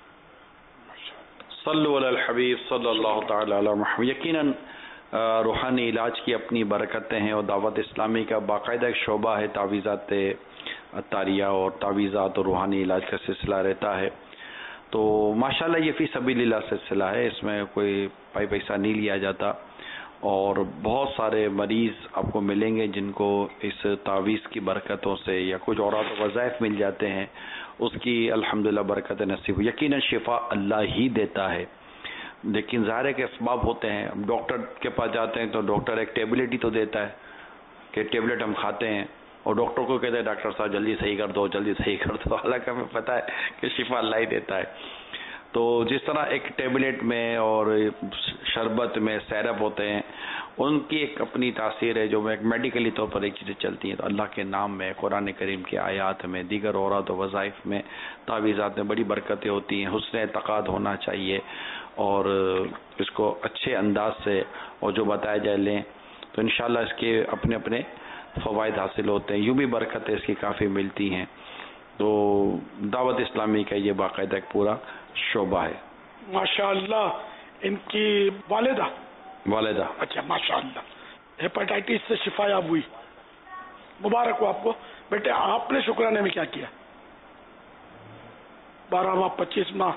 सल्लु अलल हबीब सल्लल्लाहु तआला अला मुहम्मद। यकीनन रूहानी इलाज की अपनी बरकतें हैं और दावत इस्लामी का बाकायदा एक शोबा है, तावीज़ात अत्तारिया और तावीज़ात और रूहानी इलाज का सिलसिला रहता है। तो माशाल्लाह ये फ़ी सबीलिल्लाह सिलसिला है, इसमें कोई पाई पैसा नहीं लिया जाता और बहुत सारे मरीज़ आपको मिलेंगे जिनको इस तावीज़ की बरकतों से या कुछ और वज़ाइफ मिल जाते हैं, उसकी अल्हम्दुलिल्लाह बरकत नसीब हुई। यकीनन शिफा अल्लाह ही देता है, लेकिन ज़ाहिर है कि असबाब होते हैं। अब डॉक्टर के पास जाते हैं तो डॉक्टर एक टेबलेट ही तो देता है कि टेबलेट हम खाते हैं, और डॉक्टर को कहते हैं डॉक्टर साहब जल्दी सही कर दो जल्दी सही कर दो, हालांकि हमें पता है कि शिफा अल्लाह ही देता है। तो जिस तरह एक टेबलेट में और शरबत में सैरप होते हैं, उनकी एक अपनी तासीर है जो एक मेडिकली तौर पर एक चीज़ें चलती हैं। तो अल्लाह के नाम में, कुरान करीम की आयात में, दीगर औरात और वज़ाइफ में, तावीज़ात में बड़ी बरकतें होती हैं। हुस्न एतक़ाद होना चाहिए और इसको अच्छे अंदाज से और जो बताया जाए लें तो इंशाअल्लाह इसके अपने अपने फ़वाइद हासिल होते हैं। यूँ भी बरकतें इसकी काफ़ी मिलती हैं। तो दावत इस्लामी का ये बाकायदा एक पूरा शोबा है। माशाअल्लाह। इनकी वालिदा वालिदा अच्छा माशाअल्लाह हेपेटाइटिस से शिफायाब हुई, मुबारक हो आपको बेटे। आपने शुक्राने में क्या किया? बारह माह पच्चीस माह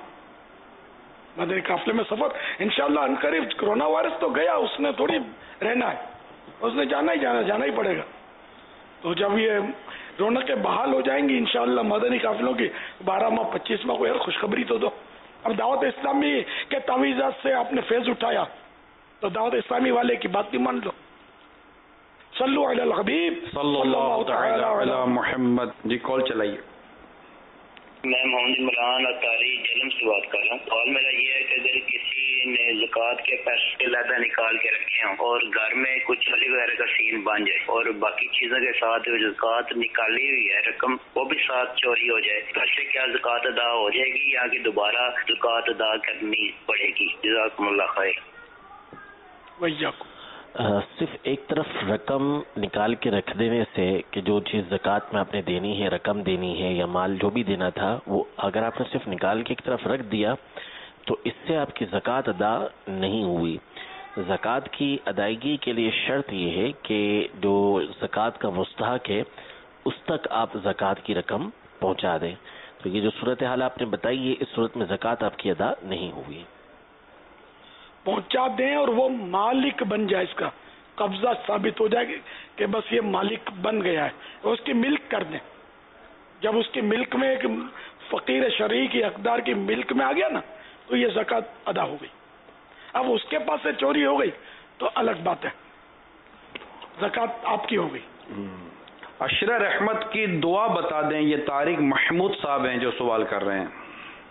मदनी काफिले में सफर, इंशाअल्लाह अनकरीब कोरोना वायरस तो गया, उसने थोड़ी रहना है। उसने जाना ही जाना जाना ही पड़ेगा। तो जब ये रौनकें बहाल हो जाएंगी इंशाअल्लाह मदनी काफिलों की, बारह माह पच्चीस माह को यार खुशखबरी तो दो। अब दावत इस्लामी के तावीज़ात से आपने फैज उठाया तो दावत इस्लामी वाले की बात भी मान लो। सल्लु अलल हबीब सल्लल्लाहु तआला अला मुहम्मद। जी कॉल चलाइए। मैं मोहम्मद इमरान अतारी जलम से बात कर रहा हूँ। और मेरा ये है कि अगर किसी ने ज़कात के पैसे लादा निकाल के रखे हों और घर में कुछ चोरी वगैरह का सीन बन जाए और बाकी चीज़ों के साथ ज़कात निकाली हुई है रकम वो भी साथ चोरी हो जाए, तो इससे क्या ज़कात अदा हो जाएगी या कि दोबारा ज़कात अदा करनी पड़ेगी? जज़ाकुमुल्लाह खैर। वैयाकुम। आ, सिर्फ एक तरफ रकम निकाल के रख देने से कि जो चीज़ ज़कात में आपने देनी है, रकम देनी है या माल जो भी देना था, वो अगर आपने सिर्फ निकाल के एक तरफ रख दिया तो इससे आपकी ज़कात अदा नहीं हुई। ज़कात की अदायगी के लिए शर्त ये है कि जो ज़कात का मुस्तहक है उस तक आप ज़कात की रकम पहुंचा दें। तो ये जो सूरत हाल आपने बताई है, इस सूरत में ज़कात आपकी अदा नहीं हुई। पहुंचा दें और वो मालिक बन जाए, इसका कब्जा साबित हो जाएगी कि बस ये मालिक बन गया है, उसकी मिल्क कर दें। जब उसकी मिल्क में एक फकीर शरई की हकदार की मिल्क में आ गया ना तो ये ज़कात अदा हो गई। अब उसके पास से चोरी हो गई तो अलग बात है, ज़कात आपकी हो गई। अशरा रहमत की दुआ बता दें। ये तारिक महमूद साहब हैं जो सवाल कर रहे हैं।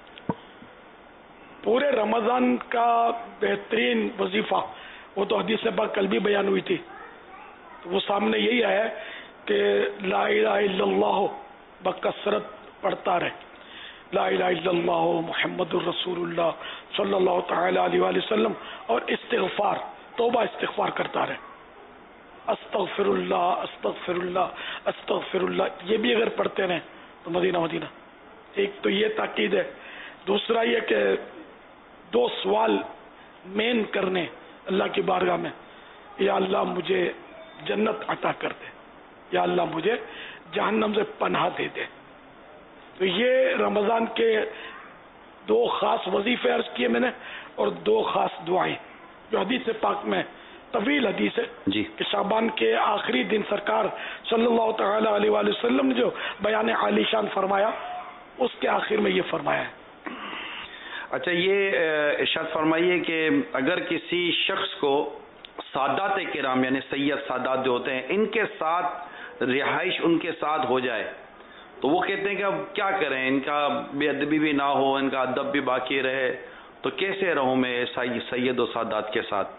पूरे रमजान का बेहतरीन वजीफा, वो तो हदीस पाक कल भी बयान हुई थी, तो वो सामने यही है कि ला इलाहा इल्लल्लाह बकसरत पढ़ता रहे, ला इलाहा इल्लल्लाह मुहम्मदुर रसूलुल्लाह सल्लल्लाहु तआला अलैहि वसल्लम, और इस्तिगफार तौबा इस्तिगफार करता रहे, अस्तगफिरुल्लाह अस्तगफिरुल्लाह अस्तगफिरुल्लाह। ये भी अगर पढ़ते रहें तो मदीना मदीना। एक तो ये ताकीद है। दूसरा ये कि दो सवाल मेन करने अल्लाह की बारगाह में, या अल्लाह मुझे जन्नत अता कर दे, या अल्लाह मुझे जहन्नम से पनाह दे दे। तो ये रमज़ान के दो खास वजीफे अर्ज किए मैंने और दो खास दुआएं जो हदीस पाक में तवील हदीस है जी कि शाबान के आखिरी दिन सरकार सल्लल्लाहु तआला अलैहि वसल्लम ने जो बयान आलीशान फरमाया उसके आखिर में ये फरमाया है। अच्छा, ये इरशाद फरमाइए कि अगर किसी शख्स को सादात किराम यानी सैयद सादात जो होते हैं इनके साथ रिहाइश उनके साथ हो जाए तो वो कहते हैं कि अब क्या करें, इनका बेअदबी भी ना हो, इनका अदब भी बाकी रहे, तो कैसे रहूं मैं सैयद और सादात के साथ?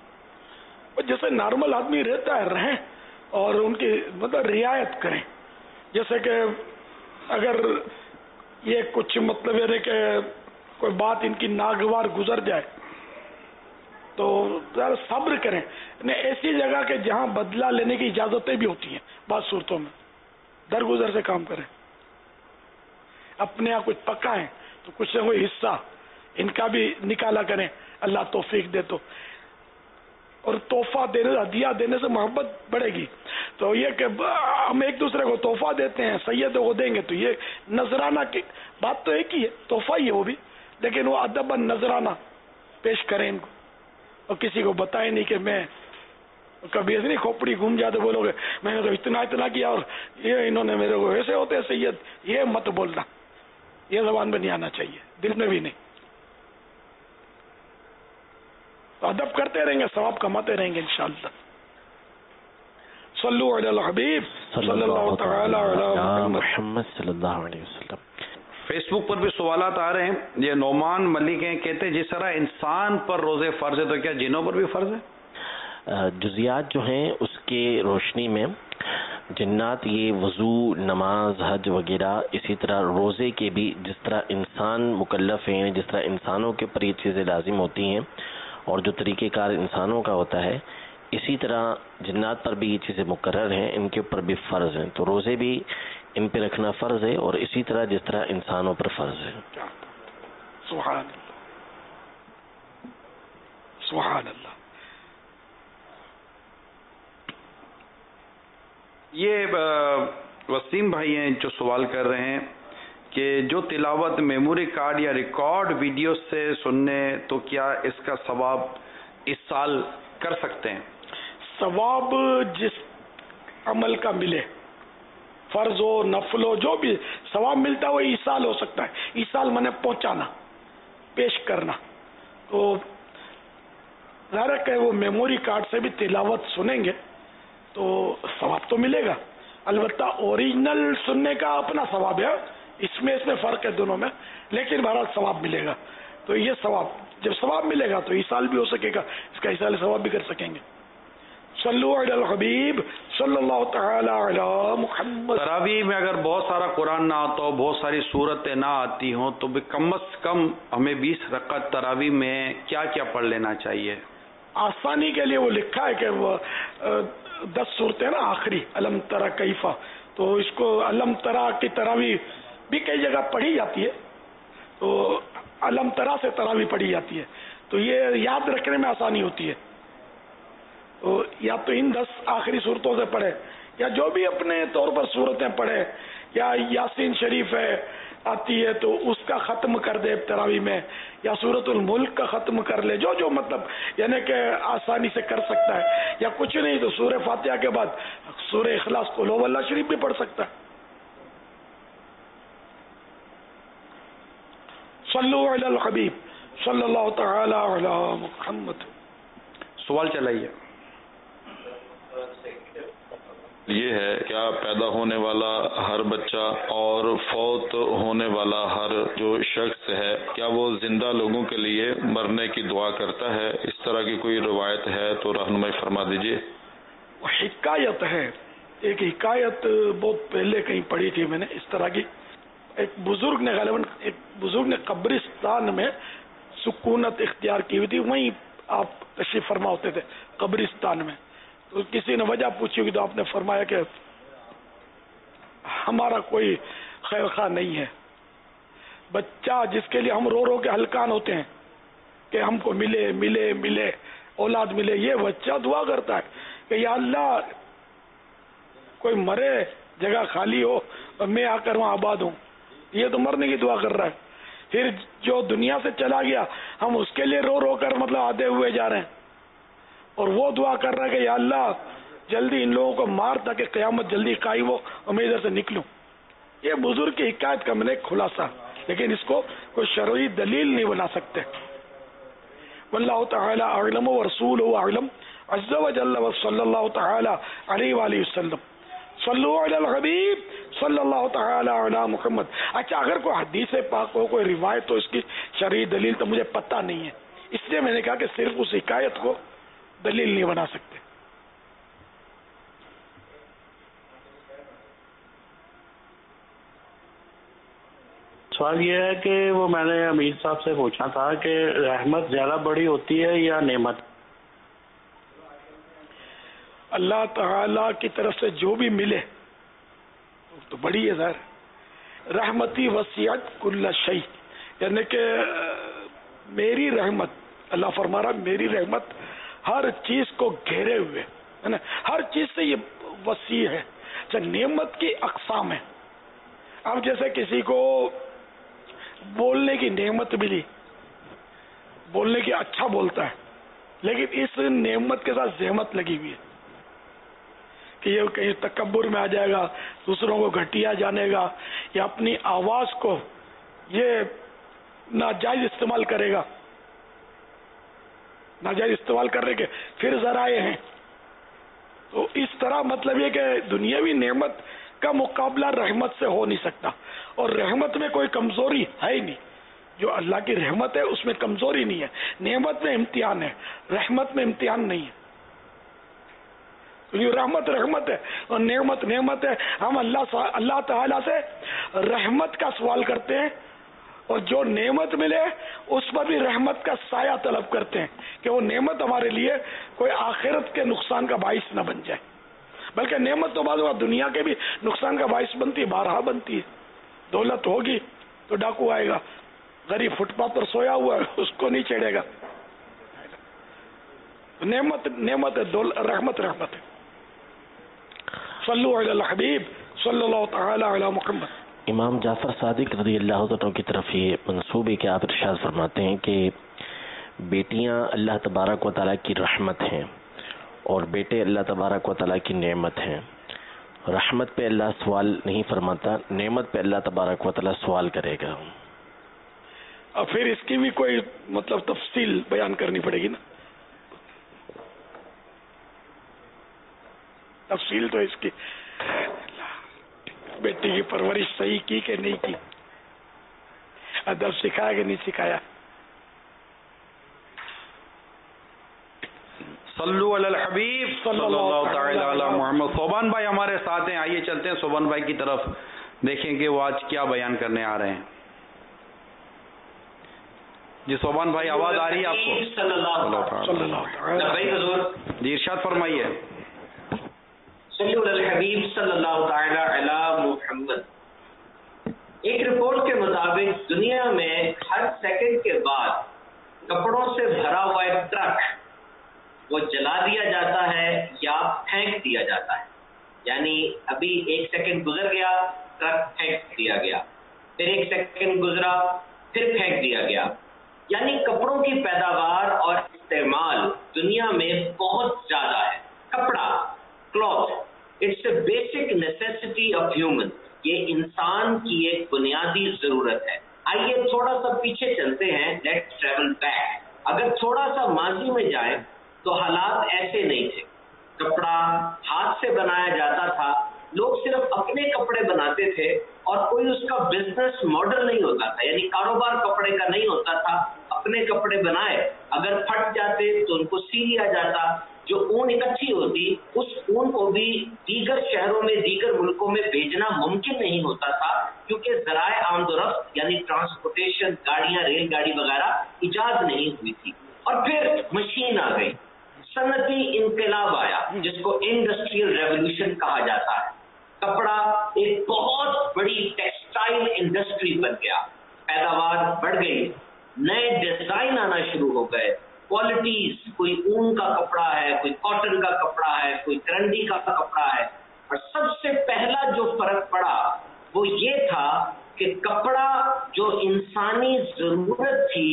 जैसे नॉर्मल आदमी रहता है रहें और उनकी मतलब रियायत करें। जैसे कि अगर ये कुछ मतलब है कि कोई बात इनकी नागवार गुजर जाए तो यार सब्र करें। ऐसी जगह के जहां बदला लेने की इजाजतें भी होती हैं बाद सूरतों में, दरगुजर से काम करें। अपने यहाँ कुछ पक्का है तो कुछ न कोई हिस्सा इनका भी निकाला करें, अल्लाह तौफीक दे तो। और तोहफा देने हदिया देने से मोहब्बत बढ़ेगी। तो ये कि हम एक दूसरे को तोहफा देते हैं, सैयदों को देंगे, तो ये नजराना की बात तो एक ही है, तोहफा ही है वो भी, लेकिन वो अदबन नजराना पेश करें इनको और किसी को बताए नहीं कि मैं कभी ऐसे नहीं खोपड़ी घूम जाते बोलोगे मैंने तो इतना इतना किया और ये इन्होंने मेरे को ऐसे होते हैं सैयद, ये मत बोलना, ये जबान में नहीं आना चाहिए, दिल में भी नहीं। तो अदब करते रहेंगे, सवाब कमाते रहेंगे इंशाअल्लाह। सल्लु अलल हबीब सल्लल्लाहु तआला अला मुहम्मद सल्लल्लाहु अलैहि वसल्लम। फेसबुक पर भी सवालात आ रहे हैं। ये नौमान मलिक हैं, कहते हैं जिस तरह इंसान पर रोजे फर्ज है तो क्या जिनों पर भी फर्ज है? जुजियात जो हैं उसके रोशनी में जिन्नात ये वज़ू, नमाज, हज वगैरह, इसी तरह रोज़े के भी जिस तरह इंसान मुकल्लफ हैं, जिस तरह इंसानों के ऊपर ये चीज़ें लाजिम होती हैं और जो तरीक़ेकार इंसानों का होता है, इसी तरह जिन्नात पर भी ये चीज़ें मुकर्रर हैं, इनके ऊपर भी फ़र्ज़ हैं। तो रोज़े भी इन पे रखना फ़र्ज़ है और इसी तरह जिस तरह इंसानों पर फ़र्ज़ है। सुभान अल्लाह, सुभान अल्लाह। ये वसीम भाई हैं जो सवाल कर रहे हैं कि जो तिलावत मेमोरी कार्ड या रिकॉर्ड वीडियो से सुनने, तो क्या इसका सवाब इस साल कर सकते हैं? सवाब जिस अमल का मिले, फर्ज हो नफल हो, जो भी सवाब मिलता है वो ईसाल हो सकता है। ईसाल माने पहुंचाना, पेश करना। तो ज़ाहिर है कि वो मेमोरी कार्ड से भी तिलावत सुनेंगे तो सवाब तो मिलेगा। अलबत्ता ओरिजिनल सुनने का अपना सवाब है, इसमें इसमें फ़र्क है दोनों में, लेकिन बहरहाल सवाब मिलेगा। तो ये सवाब, जब सवाब मिलेगा तो ईसाल भी हो सकेगा, इसका ईसाल सवाब भी कर सकेंगे। सल्लु अलल हबीब सल्लल्लाहु तआला अला मुहम्मद। तरावी में अगर बहुत सारा कुरान ना आता हो, बहुत सारी सूरतें ना आती हों, तो भी कम से कम हमें बीस रकात तरावी में क्या क्या पढ़ लेना चाहिए? आसानी के लिए वो लिखा है कि वो दस सूरतें ना आखिरी, अलम तरा कैफा, तो इसको अलम तरा की तरावी भी कई जगह पढ़ी जाती है, तो अलम तरा से तरावी पढ़ी जाती है, तो ये याद रखने में आसानी होती है। तो या तो इन दस आखिरी सूरतों से पढ़े, या जो भी अपने तौर पर सूरतें पढ़े, या यासीन शरीफ है आती है तो उसका ख़त्म कर दे तरावी में, या सूरतुल मुल्क का ख़त्म कर ले, जो जो मतलब यानी कि आसानी से कर सकता है। या कुछ नहीं तो सूरह फातिहा के बाद सूरह इखलास कुल हुवल्लाह शरीफ भी पढ़ सकता है। सल्लु अलल हबीब सल्लल्लाहु तआला अला मुहम्मद। सवाल चलाइए। ये है, क्या पैदा होने वाला हर बच्चा और फौत होने वाला हर जो शख्स है, क्या वो जिंदा लोगों के लिए मरने की दुआ करता है? इस तरह की कोई रवायत है तो रहनुमाई फरमा दीजिए। हिकायत है, एक हिकायत बहुत पहले कहीं पढ़ी थी मैंने इस तरह की। एक बुजुर्ग ने गालिबन एक बुजुर्ग ने कब्रिस्तान में सुकूनत इख्तियार की हुई थी, वहीं आप तशरीफ फरमा होते थे कब्रिस्तान में। तो किसी ने वजह पूछी होगी तो आपने फरमाया कि हमारा कोई खैर खा नहीं है। बच्चा जिसके लिए हम रो रो के हलकान होते हैं कि हमको मिले मिले मिले औलाद मिले, ये बच्चा दुआ करता है कि या अल्लाह कोई मरे, जगह खाली हो और मैं आकर वहां आबाद हूं। ये तो मरने की दुआ कर रहा है। फिर जो दुनिया से चला गया हम उसके लिए रो रो कर मतलब आधे हुए जा रहे हैं, और वो दुआ कर रहा है कि या अल्लाह जल्दी इन लोगों को मार ताकि क़यामत जल्दी कायम हो और मैं इधर से निकलूं। ये बुजुर्ग की हिकायत का मैंने खुलासा, लेकिन इसको कोई शरई दलील नहीं बना सकते। वल्लाहु तआला अअलम व रसूलुहु अअलम अज़्ज़ा व जल्ल व सल्लल्लाहु तआला अलैहि व आलिहि वसल्लम। सल्लु अलल हबीब सल्लल्लाहु तआला अला मुहम्मद। अच्छा, अगर कोई हदीस पाक हो, कोई रिवायत हो, इसकी शरई दलील तो मुझे पता नहीं है, इसलिए मैंने कहा कि सिर्फ उस हिकायत को दलील नहीं बना सकते। सवाल ये है कि वो मैंने अमीर साहब से पूछा था कि रहमत ज्यादा बड़ी होती है या नेमत? अल्लाह ताला की तरफ से जो भी मिले तो बड़ी है सर। रहमती वसीअत कुल्ल शै, यानी कि मेरी रहमत, अल्लाह फरमा रहा मेरी रहमत हर चीज को घेरे हुए है ना, हर चीज से ये वसी है। अच्छा, नेमत की अकसाम है। अब जैसे किसी को बोलने की नेमत मिली, बोलने की अच्छा बोलता है, लेकिन इस नेमत के साथ जहमत लगी हुई है कि ये कहीं तकब्बुर में आ जाएगा, दूसरों को घटिया जानेगा, या अपनी आवाज को ये नाजायज इस्तेमाल करेगा। नाजायज इस्तेमाल करने के फिर जराए हैं। तो इस तरह मतलब ये कि दुनियावी नेमत का मुकाबला रहमत से हो नहीं सकता, और रहमत में कोई कमजोरी है ही नहीं। जो अल्लाह की रहमत है उसमें कमजोरी नहीं है। नेमत में इम्तिहान है, रहमत में इम्तिहान नहीं है। तो ये रहमत रहमत है और नेमत नेमत है। हम अल्लाह अल्लाह ताला से रहमत का सवाल करते हैं, और जो नेमत मिले उस पर भी रहमत का साया तलब करते हैं कि वो नेमत हमारे लिए कोई आखिरत के नुकसान का बाइस न बन जाए। बल्कि नेमत तो बाद दुनिया के भी नुकसान का बाइस बनती है, बारहा बनती है। दौलत होगी तो डाकू आएगा, गरीब फुटपाथ पर सोया हुआ है उसको नहीं छेड़ेगा। नेमत नेमत है, रहमत रहमत है। सल्लु अलल हबीब सल्लल्लाहु तआला अला मुहम्मद। इमाम जाफर सादिक रज़ी अल्लाह तआला की तरफ ये मंसूब है कि आप इरशाद फरमाते हैं कि बेटियां अल्लाह तबारक व तआला की रहमत हैं, اور بیٹے اللہ تبارک و تعالیٰ کی نعمت ہیں. رحمت پہ اللہ سوال نہیں فرماتا, نعمت پہ اللہ تبارک و تعالیٰ سوال کرے گا. اور پھر اس کی بھی کوئی مطلب تفصیل بیان کرنی پڑے گی نا. تفصیل تو اس کی بیٹی کی پرورش صحیح کی کہ نہیں کی, ادب سکھایا کہ نہیں سکھایا. صلو علی الحبیب صلی اللہ تعالی علی محمد. صوبان بھائی ہمارے ساتھ ہیں, آئیے چلتے ہیں صوبان بھائی کی طرف, دیکھیں کہ وہ آج کیا بیان کرنے آ رہے ہیں. جی صوبان بھائی آواز آ رہی ہے آپ کو؟ صلی اللہ حضور جی ارشاد فرمائیے. صلو علی الحبیب صلی اللہ تعالی علی محمد. ایک رپورٹ کے مطابق دنیا میں ہر سیکنڈ کے بعد کپڑوں سے بھرا ہوا ایک ٹرک وہ جلا دیا جاتا ہے یا پھینک دیا جاتا ہے. یعنی ابھی ایک سیکنڈ گزر گیا, ٹرک پھینک دیا گیا, پھر ایک سیکنڈ گزرا, پھر پھینک دیا گیا. یعنی کپڑوں کی پیداوار اور استعمال دنیا میں بہت زیادہ ہے. کپڑا, cloth, it's a basic necessity of human. یہ انسان کی ایک بنیادی ضرورت ہے. آئیے تھوڑا سا پیچھے چلتے ہیں, لیٹس ٹریول بیک. اگر تھوڑا سا ماضی میں جائیں تو حالات ایسے نہیں تھے. کپڑا ہاتھ سے بنایا جاتا تھا, لوگ صرف اپنے کپڑے بناتے تھے اور کوئی اس کا بزنس ماڈل نہیں ہوتا تھا, یعنی کاروبار کپڑے کا نہیں ہوتا تھا. اپنے کپڑے بنائے, اگر پھٹ جاتے تو ان کو سی لیا جاتا. جو اون اکٹھی ہوتی اس اون کو بھی دیگر شہروں میں, دیگر ملکوں میں بھیجنا ممکن نہیں ہوتا تھا کیونکہ ذرائع آمد و رفت یعنی ٹرانسپورٹیشن, گاڑیاں, ریل گاڑی وغیرہ ایجاد نہیں ہوئی تھی. اور پھر مشین آ گئی, صنعتی انقلاب آیا جس کو انڈسٹریل ریولوشن کہا جاتا ہے. کپڑا ایک بہت بڑی ٹیکسٹائل انڈسٹری بن گیا, پیداوار بڑھ گئی, نئے ڈیزائن آنا شروع ہو گئے, کوالٹیز, کوئی اون کا کپڑا ہے, کوئی کاٹن کا کپڑا ہے, کوئی کرنڈی کا کپڑا ہے. اور سب سے پہلا جو فرق پڑا وہ یہ تھا کہ کپڑا جو انسانی ضرورت تھی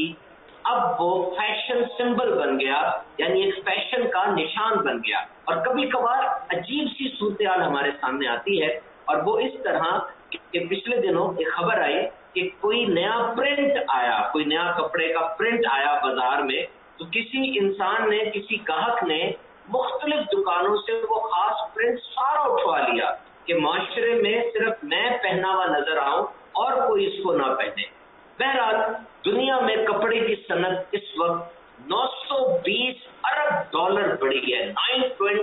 اب وہ فیشن سمبل بن گیا, یعنی ایک فیشن کا نشان بن گیا. اور کبھی کبھار عجیب سی صورتحال ہمارے سامنے آتی ہے, اور وہ اس طرح کہ پچھلے دنوں ایک خبر آئی کہ کوئی نیا پرنٹ آیا, کوئی نیا کپڑے کا پرنٹ آیا بازار میں, تو کسی انسان نے, کسی گاہک نے مختلف دکانوں سے وہ خاص پرنٹ سارا اٹھوا لیا کہ معاشرے میں صرف میں پہنا ہوا نظر آؤں اور کوئی اس کو نہ پہنے. بہرحال دنیا میں کپڑے کی صنعت اس وقت نو سو بیس ارب ڈالر بڑھی ہے, نائن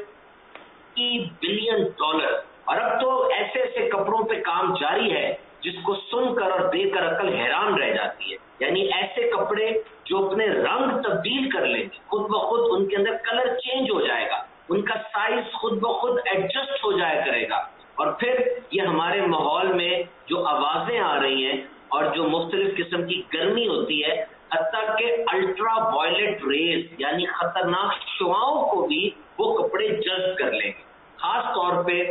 ٹوینٹی بلین ڈالر. اور اب تو ایسے ایسے کپڑوں پہ کام جاری ہے جس کو سن کر اور دیکھ کر عقل حیران رہ جاتی ہے. یعنی ایسے کپڑے جو اپنے رنگ تبدیل کر لیں گے, خود بخود ان کے اندر کلر چینج ہو جائے گا, ان کا سائز خود بخود ایڈجسٹ ہو جایا کرے گا. اور پھر یہ ہمارے ماحول میں جو آوازیں آ رہی ہیں اور جو مختلف قسم کی گرمی ہوتی ہے, حتیٰ کہ الٹرا وائلٹ ریز یعنی خطرناک شعاؤں کو بھی وہ کپڑے جذب کر لیں گے. خاص طور پہ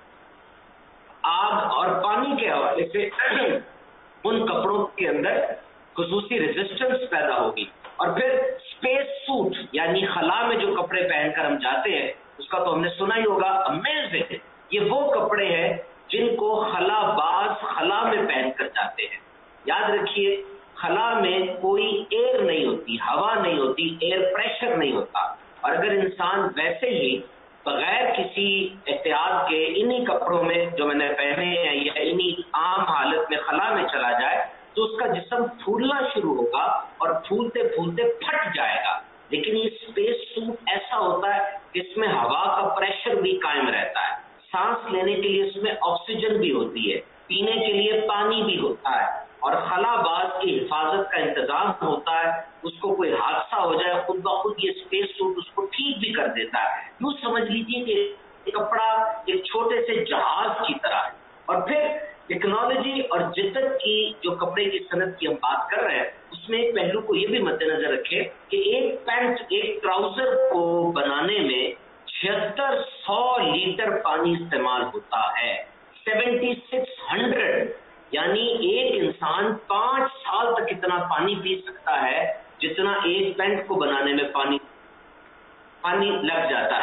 آگ اور پانی کے حوالے سے ان کپڑوں کے اندر خصوصی ریزسٹنس پیدا ہوگی. اور پھر اسپیس سوٹ یعنی خلا میں جو کپڑے پہن کر ہم جاتے ہیں اس کا تو ہم نے سنا ہی ہوگا, امیزنگ. یہ وہ کپڑے ہیں جن کو خلا باز خلا میں پہن کر جاتے ہیں. یاد رکھیے خلا میں کوئی ایئر نہیں ہوتی, ہوا نہیں ہوتی, ایئر پریشر نہیں ہوتا. اور اگر انسان ویسے ہی بغیر کسی احتیاط کے انہی کپڑوں میں جو میں نے پہنے ہیں یا انہی عام حالت میں خلا میں چلا جائے تو اس کا جسم پھولنا شروع ہوگا اور پھولتے پھولتے پھٹ جائے گا. لیکن یہ اسپیس سوٹ ایسا ہوتا ہے کہ اس میں ہوا کا پریشر بھی قائم رہتا ہے, سانس لینے کے لیے اس میں آکسیجن بھی ہوتی ہے, پینے کے لیے پانی بھی ہوتا ہے, اور خلا باز کی حفاظت کا انتظام ہوتا ہے. اس کو کوئی حادثہ ہو جائے خود بخود یہ اسپیس سوٹ اس کو ٹھیک بھی کر دیتا ہے. یوں سمجھ لیجیے کہ کپڑا ایک چھوٹے سے جہاز کی طرح ہے. اور پھر ٹیکنالوجی اور جدت کی جو کپڑے کی صنعت کی ہم بات کر رہے ہیں اس میں ایک پہلو کو یہ بھی مد نظر رکھے کہ ایک پینٹ, ایک ٹراؤزر کو بنانے میں چھہتر سو لیٹر پانی استعمال ہوتا ہے. سیونٹی سکس ہنڈریڈ یعنی ایک انسان پانچ سال تک اتنا پانی پی سکتا ہے جتنا ایک پینٹ کو بنانے میں پانی پانی لگ جاتا ہے.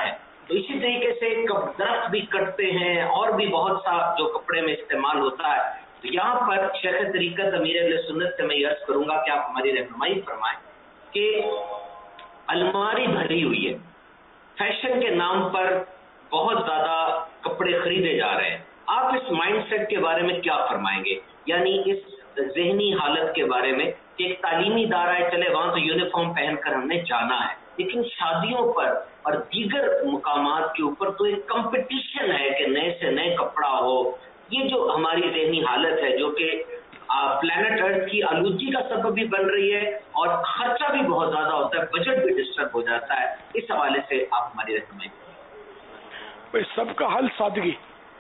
تو اسی طریقے سے درخت بھی کٹتے ہیں اور بھی بہت سا جو کپڑے میں استعمال ہوتا ہے. تو یہاں پر شیخ طریقت امیر اہل سنت سے میں یہ عرض کروں گا کہ آپ ہماری رہنمائی فرمائیں کہ الماری بھری ہوئی ہے، فیشن کے نام پر بہت زیادہ کپڑے خریدے جا رہے ہیں. آپ اس مائنڈ سیٹ کے بارے میں کیا فرمائیں گے؟ یعنی اس ذہنی حالت کے بارے میں کہ ایک تعلیمی ادارہ ہے، چلے وہاں تو یونیفارم پہن کر ہم نے جانا ہے، لیکن شادیوں پر اور دیگر مقامات کے اوپر تو ایک کمپٹیشن ہے کہ نئے سے نئے کپڑا ہو. یہ جو ہماری ذہنی حالت ہے جو کہ پلانٹ ارتھ کی آلودگی کا سبب بھی بن رہی ہے اور خرچہ بھی بہت زیادہ ہوتا ہے، بجٹ بھی ڈسٹرب ہو جاتا ہے. اس حوالے سے آپ ہماری رہنمائی. سب کا حل سادگی.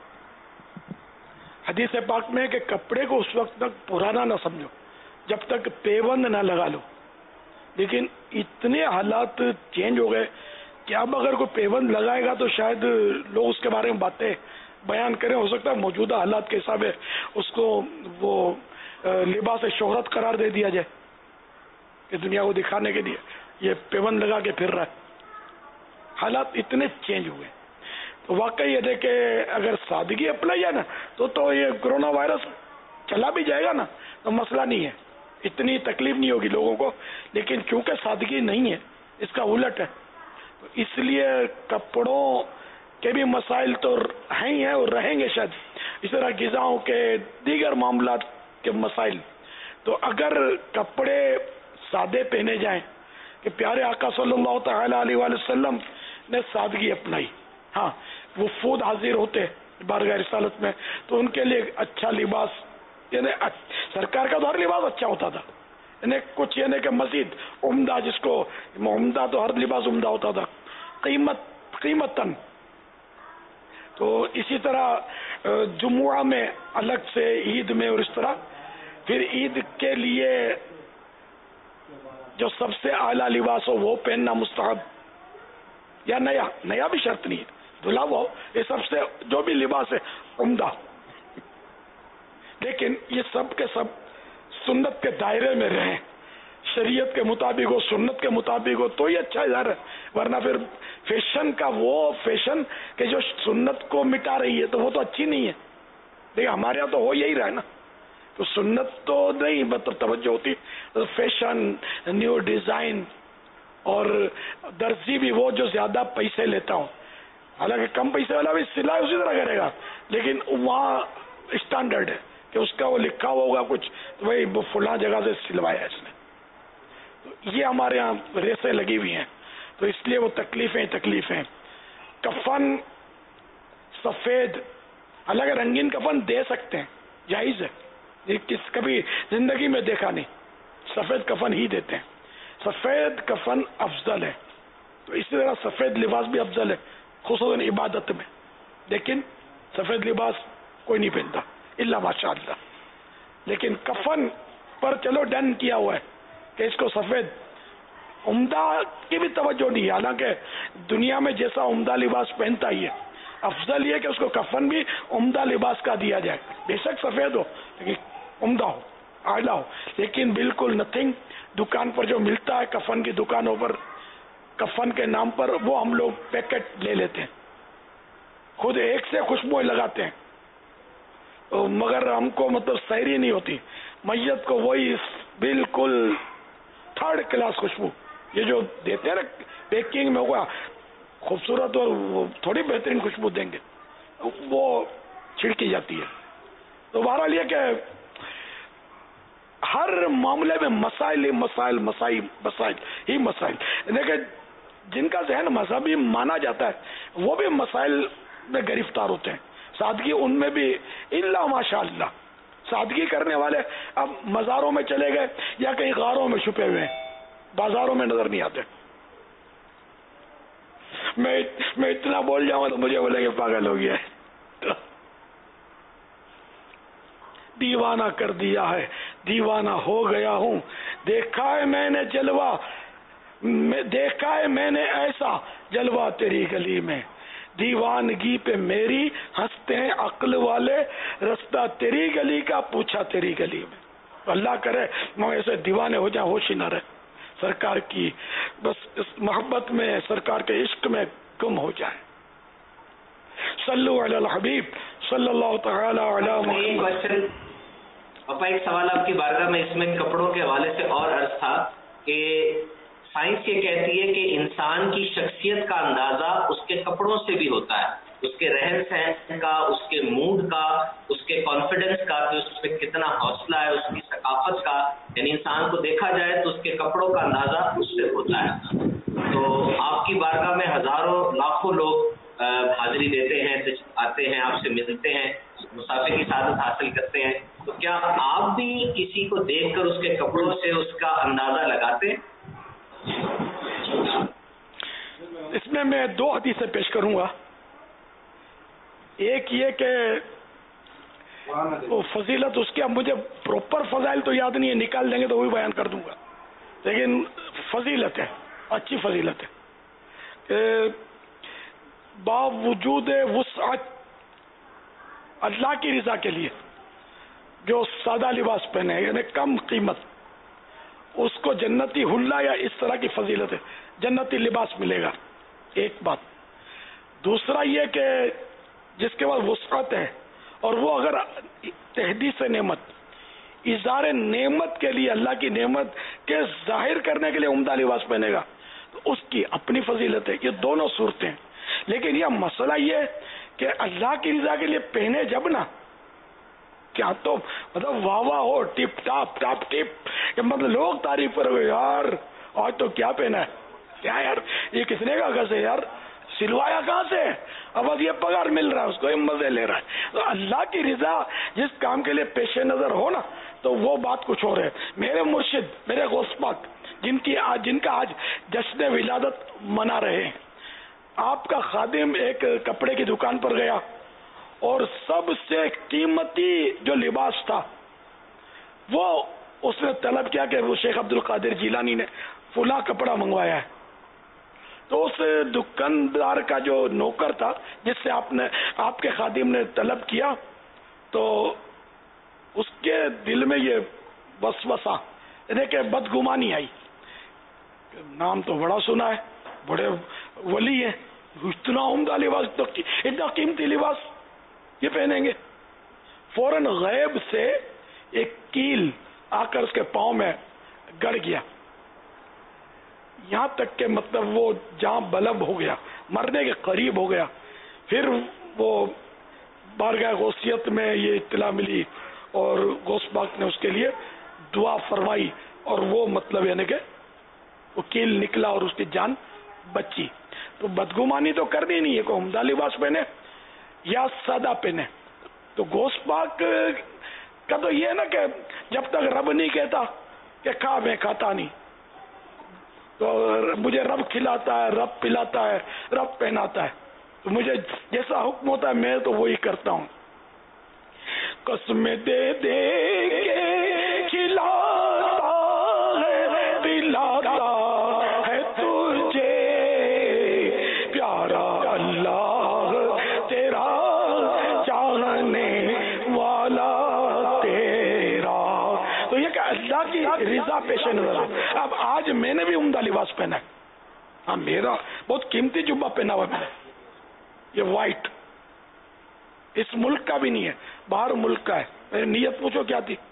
حدیث پاک میں کہ کپڑے کو اس وقت تک پرانا نہ سمجھو جب تک پیوند نہ لگا لو. لیکن اتنے حالات چینج ہو گئے کہ اب اگر کوئی پیوند لگائے گا تو شاید لوگ اس کے بارے میں باتیں بیان کریں. ہو سکتا ہے موجودہ حالات کے حساب سے اس کو وہ لباس شہرت قرار دے دیا جائے کہ دنیا کو دکھانے کے لیے یہ پیوند لگا کے پھر رہا ہے. حالات اتنے چینج ہوئے تو واقعی یہ دیکھے اگر سادگی اپنائی ہے نا تو تو یہ کرونا وائرس چلا بھی جائے گا نا تو مسئلہ نہیں ہے، اتنی تکلیف نہیں ہوگی لوگوں کو. لیکن چونکہ سادگی نہیں ہے، اس کا الٹ ہے، تو اس لیے کپڑوں کے بھی مسائل تو ہیں ہی ہیں اور رہیں گے شاید. اس طرح غذاؤں کے دیگر معاملات کے مسائل. تو اگر کپڑے سادے پہنے جائیں کہ پیارے آقا صلی اللہ تعالی علیہ وآلہ وسلم نے سادگی اپنائی. ہاں وہ فود حاضر ہوتے بارگاہ رسالت میں تو ان کے لیے اچھا لباس، یعنی سرکار کا تو ہر لباس اچھا ہوتا تھا، یعنی کچھ یعنی کہ مزید عمدہ، جس کو عمدہ تو ہر لباس عمدہ ہوتا تھا، قیمت قیمتاً. تو اسی طرح جمعہ میں الگ سے، عید میں، اور اس طرح پھر عید کے لیے جو سب سے اعلیٰ لباس ہو وہ پہننا مستحب، یا نیا نیا بھی شرط نہیں ہے، دھلا ہوا ہو، یہ سب سے جو بھی لباس ہے عمدہ. لیکن یہ سب کے سب سنت کے دائرے میں رہیں، شریعت کے مطابق ہو، سنت کے مطابق ہو تو یہ اچھا ظاہر ہے. ورنہ پھر فیشن کا وہ فیشن کہ جو سنت کو مٹا رہی ہے تو وہ تو اچھی نہیں ہے. دیکھیں ہمارے یہاں تو ہو یہی رہا ہے نا، تو سنت تو نہیں مطلب توجہ ہوتی، فیشن، نیو ڈیزائن، اور درزی بھی وہ جو زیادہ پیسے لیتا ہوں، حالانکہ کم پیسے والا بھی سلائی اسی طرح کرے گا، لیکن وہاں اسٹینڈرڈ ہے کہ اس کا وہ لکھا ہوا ہوگا کچھ تو بھائی فلاں جگہ سے سلوایا اس نے. تو یہ ہمارے یہاں ریسیں لگی ہوئی ہیں، تو اس لیے وہ تکلیفیں تکلیفیں. کفن سفید، حالانکہ رنگین کفن دے سکتے ہیں، جائز ہے، یہ کس کبھی زندگی میں دیکھا نہیں، سفید کفن ہی دیتے ہیں. سفید کفن افضل ہے، تو اسی طرح سفید لباس بھی افضل ہے خصوصاً عبادت میں. لیکن سفید لباس کوئی نہیں پہنتا الا ماشاء اللہ. لیکن کفن پر چلو ڈن کیا ہوا ہے کہ اس کو سفید، عمدہ کی بھی توجہ نہیں ہے، حالانکہ دنیا میں جیسا عمدہ لباس پہنتا ہی ہے، افضل یہ کہ اس کو کفن بھی عمدہ لباس کا دیا جائے، بے شک سفید ہو لیکن عمدہ ہو، اعلیٰ ہو. لیکن بالکل نتھنگ دکان پر جو ملتا ہے، کفن کی دکانوں پر کفن کے نام پر وہ ہم لوگ پیکٹ لے لیتے ہیں، خود ایک سے خوشبوئیں لگاتے ہیں، مگر ہم کو مطلب سیری نہیں ہوتی. میت کو وہی بالکل تھرڈ کلاس خوشبو، یہ جو دیتے ہیں نا پیکنگ میں، ہوگا خوبصورت اور وہ تھوڑی بہترین خوشبو دیں گے، وہ چھڑکی جاتی ہے. تو بہرحال یہ کہ ہر معاملے میں مسائل ہی مسائل مسائل مسائل ہی مسائل، لیکن جن کا ذہن مذہبی مانا جاتا ہے وہ بھی مسائل میں گرفتار ہوتے ہیں. سادگی ان میں بھی الا ماشاء اللہ، سادگی کرنے والے اب مزاروں میں چلے گئے یا کہیں غاروں میں چھپے ہوئے ہیں، بازاروں میں نظر نہیں آتے. میں میں اتنا بول جاؤں تو مجھے بولے کہ پاگل ہو گیا ہے. دیوانہ کر دیا ہے، دیوانہ ہو گیا ہوں، دیکھا ہے میں نے جلوہ، دیکھا ہے میں نے ایسا جلوہ تیری گلی میں، دیوانگی پہ میری ہنستے ہیں عقل والے، رستہ تیری گلی کا پوچھا تیری گلی میں. اللہ کرے میں ایسے دیوانے ہو جائیں، ہوش ہی نہ رہے سرکار کی، بس اس محبت میں سرکار کے عشق میں گم ہو جائیں. सल्लु अलल हबीब सल्लल्लाहु तआला अला एक क्वेश्चन अपा, एक सवाल आपकी बारगाह में इसमें कपड़ों के हवाले से और अर्ज था कि साइंस ये कहती है कि इंसान की शख्सियत का अंदाजा उसके कपड़ों से भी होता है, उसके रहन सहन का, उसके मूड का, उसके कॉन्फिडेंस का, कि उसमें कितना हौसला है, उसकी सकाफत का, यानी इंसान को देखा जाए तो उसके कपड़ों का अंदाजा उससे होता है। तो आपकी बारगाह में हजारों लाखों लोग हाजिरी देते हैं, आते हैं, आपसे मिलते हैं, मुसाफिर की सादत हासिल करते हैं, तो क्या आप भी किसी को देखकर उसके कपड़ों से उसका अंदाजा लगाते हैं? इसमें मैं दो हदीसें पेश करूंगा। एक ये कि वो फजीलत उसकी, अब मुझे प्रॉपर फजाइल तो याद नहीं है, निकाल देंगे तो वही बयान कर दूंगा, लेकिन फजीलत है, अच्छी फजीलत है कि बावजूद वुसअत अल्लाह की रज़ा के लिए जो सादा लिबास पहने, यानी कम कीमत, उसको जन्नती हुल्ला या इस तरह की फजीलत है, जन्नती लिबास मिलेगा। एक बात। दूसरा ये कि जिसके पास वुसअत है और वो अगर तहदीस नेमत, इज़ार नेमत के लिए, अल्लाह की नेमत के जाहिर करने के लिए उम्दा लिबास पहनेगा, तो उसकी अपनी फजीलत है। ये दोनों सूरतें हैं, लेकिन यह मसला ये कि अल्लाह की रज़ा के लिए पहने जब ना, क्या तो मतलब वाह वाह हो, टिप टाप टाप टिप, मतलब लोग तारीफ करोगे, यार आज तो क्या पहना है, क्या यार ये किसने का कहा से, यार सिलवाया कहाँ से, अब बस ये पगार मिल रहा है उसको, ये मजे ले रहा है। तो अल्लाह की रज़ा जिस काम के लिए पेश नजर हो ना, तो वो बात कुछ और है। मेरे मुर्शिद, मेरे गौस पाक, जिनकी आज जिनका आज जश्न विलादत मना रहे हैं, आपका खादिम एक कपड़े की दुकान पर गया और सबसे कीमती जो लिबास था वो उसने तलब किया कि वो शेख अब्दुल कादिर जिलानी ने फुला कपड़ा मंगवाया है। तो उस दुकानदार का जो नौकर था जिससे आपने आपके खादिम ने तलब किया, तो उसके दिल में ये वसवसा, यानी कि बदगुमानी आई, नाम तो बड़ा सुना है, बड़े वली है, इतना उम्दा लिबास, तो इतना कीमती लिबास ये पहनेंगे। फौरन गैब से एक कील आकर उसके पांव में गड़ गया, यहां तक के मतलब वो जहां बलब हो गया, मरने के करीब हो गया। फिर वो बारगाह गौसियत में ये इत्तला मिली और गौस पाक ने उसके लिए दुआ फरमाई और वो मतलब यानी कि वो कील निकला और उसकी जान बची। तो बदगुमानी तो करनी नहीं है, कोई उम्दा लिबास पहने या सादा पहने। तो गौस पाक का तो ये है ना कि जब तक रब नहीं कहता कि खा, मैं खाता नहीं, तो मुझे रब खिलाता है, रब पिलाता है, रब पहनाता है, तो मुझे जैसा हुक्म होता है मैं तो वही करता हूँ। कसमें दे दे के खिलाता है, पिलाता है तुझे प्यारा अल्लाह तेरा, चाहने वाला तेरा। तो ये क्या अल्लाह की रिजा पेश नजर। अब आज मैंने भी उम्दा लिबास पहना है, हाँ मेरा बहुत कीमती जुब्बा पहना हुआ मैंने, ये व्हाइट, इस मुल्क का भी नहीं है, बाहर मुल्क का है। मेरी नीयत पूछो क्या थी,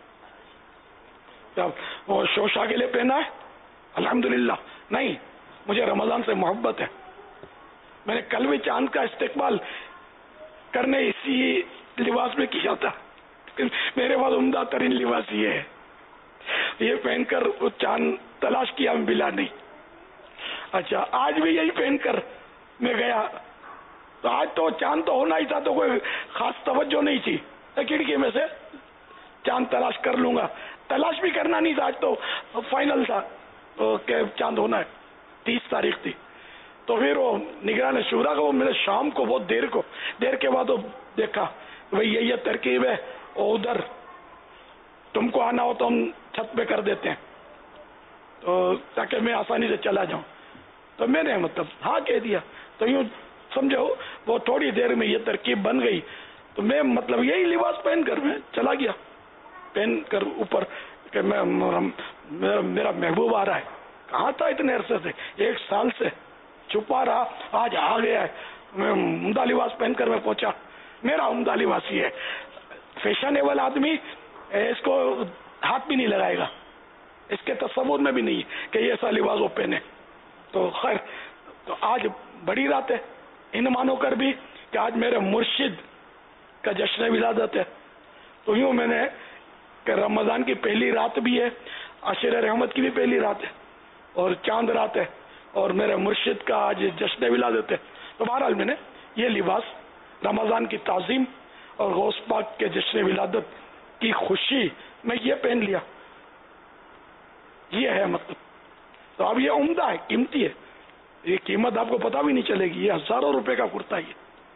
वो शोशा के लिए पहना है, अल्हम्दुलिल्लाह नहीं, मुझे रमजान से मोहब्बत है। मैंने कल भी चांद का इस्तेकबाल करने इसी लिबास में किया था, मेरे पास उम्दा तरीन लिबास ये है, ये पहनकर वो चांद तलाश किया, मिला नहीं। अच्छा आज भी यही पहनकर मैं गया, तो आज तो चांद तो होना ही था, तो कोई खास तवज्जो नहीं थी, खिड़की में से चांद तलाश कर लूंगा, तलाश भी करना नहीं था, आज तो फाइनल था तो कि चांद होना है, तीस तारीख थी। तो फिर वो निगरान शूरा का वो मैंने शाम को बहुत देर को देर के बाद वो देखा, भाई ये ये तरकीब है, और उधर तुमको आना हो तो हम छत पे कर देते हैं, तो ताकि मैं आसानी से चला जाऊं। तो मैंने मतलब हाँ कह दिया, तो यूं समझो वो थोड़ी देर में ये तरकीब बन गई, तो मैं मतलब यही लिबास पहन कर मैं चला गया, पहन कर ऊपर कि मैं मेरा, मेरा महबूब आ रहा है। कहाँ था इतने अरसे से, एक साल से छुपा रहा, आज आ गया है, میں عمدہ لباس پہن کر میں پہنچا. میرا عمدہ لباس یہ ہے. فیشنیبل آدمی اس کو ہاتھ بھی نہیں لگائے گا, اس کے تصور میں بھی نہیں کہ یہ ایسا لباس وہ پہنے. تو خیر, تو آج بڑی رات ہے ان مانو کر بھی کہ آج میرے مرشد کا جشن ولادت ہے. تو یوں میں نے کہ رمضان کی پہلی رات بھی ہے, عاشر رحمت کی بھی پہلی رات ہے, اور چاند رات ہے, اور میرے مرشد کا آج جشن ولادت ہے. تو بہرحال میں نے یہ لباس رمضان کی تعظیم اور غوث پاک کے جشن ولادت کی خوشی میں یہ پہن لیا. یہ ہے مطلب. تو اب یہ عمدہ ہے, قیمتی ہے, یہ قیمت آپ کو پتہ بھی نہیں چلے گی. یہ ہزاروں روپے کا کرتا ہے,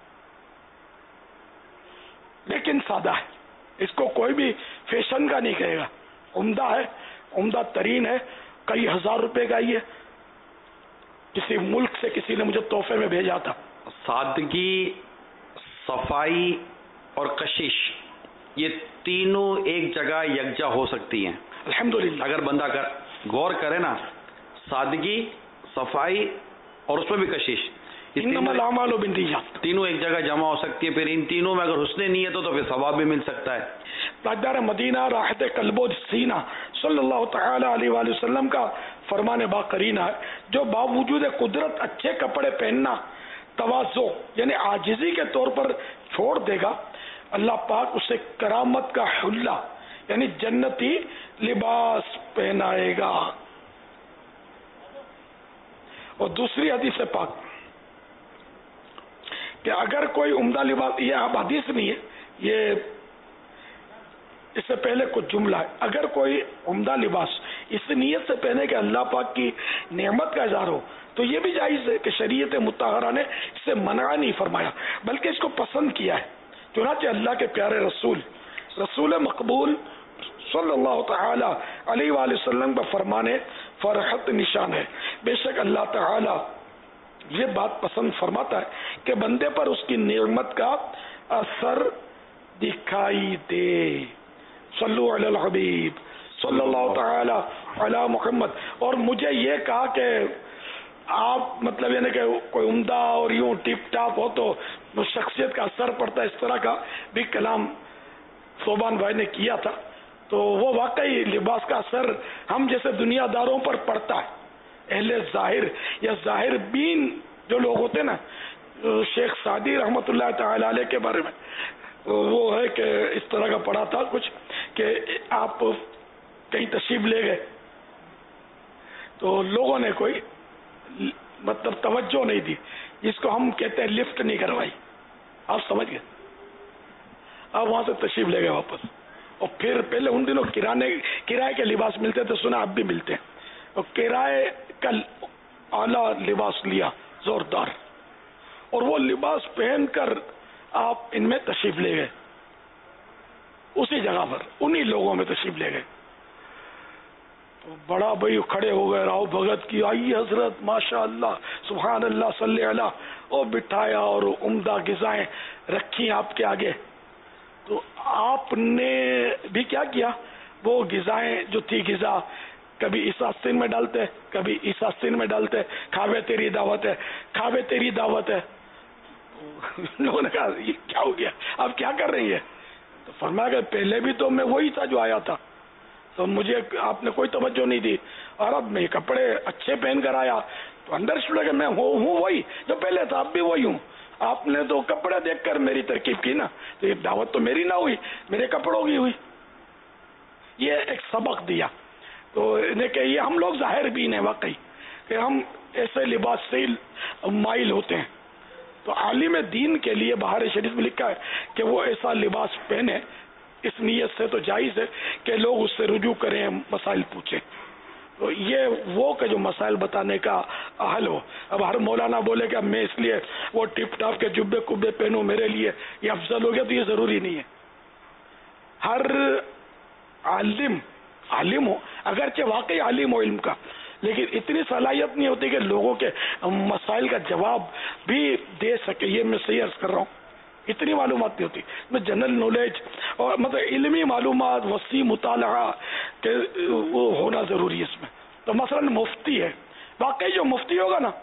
لیکن سادہ ہے. اس کو کوئی بھی فیشن کا نہیں کہے گا. عمدہ ہے, عمدہ ترین ہے, کئی ہزار روپے کا ہی ہے. کسی ملک سے کسی نے مجھے تحفے میں بھیجا تھا. سادگی, صفائی اور کشش, یہ تینوں ایک جگہ یکجا ہو سکتی ہیں الحمدللہ اگر بندہ کر غور کرے نا. سادگی, صفائی اور اس میں بھی کشش, انما الاعمال بالنیات, تینوں ایک جگہ جمع ہو سکتی ہے. پھر ان تینوں میں اگر حسن نیت ہو تو پھر ثواب بھی مل سکتا ہے. تاجدار مدینہ راحت قلب و سینہ صلی اللہ تعالی علیہ وآلہ وسلم کا فرمان باقرینہ ہے, جو باوجود قدرت اچھے کپڑے پہننا تواضع یعنی عاجزی کے طور پر چھوڑ دے گا, اللہ پاک اسے کرامت کا حلہ یعنی جنتی لباس پہنائے گا. اور دوسری حدیث پاک کہ اگر کوئی عمدہ لباس, یہ اب حدیث نہیں ہے, یہ اس سے پہلے کچھ جملہ ہے. اگر کوئی عمدہ لباس اس نیت سے پہنے کہ اللہ پاک کی نعمت کا اظہار ہو تو یہ بھی جائز ہے کہ شریعت مطہرہ نے اس سے منع نہیں فرمایا بلکہ اس کو پسند کیا ہے. چنانچہ اللہ کے پیارے رسول رسول مقبول صلی اللہ تعالی علیہ وآلہ وسلم کا فرمانے فرحت نشان ہے. بے شک اللہ تعالی یہ بات پسند فرماتا ہے کہ بندے پر اس کی نعمت کا اثر دکھائی دے. صلو علی الحبیب صلی اللہ تعالی علی محمد. اور مجھے یہ کہا کہ آپ مطلب یعنی کہ کوئی عمدہ اور یوں ٹپ ٹاپ ہو تو شخصیت کا اثر پڑتا ہے, اس طرح کا بھی کلام صوبان بھائی نے کیا تھا. تو وہ واقعی لباس کا اثر ہم جیسے دنیا داروں پر پڑتا ہے. اہل ظاہر یا ظاہر بین جو لوگ ہوتے ہیں نا, شیخ سعدی رحمت اللہ تعالی علیہ کے بارے میں وہ ہے کہ اس طرح کا پڑھا تھا کچھ کہ آپ کہیں تشریف لے گئے تو لوگوں نے کوئی مطلب توجہ نہیں دی, جس کو ہم کہتے ہیں لفٹ نہیں کروائی. آپ سمجھ گئے, آپ وہاں سے تشریف لے گئے واپس. اور پھر پہلے ان دنوں کرانے کرائے کے لباس ملتے تھے, سنا اب بھی ملتے ہیں. اور کرائے کا اعلیٰ لباس لیا زوردار, اور وہ لباس پہن کر آپ ان میں تشریف لے گئے, اسی جگہ پر انہی لوگوں میں تشریف لے گئے. تو بڑا بھائی کھڑے ہو گئے, راؤ بھگت کی آئی حضرت ماشاء اللہ سبحان اللہ صلی اللہ, اور بٹھایا اور عمدہ غذائیں رکھی آپ کے آگے. تو آپ نے بھی کیا کیا, وہ غذائیں جو تھی غذا کبھی اس آستین میں ڈالتے کبھی اس آستین میں ڈالتے, کھاوے تیری دعوت ہے کھاوے تیری دعوت ہے. لوگوں نے کہا یہ کیا ہو گیا, آپ کیا کر رہی ہے؟ تو فرمایا کہ پہلے بھی تو میں وہی تھا جو آیا تھا, تو مجھے آپ نے کوئی توجہ نہیں دی, اور اب میں کپڑے اچھے پہن کر آیا تو اندر سے کہ میں ہوں وہی جو پہلے تھا, اب بھی وہی ہوں. آپ نے تو کپڑے دیکھ کر میری ترکیب کی نا, تو یہ دعوت تو میری نہ ہوئی, میرے کپڑوں کی ہوئی. یہ ایک سبق دیا. تو کہ یہ ہم لوگ ظاہر بھی ہیں واقعی کہ ہم ایسے لباس سے مائل ہوتے ہیں. تو عالم دین کے لیے بہار شریف میں لکھا ہے کہ وہ ایسا لباس پہنے, اس نیت سے تو جائز ہے کہ لوگ اس سے رجوع کریں, مسائل پوچھیں. تو یہ وہ کہ جو مسائل بتانے کا حل ہو. اب ہر مولانا بولے کہ اب میں اس لیے وہ ٹپ ٹاپ کے جبے کبے پہنوں میرے لیے یہ افضل ہو گیا, تو یہ ضروری نہیں ہے. ہر عالم عالم ہو, اگرچہ واقعی عالم ہو علم کا, لیکن اتنی صلاحیت نہیں ہوتی کہ لوگوں کے مسائل کا جواب بھی دے سکے. یہ میں صحیح عرض کر رہا ہوں, اتنی معلومات نہیں ہوتی. میں جنرل نالج اور مطلب علمی معلومات, وسیع مطالعہ کہ وہ ہونا ضروری ہے اس میں. تو مثلا مفتی ہے, واقعی جو مفتی ہوگا نا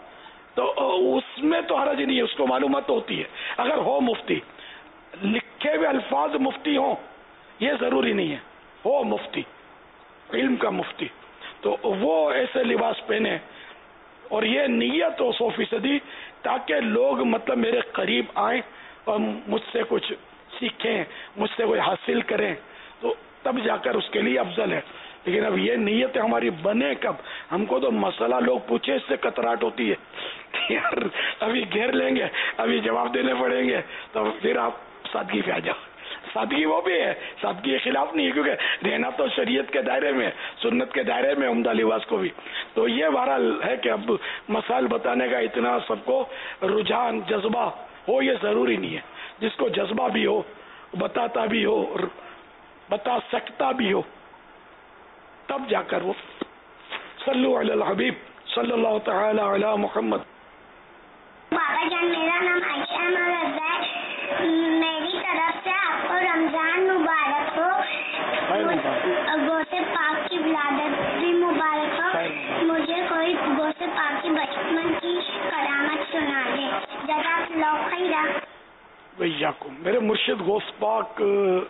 تو اس میں تو حرج نہیں ہے، اس کو معلومات ہوتی ہے. اگر ہو مفتی، لکھے ہوئے الفاظ مفتی ہوں یہ ضروری نہیں ہے، ہو مفتی، علم کا مفتی، تو وہ ایسے لباس پہنے اور یہ نیت ہو سو فیصدی تاکہ لوگ مطلب میرے قریب آئیں اور مجھ سے کچھ سیکھیں، مجھ سے کوئی حاصل کریں، تو تب جا کر اس کے لیے افضل ہے. لیکن اب یہ نیت ہماری بنے کب؟ ہم کو تو مسئلہ لوگ پوچھے اس سے کتراہٹ ہوتی ہے کہ یار ابھی گھیر لیں گے، ابھی جواب دینے پڑیں گے، تو پھر آپ سادگی پہ آ جاؤ. سادگی وہ بھی ہے، سادگی کے خلاف نہیں ہے، کیونکہ رہنا تو شریعت کے دائرے میں، سنت کے دائرے میں عمدہ لباس کو بھی. تو یہ بہرحال ہے کہ اب مسائل بتانے کا اتنا سب کو رجحان، جذبہ ہو یہ ضروری نہیں ہے. جس کو جذبہ بھی ہو، بتاتا بھی ہو اور بتا سکتا بھی ہو، تب جا کر وہ. صلو علی الحبیب صلی اللہ تعالی علی محمد. بابا جان میرا نام عائشہ مرزا ہے، میری طرف سے آپ کو رمضان مبارک ہو، غوث پاک کی ولادت بھی مبارک ہو. مجھے کوئی غوث پاک کی بچپن کی کرامت سنا دے. جزاک اللہ خیرا. ویاکم. میرے مرشد غوث پاک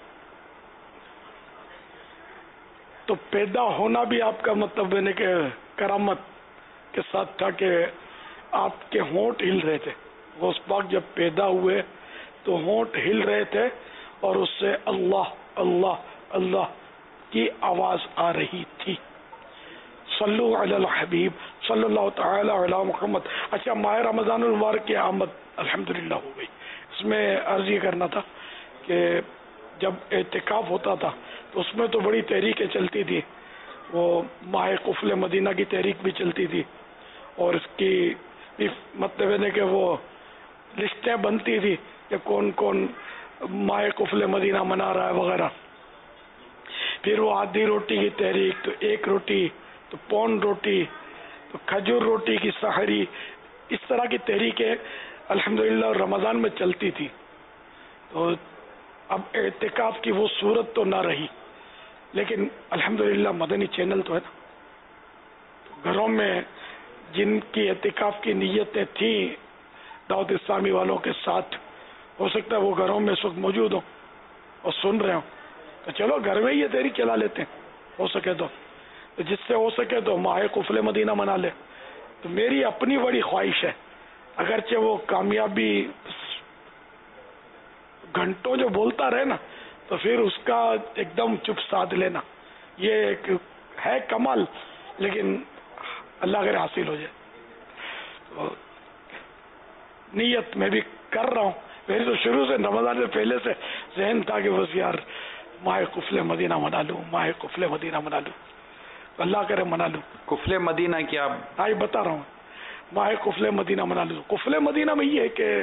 تو پیدا ہونا بھی آپ کا مطلب ہے کہ کرامت کے ساتھ تھا کہ آپ کے ہونٹ ہل رہے تھے. غوث پاک جب پیدا ہوئے تو ہونٹ ہل رہے تھے اور اس سے اللہ اللہ اللہ کی آواز آ رہی تھی. صلو علی الحبیب صلی اللہ تعالی علی محمد. اچھا، ماہ رمضان المبارک کی آمد الحمدللہ ہو گئی. اس میں عرض یہ کرنا تھا کہ جب اعتکاف ہوتا تھا تو اس میں تو بڑی تحریکیں چلتی تھی. وہ ماہ قفل مدینہ کی تحریک بھی چلتی تھی اور اس کی مطلب ہے کہ وہ لسٹیں بنتی تھی کہ کون کون ماہ قفل مدینہ منا رہا ہے وغیرہ. پھر وہ آدھی روٹی کی تحریک، تو ایک روٹی، تو پون روٹی، تو کھجور روٹی کی سحری، اس طرح کی تحریکیں الحمدللہ رمضان میں چلتی تھی. تو اب اعتکاف کی وہ صورت تو نہ رہی، لیکن الحمدللہ مدنی چینل تو ہے نا. گھروں میں جن کی اعتکاف کی نیتیں تھیں دعوت اسلامی والوں کے ساتھ، ہو سکتا ہے وہ گھروں میں اس وقت موجود ہوں اور سن رہے ہوں، تو چلو گھر میں یہ تحریک چلا لیتے ہیں ہو سکے تو. جس سے ہو سکے تو ماہ قفل مدینہ منا لے. تو میری اپنی بڑی خواہش ہے، اگرچہ وہ کامیابی گھنٹوں جو بولتا رہے نا تو پھر اس کا ایک دم چپ سادھ لینا یہ ایک ہے کمال، لیکن اللہ کرے حاصل ہو جائے. تو نیت میں بھی کر رہا ہوں. میری تو شروع سے رمضان سے پہلے سے ذہن تھا کہ بس یار ماہ قفل مدینہ منا لوں، ماہ قفل مدینہ منا لوں. اللہ کرے منا لوں. قفل مدینہ کیا؟ ہاں بتا رہا ہوں، ماہ قفل مدینہ منا لوں. قفل مدینہ میں یہ ہے کہ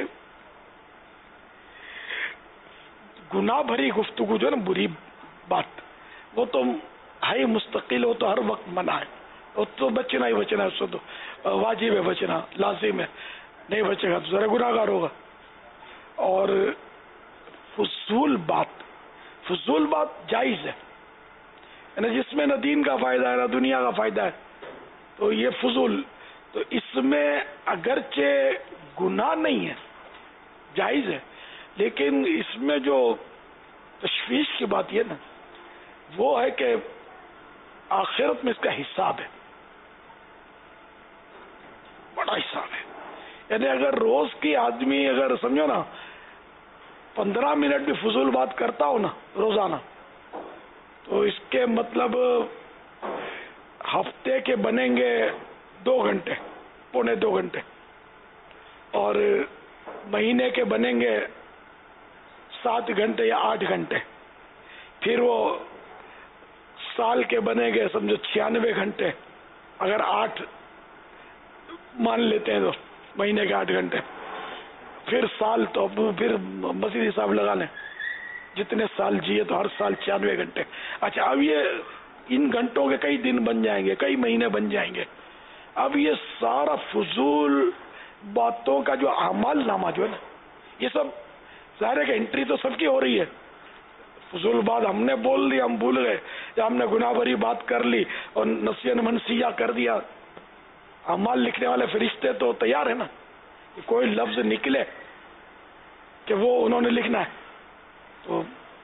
گناہ بھری گفتگو جو ہے نا، بری بات، وہ تو ہے مستقل، ہو تو ہر وقت منع ہے، وہ تو بچنا ہی بچنا ہے، اس سے تو واجب ہے بچنا، لازم ہے. نہیں بچے گا تو ذرا گناہ گار ہوگا. اور فضول بات، فضول بات جائز ہے، یعنی جس میں نہ دین کا فائدہ ہے نہ دنیا کا فائدہ ہے، تو یہ فضول. تو اس میں اگرچہ گناہ نہیں ہے، جائز ہے، لیکن اس میں جو تشویش کی بات یہ نا وہ ہے کہ آخرت میں اس کا حساب ہے، بڑا حساب ہے. یعنی اگر روز کی آدمی اگر سمجھو نا پندرہ منٹ بھی فضول بات کرتا ہو نا روزانہ، تو اس کے مطلب ہفتے کے بنیں گے دو گھنٹے، پونے دو گھنٹے، اور مہینے کے بنیں گے سات گھنٹے یا آٹھ گھنٹے، پھر وہ سال کے بنے گے سمجھو چھیانوے گھنٹے. اگر آٹھ مان لیتے ہیں تو مہینے کے آٹھ گھنٹے، پھر سال تو پھر مزید حساب لگا لیں، جتنے سال جیے تو ہر سال چھیانوے گھنٹے. اچھا، اب یہ ان گھنٹوں کے کئی دن بن جائیں گے، کئی مہینے بن جائیں گے. اب یہ سارا فضول باتوں کا جو اعمال نامہ جو ہے نا، یہ سب ظاہر ہے کہ انٹری تو سب کی ہو رہی ہے. فضول بات ہم نے بول دی، ہم بھول گئے، یا ہم نے گناہ بری بات کر لی اور نسین منسیہ کر دیا، अमाल लिखने वाले फरिश्ते तो तैयार है ना कि कोई लफ्ज निकले कि वो उन्होंने लिखना है। तो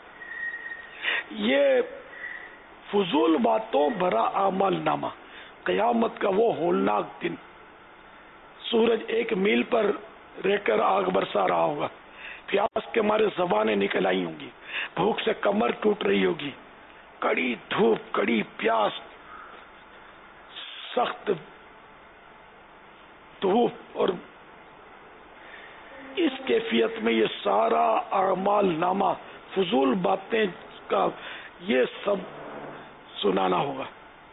ये फजूल बातों भरा अमाल नामा, कयामत का वो होलनाक दिन, सूरज एक मील पर रहकर आग बरसा रहा होगा, प्यास के मारे जबानें निकल आई होंगी, भूख से कमर टूट रही होगी, कड़ी धूप, कड़ी प्यास, सख्त धूप, और इस कैफियत में ये सारा अमाल नामा फजूल बातें का ये सब सुनाना होगा।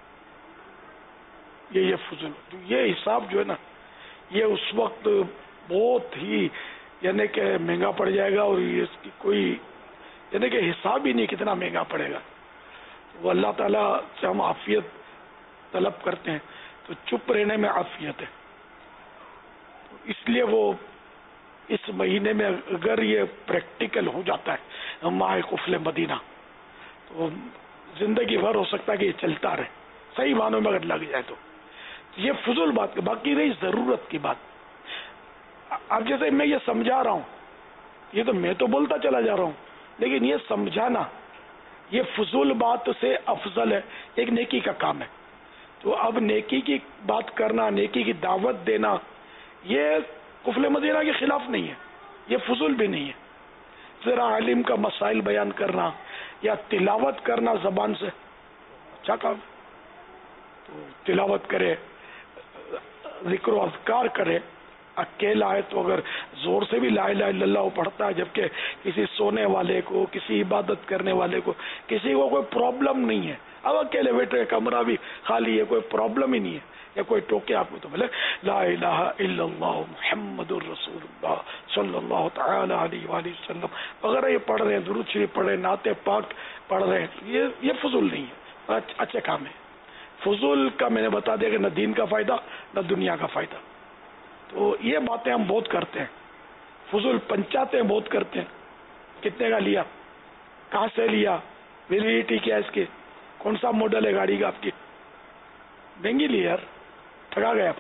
ये ये फजूल ये हिसाब जो है ना, ये उस वक्त बहुत ही यानी कि महंगा पड़ जाएगा, और ये इसकी कोई यानी कि हिसाब ही नहीं कितना महंगा पड़ेगा। वो अल्लाह ताला से हम आफियत तलब करते हैं, तो चुप रहने में आफियत है। तो इसलिए वो इस महीने में अगर ये प्रैक्टिकल हो जाता है माह कुफले मदीना, तो जिंदगी भर हो सकता है कि ये चलता रहे, सही मानों में अगर लग जाए तो। ये फजूल बात, बाकी रही जरूरत की बात। अब जैसे मैं ये समझा रहा हूँ, ये तो मैं तो बोलता चला जा रहा हूँ, लेकिन ये समझाना ये फजूल बात से अफजल है, एक नेकी का काम है। तो अब नेकी की बात करना, नेकी की दावत देना, ये कुफले मदीना के खिलाफ नहीं है, ये फजूल भी नहीं है। जरा आलिम का मसाइल बयान करना या तिलावत करना जबान से, अच्छा काम, तो तिलावत करे, जिक्र अज़कार करे, अकेला है तो अगर जोर से भी ला इलाहा इल्लल्लाह पढ़ता है, जबकि किसी सोने वाले को, किसी इबादत करने वाले को, किसी को कोई प्रॉब्लम नहीं है, अब अकेले बैठे, कमरा भी खाली है, कोई प्रॉब्लम ही नहीं है, या कोई टोके आपको तो बोले ला इलाहा इल्लल्लाह मुहम्मदुर रसूलुल्लाह सल्लल्लाहु तआला अलैहि वसल्लम वगैरह ये पढ़ रहे हैं, दुरूद शरीफ पढ़ रहे हैं, नाते पाक पढ़ रहे हैं, ये ये फजूल नहीं है, अच्छे काम है। फजूल का मैंने बता दिया कि न दीन का फायदा न दुनिया का फायदा। तो ये बातें हम बहुत करते हैं, फजूल पंचायतें बहुत करते हैं, कितने का लिया, कहाँ से लिया, वैलिडिटी क्या है इसकी, कौन सा मॉडल है गाड़ी का आपकी, महंगी ली यार, ठगा गया,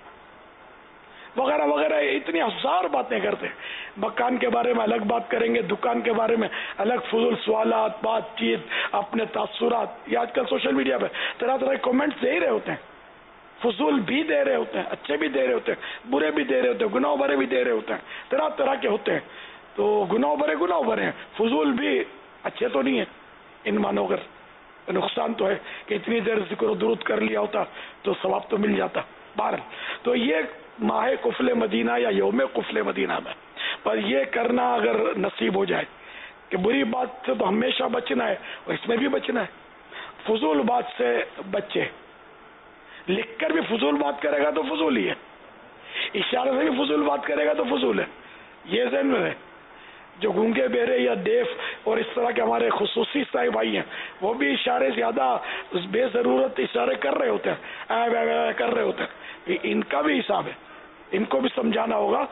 वगैरह वगैरह, इतनी हजार बातें करते हैं। मकान के बारे में अलग बात करेंगे, दुकान के बारे में अलग फजूल सवालात, बातचीत, अपने तासुरात। ये आजकल सोशल मीडिया पे तरह तरह के कमेंट्स दे ही रहे होते हैं, फजूल भी दे रहे होते हैं, अच्छे भी दे रहे होते हैं, बुरे भी दे रहे होते हैं, गुनाह भरे भी दे रहे होते हैं, तरह तरह के होते हैं। तो गुनाह भरे गुनाह भरे हैं, फजूल भी अच्छे तो नहीं है इन मानो, अगर नुकसान तो है कि इतनी देर जिक्र दुरूद कर लिया होता तो सवाब तो मिल जाता। बार तो ये माह कुफले मदीना या यौम कुफले मदीना में पर ये करना अगर नसीब हो जाए कि बुरी बात से तो हमेशा बचना है, और इसमें भी बचना है, फजूल बात से बचे। लिखकर भी फजूल बात करेगा तो फजूल ही है, इशारे से भी फजूल बात करेगा तो फजूल है, ये ज़हन में है। जो गूंगे बेरे या डेफ और इस तरह के हमारे खुसूसी साहिब भाई हैं, वो भी इशारे ज्यादा बेजरूरत इशारे कर रहे होते हैं, आ, आ, आ, कर रहे होते हैं, इनका भी हिसाब है, इनको भी समझाना होगा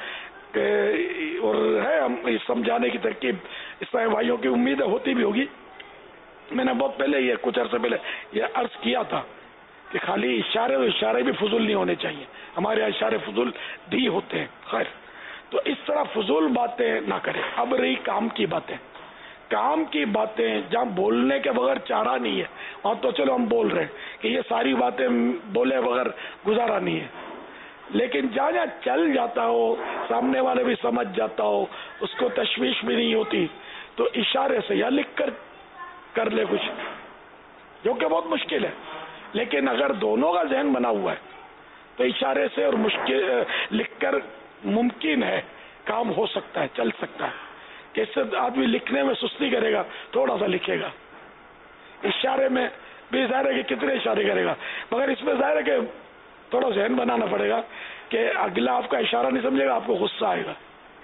कि, और है हम इस समझाने की तरकीब इस साहिब भाइयों की उम्मीद होती भी होगी। मैंने बहुत पहले ये कुछ अर्से पहले ये अर्ज किया था कि खाली इशारे और इशारे भी फजूल नहीं होने चाहिए, हमारे यहाँ इशारे फजूल भी होते हैं। खैर, तो इस तरह फजूल बातें ना करें। अब रही काम की बातें, काम की बातें जहाँ बोलने के बगैर चारा नहीं है, और तो चलो हम बोल रहे हैं कि ये सारी बातें बोले बगैर गुजारा नहीं है, लेकिन जहाँ जहाँ चल जाता हो, सामने वाले भी समझ जाता हो, उसको तशवीश भी नहीं होती, तो इशारे से या लिख कर कर ले कुछ, जो कि बहुत मुश्किल है। लेकिन अगर दोनों का जहन बना हुआ है तो इशारे से और मुश्किल लिखकर मुमकिन है, काम हो सकता है, चल सकता है। कैसे आदमी लिखने में सुस्ती करेगा, थोड़ा सा लिखेगा, इशारे में भी जाहिर है कि कितने इशारे करेगा, मगर इसमें जाहिर है कि थोड़ा जहन बनाना पड़ेगा कि अगला आपका इशारा नहीं समझेगा, आपको गुस्सा आएगा,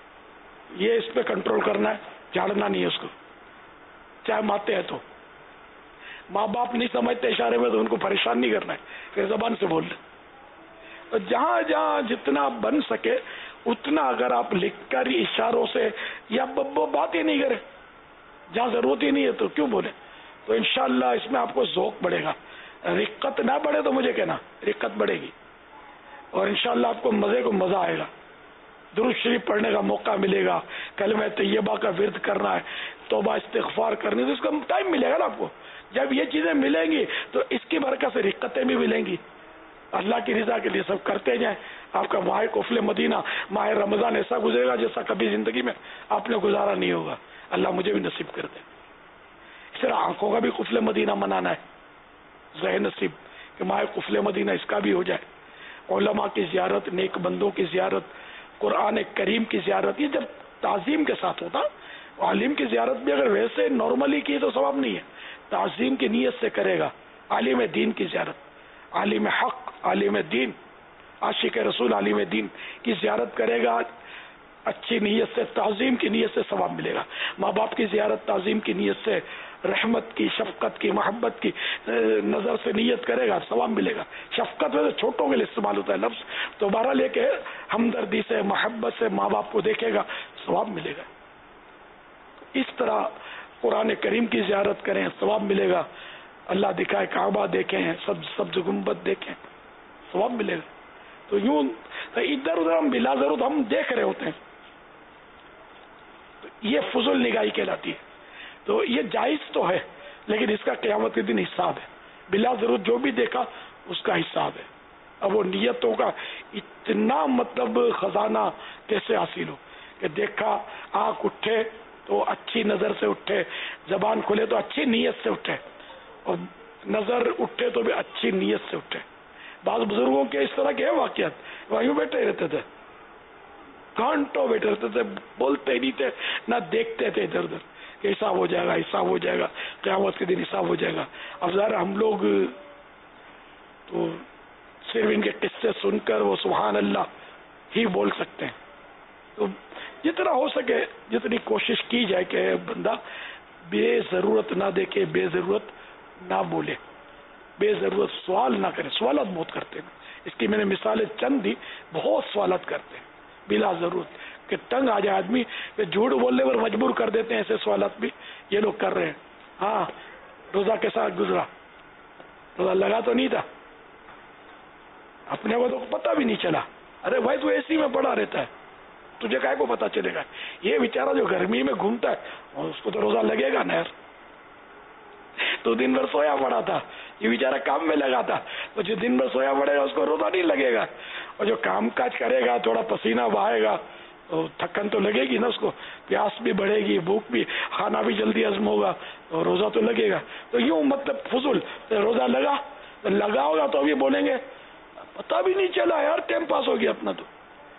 ये इस पे कंट्रोल करना है, झाड़ना नहीं है उसको, चाहे माते हैं तो। माँ बाप नहीं समझते इशारे में तो उनको परेशान नहीं करना है, फिर जबान से बोल ले। जहां जहां जितना बन सके उतना अगर आप लिखकर इशारों से, या बात ही नहीं करे, जहां जरूरत ही नहीं है तो क्यों बोले, तो इंशाअल्लाह इसमें आपको ज़ौक़ बढ़ेगा। रिक्कत ना बढ़े तो मुझे कहना, रिक्कत बढ़ेगी। اور انشاءاللہ آپ کو مزے کو مزہ آئے گا. درود شریف پڑھنے کا موقع ملے گا, کلمہ طیبہ کا ورد کرنا ہے, توبہ استغفار کرنے, تو اس کا ٹائم ملے گا نا آپ کو. جب یہ چیزیں ملیں گی تو اس کی برکت سے رقتیں بھی ملیں گی. اللہ کی رضا کے لیے سب کرتے جائیں. آپ کا ماہ قفل مدینہ, ماہ رمضان ایسا گزرے گا جیسا کبھی زندگی میں آپ نے گزارا نہیں ہوگا. اللہ مجھے بھی نصیب کر دے. اس طرح آنکھوں کا بھی قفل مدینہ منانا ہے, ذہن نصیب کہ ماہ قفل مدینہ اس کا بھی ہو جائے. علماء کی زیارت, نیک بندوں کی زیارت, قرآن کریم کی زیارت, یہ جب تعظیم کے ساتھ ہوتا. عالم کی زیارت بھی اگر ویسے نارملی کی تو ثواب نہیں ہے, تعظیم کی نیت سے کرے گا. عالم دین کی زیارت, عالم حق, عالم دین, عاشق رسول عالم دین کی زیارت کرے گا اچھی نیت سے, تعظیم کی نیت سے ثواب ملے گا. ماں باپ کی زیارت تعظیم کی نیت سے, رحمت کی, شفقت کی, محبت کی نظر سے نیت کرے گا, ثواب ملے گا. شفقت ویسے چھوٹوں کے لیے استعمال ہوتا ہے لفظ, تو بہرحال لے کے ہمدردی سے, محبت سے ماں باپ کو دیکھے گا, ثواب ملے گا. اس طرح قرآن کریم کی زیارت کریں, ثواب ملے گا. اللہ دکھائے کعبہ دیکھیں, سبز سبز گنبد دیکھیں, ثواب ملے گا. تو یوں ادھر ادھر ہم بلا ضرورت ہم دیکھ رہے ہوتے ہیں, یہ فضول نگاہی کہلاتی ہے. تو یہ جائز تو ہے, لیکن اس کا قیامت کے دن حساب ہے. بلا ضرورت جو بھی دیکھا اس کا حساب ہے. اب وہ نیتوں کا اتنا مطلب خزانہ کیسے حاصل ہو کہ دیکھا, آنکھ اٹھے تو اچھی نظر سے اٹھے, زبان کھلے تو اچھی نیت سے اٹھے, اور نظر اٹھے تو بھی اچھی نیت سے اٹھے. بعض بزرگوں کے اس طرح کے واقعات, وہیں بیٹھے رہتے تھے, گھنٹوں بیٹھے رہتے تھے, بولتے ہی نہیں تھے, نہ دیکھتے تھے ادھر ادھر کہ حساب ہو جائے گا, حساب ہو جائے گا, قیامت کے دن حساب ہو جائے گا. اب ذرا ہم لوگ تو صرف ان کے قصے سن کر وہ سبحان اللہ ہی بول سکتے ہیں. تو جتنا ہو سکے جتنی کوشش کی جائے کہ بندہ بے ضرورت نہ دیکھے, بے ضرورت نہ بولے, بے ضرورت سوال نہ کرے. سوالات بہت کرتے ہیں, اس کی میں نے مثالیں چند دی, بہت سوالات کرتے ہیں بلا ضرورت کہ تنگ آ جائے آدمی, کہ جھوٹ بولنے پر مجبور کر دیتے ہیں. ایسے سوالات بھی یہ لوگ کر رہے ہیں. ہاں روزہ کے ساتھ گزرا, روزہ لگا تو نہیں تھا, اپنے کو تو پتہ بھی نہیں چلا. ارے بھائی تو اے سی میں پڑا رہتا ہے, تجھے کائے کو پتا چلے گا؟ یہ بیچارہ جو گرمی میں گھومتا ہے اس کو تو روزہ لگے گا نا یار. تو دن بھر سویا پڑا تھا, یہ بیچارہ کام میں لگا تھا, تو جو دن بھر سویا پڑے گا اس کو روزہ نہیں لگے گا. اور جو کام کاج کرے گا, تھوڑا پسینہ بہائے گا, تو تھکن تو لگے گی نا اس کو, پیاس بھی بڑھے گی, بھوک بھی, کھانا بھی جلدی ہضم ہوگا, تو روزہ تو لگے گا. تو یوں مطلب فضول روزہ لگا لگا ہوگا تو ابھی بولیں گے پتہ بھی نہیں چلا یار, ٹائم پاس ہو گیا اپنا. تو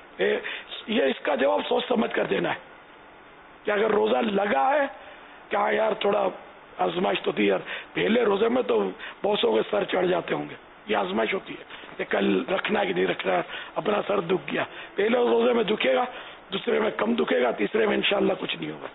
یہ اس کا جواب سوچ سمجھ کر دینا ہے کہ اگر روزہ لگا ہے کیا یار تھوڑا آزمائش تو تھی یار, پہلے روزے میں تو بہتوں کے سر چڑھ جاتے ہوں گے, یہ آزمائش ہوتی ہے کہ کل رکھنا ہے کہ نہیں رکھنا, اپنا سر دکھ گیا. پہلے روزے میں دکھے گا, دوسرے میں کم دکھے گا, تیسرے میں انشاءاللہ کچھ نہیں ہوگا.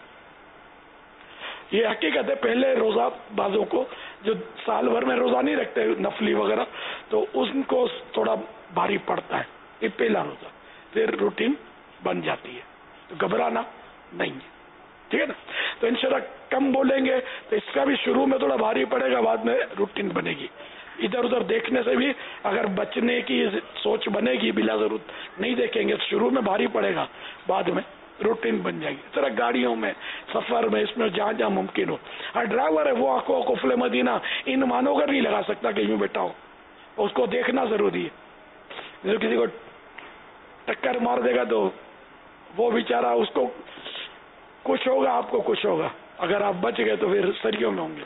یہ حقیقت ہے. پہلے روزہ بازوں کو جو سال بھر میں روزہ نہیں رکھتے نفلی وغیرہ, تو ان کو تھوڑا بھاری پڑتا ہے یہ پہلا روزہ, پھر روٹین بن جاتی ہے. تو گھبرانا نہیں ہے, ٹھیک ہے نا. تو انشاءاللہ کم بولیں گے تو اس کا بھی شروع میں تھوڑا بھاری پڑے گا, بعد میں روٹین بنے گی. ادھر ادھر دیکھنے سے بھی اگر بچنے کی سوچ بنے گی, بلا ضرورت نہیں دیکھیں گے, شروع میں بھاری پڑے گا, بعد میں روٹین بن جائے گی. اس طرح گاڑیوں میں, سفر میں, اس میں جہاں جہاں ممکن ہو. اور ڈرائیور ہے وہ آنکھوں قفل مدینہ ان مانو کر نہیں لگا سکتا کہ یوں بیٹھا ہو, اس کو دیکھنا ضروری ہے. جو کسی کو ٹکر مار دے گا تو وہ بیچارہ, اس کو کچھ ہوگا, آپ کو کچھ ہوگا. اگر آپ بچ گئے تو پھر سریوں میں ہوں گے.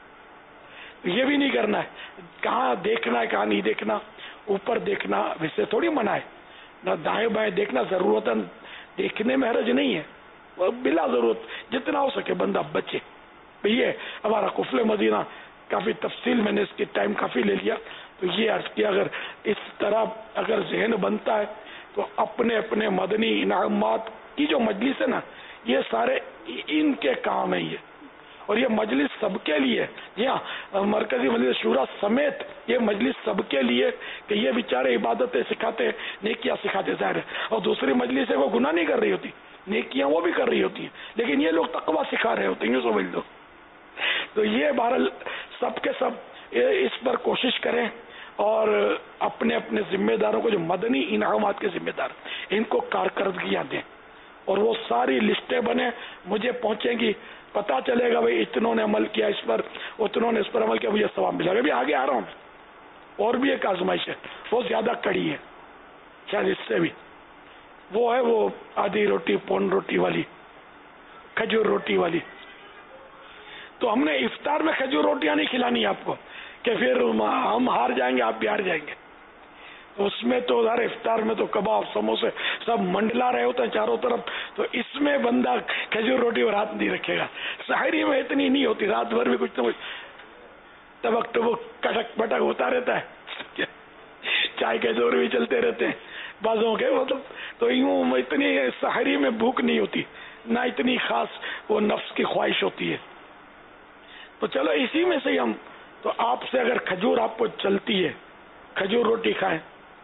یہ بھی نہیں کرنا ہے, کہاں دیکھنا ہے کہاں نہیں دیکھنا. اوپر دیکھنا ویسے تھوڑی منع ہے, نہ دائیں بائیں دیکھنا ضرورت دیکھنے میں حرج نہیں ہے, بلا ضرورت جتنا ہو سکے بندہ بچے. یہ ہمارا قفل مدینہ کافی تفصیل میں نے اس کے ٹائم کافی لے لیا, تو یہ عرض کیا اگر اس طرح اگر ذہن بنتا ہے تو اپنے اپنے مدنی انعامات کی جو مجلس ہے نا, یہ سارے ان کے کام ہیں. یہ اور یہ مجلس سب کے لیے, جی ہاں مرکزی مجلس شورا سمیت یہ مجلس سب کے لیے کہ یہ بیچارے عبادتیں سکھاتے, نیکیاں سکھاتے ظاہر ہے. اور دوسری مجلس ہے وہ گناہ نہیں کر رہی ہوتی, نیکیاں وہ بھی کر رہی ہوتی ہیں, لیکن یہ لوگ تقویٰ سکھا رہے ہوتے ہیں, یوں سمجھ لو. تو یہ بہرحال سب کے سب اس پر کوشش کریں اور اپنے اپنے ذمہ داروں کو جو مدنی انعامات کے ذمہ دار ان کو کارکردگیاں دیں اور وہ ساری لسٹیں بنے مجھے پہنچیں گی, پتا چلے گا بھائی اتنوں نے عمل کیا اس پر, اتنوں نے اس پر عمل کیا, مجھے ثواب ملے گا. ابھی آگے آ رہا ہوں. اور بھی ایک آزمائش ہے وہ زیادہ کڑی ہے شاید اس سے بھی, وہ ہے وہ آدھی روٹی پون روٹی والی, کھجور روٹی والی. تو ہم نے افطار میں کھجور روٹیاں نہیں کھلانی آپ کو کہ پھر ہم ہار جائیں گے آپ بھی ہار جائیں گے. اس میں تو ذرا افطار میں تو کباب سموسے سب منڈلا رہے ہوتے ہیں چاروں طرف, تو اس میں بندہ کھجور روٹی اور ہاتھ نہیں رکھے گا. سحری میں اتنی نہیں ہوتی, رات بھر بھی کچھ نہ کچھ تبک ٹبک کٹک پٹک ہوتا رہتا ہے, چائے کے دور بھی چلتے رہتے ہیں بازوں کے, مطلب تو یوں اتنی سحری میں بھوک نہیں ہوتی, نہ اتنی خاص وہ نفس کی خواہش ہوتی ہے. تو چلو اسی میں سے ہم, تو آپ سے اگر کھجور آپ کو چلتی ہے کھجور روٹی کھائیں.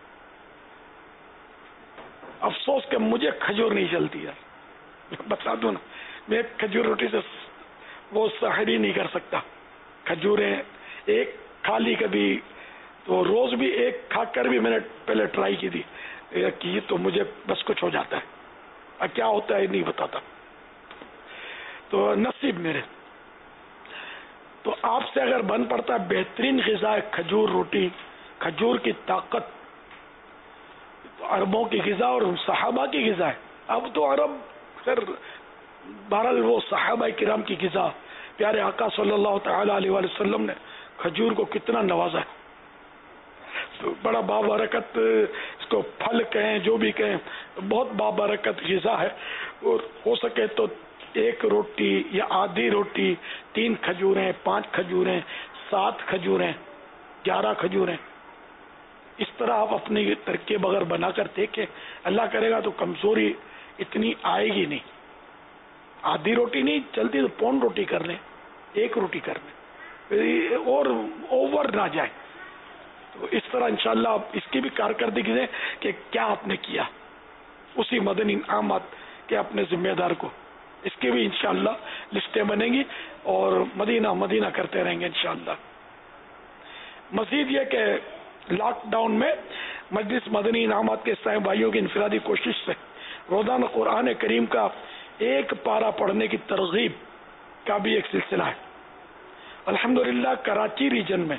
افسوس کہ مجھے کھجور نہیں چلتی ہے, بتا دوں نا, میں کھجور روٹی سے وہ سحری نہیں کر سکتا. کھجوریں ایک کھا لی کبھی, تو روز بھی ایک کھا کر بھی میں نے پہلے ٹرائی کی تھی کی تو مجھے بس کچھ ہو جاتا ہے, اب کیا ہوتا ہے نہیں بتاتا. تو نصیب میرے. تو آپ سے اگر بن پڑتا ہے بہترین غذا ہے کھجور روٹی, کھجور کی طاقت عربوں کی غذا اور صحابہ کی غذا ہے. اب تو عرب پھر بہرحال وہ صحابہ کرام کی غذا, پیارے آقا صلی اللہ تعالی علیہ وآلہ وسلم نے کھجور کو کتنا نوازا ہے. تو بڑا بابرکت, اس کو پھل کہیں جو بھی کہیں, بہت بابرکت غذا ہے. اور ہو سکے تو ایک روٹی یا آدھی روٹی, تین کھجوریں, پانچ کھجوریں, سات کھجوریں, گیارہ کھجوریں, اس طرح آپ اپنی ترکیب اگر بنا کر دیکھیں, اللہ کرے گا تو کمزوری اتنی آئے گی نہیں. آدھی روٹی نہیں چلتی تو پون روٹی کر لیں, ایک روٹی کر لیں اور اوور نہ جائے. تو اس طرح انشاءاللہ آپ اس کی بھی کارکردگی دیں کہ کیا آپ نے کیا, اسی مدنی انعامات کے اپنے ذمہ دار کو, اس کی بھی انشاءاللہ لسٹیں بنیں گی اور مدینہ مدینہ کرتے رہیں گے انشاءاللہ. مزید یہ کہ لاک ڈاؤن میں مجلس مدنی انعامات کے اسلامی بھائیوں کی انفرادی کوشش سے روزانہ قرآن کریم کا ایک پارہ پڑھنے کی ترغیب کا بھی ایک سلسلہ ہے. الحمدللہ کراچی ریجن میں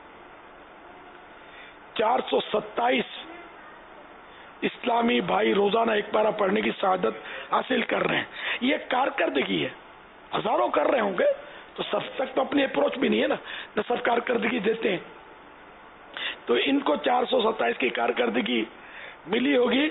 چار سو ستائیس اسلامی بھائی روزانہ ایک پارہ پڑھنے کی سعادت حاصل کر رہے ہیں. یہ کارکردگی ہے, ہزاروں کر رہے ہوں گے تو سب تک تو اپنی اپروچ بھی نہیں ہے نا, نہ سب کارکردگی دیتے ہیں. تو ان کو چار سو ستائیس کی کارکردگی ملی ہوگی,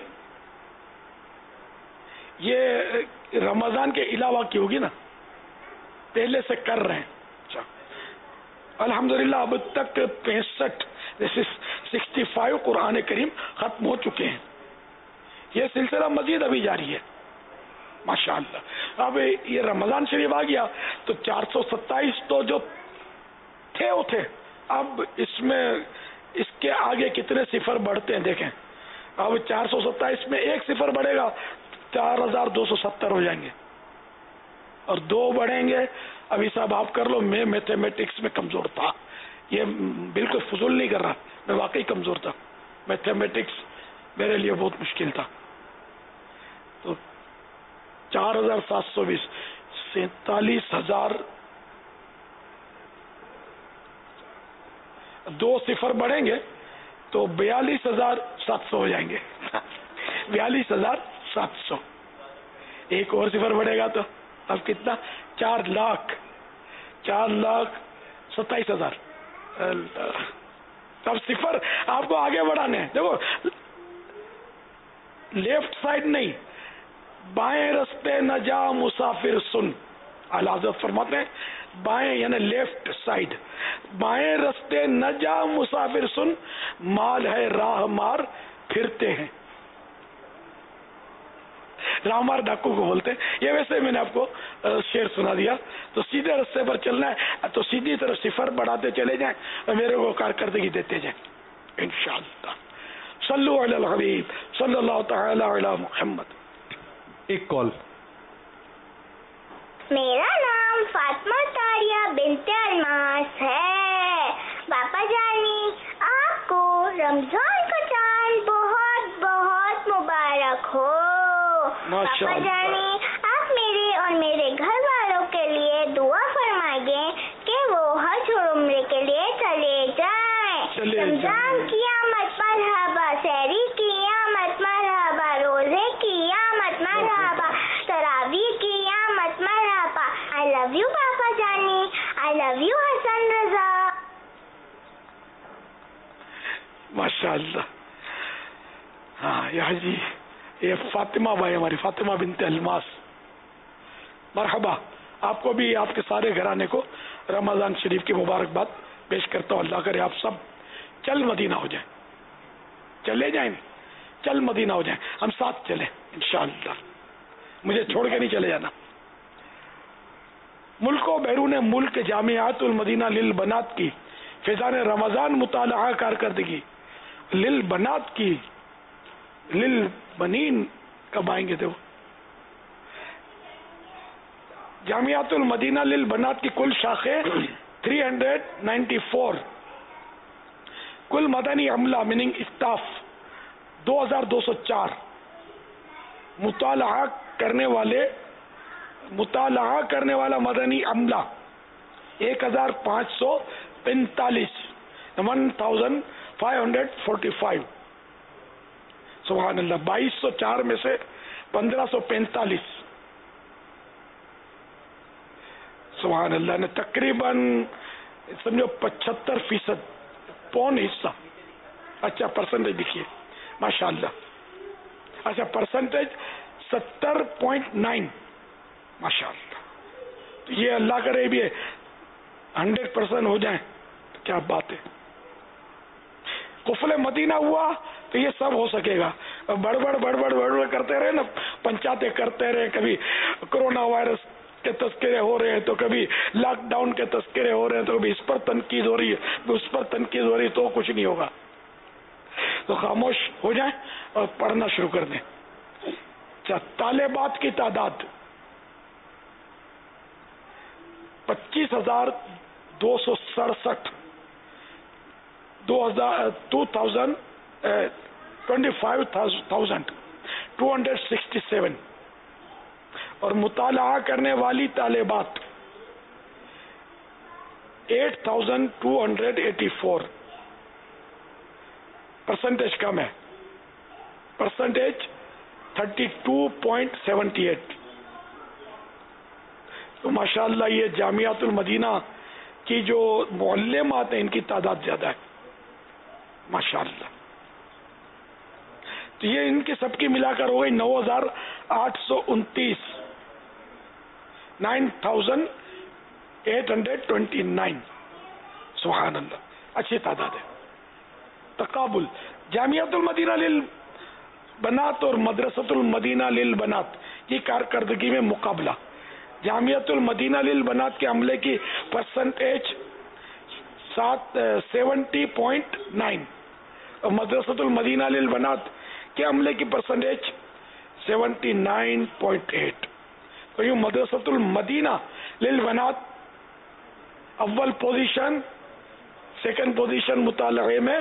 یہ رمضان کے علاوہ کی ہوگی نا, پہلے سے کر رہے ہیں. الحمدللہ اب تک پینسٹھ سکسٹی فائیو قرآن کریم ختم ہو چکے ہیں. یہ سلسلہ مزید ابھی جاری ہے ماشاءاللہ. اب یہ رمضان شریف آ گیا تو چار سو ستائیس تو جو تھے وہ تھے, اب اس میں اس کے آگے کتنے صفر بڑھتے ہیں دیکھیں. اب چار سو ستائیس میں ایک صفر بڑھے گا, چار ہزار دو سو ستر ہو جائیں گے, اور دو بڑھیں گے. ابھی صاحب آپ کر لو, میں میتھمیٹکس میں کمزور تھا, یہ بالکل فضول نہیں کر رہا, میں واقعی کمزور تھا. میتھمیٹکس میرے لیے بہت مشکل تھا. تو چار ہزار سات سو بیس, سینتالیس ہزار, دو صفر بڑھیں گے تو بیالیس ہزار سات سو ہو جائیں گے. بیالیس ہزار سات سو, ایک اور صفر بڑھے گا تو اب کتنا, چار لاکھ چار لاکھ ستائیس ہزار. اب صفر آپ کو آگے بڑھانے ہیں. دیکھو لیفٹ سائڈ نہیں, بائیں رستے نہ جا مسافر سن, اعلی حضرت فرماتے ہیں بائیں یعنی لیفٹ سائڈ, بائیں رستے نہ جا مسافر سن, مال ہے راہ مار پھرتے ہیں. راہ مار ڈاکو کو بولتے ہیں. یہ ویسے میں نے آپ کو شعر سنا دیا. تو سیدھے رستے پر چلنا ہے تو سیدھی طرف صفر بڑھاتے چلے جائیں اور میرے کو کارکردگی دیتے جائیں انشاءاللہ. صلو علی الحبیب صلی اللہ تعالی علی محمد. ایک کال. میرا نام فاطمہ طاریہ بنت الماس ہے. باپا جانی آپ کو رمضان کا چاند بہت بہت مبارک ہو. پاپا جانی آپ میرے اور میرے گھر والوں کے لیے دعا فرمائیے کہ وہ حج اور عمرے کے لیے چلے جائیں. رمضان کی آمد مرحبا, سحری کی آمد مرحبا, روزے کی آمد مرحبا, تراویح کی آمد مرحبا. آئی لو یو پاپا جانی, آئی لو یو حسن رضا. ماشاء اللہ. ہاں یہ جی یہ فاطمہ بھائی ہماری فاطمہ بنت الماس, مرحبا. آپ کو بھی آپ کے سارے گھرانے کو رمضان شریف کی مبارکباد پیش کرتا ہوں. اللہ کرے آپ سب چل مدینہ ہو جائیں, چلے جائیں, چل مدینہ ہو جائیں, ہم ساتھ چلیں انشاءاللہ. مجھے چھوڑ کے نہیں چلے جانا. ملک و بیرون ملک جامعات المدینہ للبنات کی فیضان رمضان مطالعہ کارکردگی. للبنات کی, للبنین کب آئیں گے تھے وہ؟ جامعات المدینہ للبنات کی کل شاخیں تھری ہنڈریڈ نائنٹی فور, کل مدنی عملہ میننگ اسٹاف دو ہزار دو سو چار, مطالعہ کرنے والے مطالعہ کرنے والا مدنی عملہ ایک ہزار پانچ سو پینتالیس, one thousand five hundred forty five. سبحان اللہ. بائیس سو چار میں سے پندرہ سو پینتالیس, سبحان اللہ, نے تقریباً سمجھو پچہتر فیصد پون حصہ. اچھا پرسنٹیج لکھیے ماشاء اللہ. اچھا پرسنٹیج ستر پوائنٹ نائن ماشاء اللہ. تو یہ اللہ کرے بھی ہنڈریڈ پرسینٹ ہو جائیں تو کیا بات ہے. قفل مدینہ ہوا تو یہ سب ہو سکے گا. بڑبڑ بڑبڑ بڑبڑ کرتے رہے نا, پنچاتیں کرتے رہے, کبھی کرونا وائرس کے تذکرے ہو رہے ہیں تو کبھی لاک ڈاؤن کے تذکرے ہو رہے ہیں تو کبھی اس پر تنقید ہو رہی ہے اس پر تنقید ہو رہی ہے, تو کچھ نہیں ہوگا. تو خاموش ہو جائیں اور پڑھنا شروع کر دیں. اچھا طالبات کی تعداد پچیس ہزار دو سو سڑسٹھ, دو ہزار two thousand twenty five thousand two hundred sixty seven. اور مطالعہ کرنے والی طالبات eight thousand two hundred eighty four. Percentage کم ہے, percentage thirty two point seventy eight. تو ماشاء اللہ یہ جامعات المدینہ کی جو معلمات ہیں ان کی تعداد زیادہ ہے ماشاء اللہ. تو یہ ان کی سب کی ملا کر ہو گئی نو ہزار آٹھ سو انتیس, nine thousand eight hundred twenty nine. سبحان اللہ, اچھی تعداد ہے. تقابل جامعۃ المدینہ للبنات اور مدرسۃ المدینہ للبنات کی کارکردگی میں مقابلہ. جامعۃ المدینہ للبنات کے عملے کی پرسنٹیج سات سیونٹی پوائنٹ نائن اور مدرسۃ المدینہ للبنات کے عملے کی percentage seventy nine point eight. تو یہ مدرسۃ المدینہ للبنات اول پوزیشن, سیکنڈ پوزیشن مطالعے میں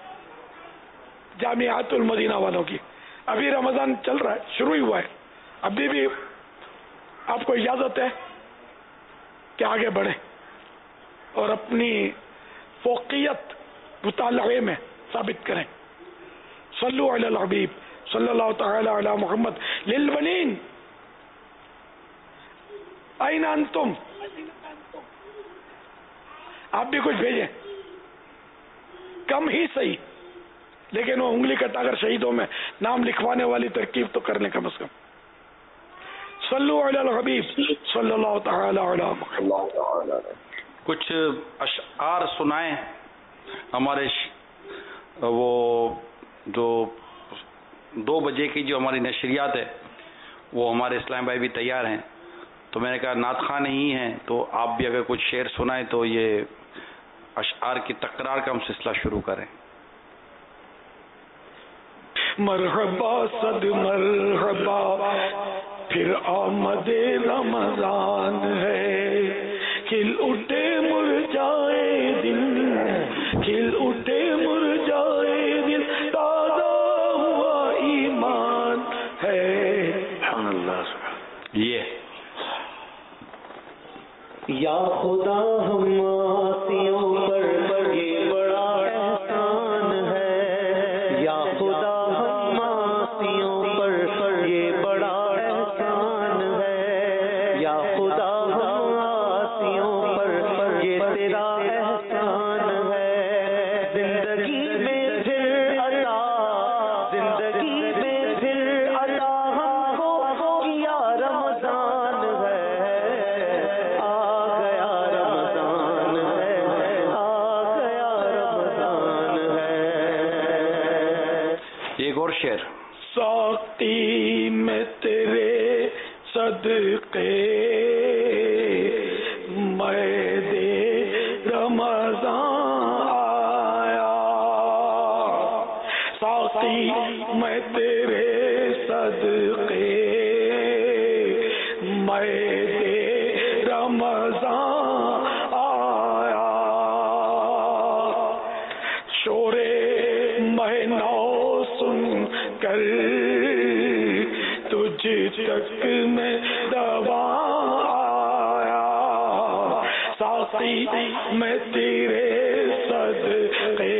جامعات المدینہ والوں کی. ابھی رمضان چل رہا ہے, شروع ہی ہوا ہے, ابھی بھی آپ کو اجازت ہے کہ آگے بڑھیں اور اپنی فوقیت مطالعے میں ثابت کریں. صلو علی الحبیب صلی اللہ تعالی علی محمد. للبنین این انتم, آپ بھی کچھ بھیجیں, کم ہی صحیح, لیکن وہ انگلی کٹا کر شہیدوں میں نام لکھوانے والی ترکیب تو کر لیں کم از کم. صلو علی الحبیب صلی اللہ تعالی علی محمد. کچھ اشعار سنائیں ہمارے وہ جو دو بجے کی جو ہماری نشریات ہے وہ ہمارے اسلام بھائی بھی تیار ہیں. تو میں نے کہا نعت خواں نہیں ہیں تو آپ بھی اگر کچھ شعر سنائیں تو یہ اشعار کی تکرار کا ہم سلسلہ شروع کریں. مرحبا صد مرحبا پھر آمد رمضان ہے, کھل اٹھے مرجائے دل, کھل اٹھے مرجائے یا خدا ہم آسیوں پر یہ بڑا احسان ہے، یا خدا ہم آسیوں پر یہ بڑا احسان ہے، یا خدا ہم آسیوں پر یہ تیرا احسان ہے، زندگی میں پھر عطا زندگی میں پھر عطا ہم کو کیا رمضان ہے، آ گیا رمضان ہے، آ گیا رمضان ہے۔ ایک اور شعر، ساقی میں تیرے صدقے میں دے رمضان آیا، ساقی میں تیرے صدقے میں دے رمضان آیا، شور مہ نو سن کر تجھ تک میں دوا آیا، ساقی میں تیرے صدقے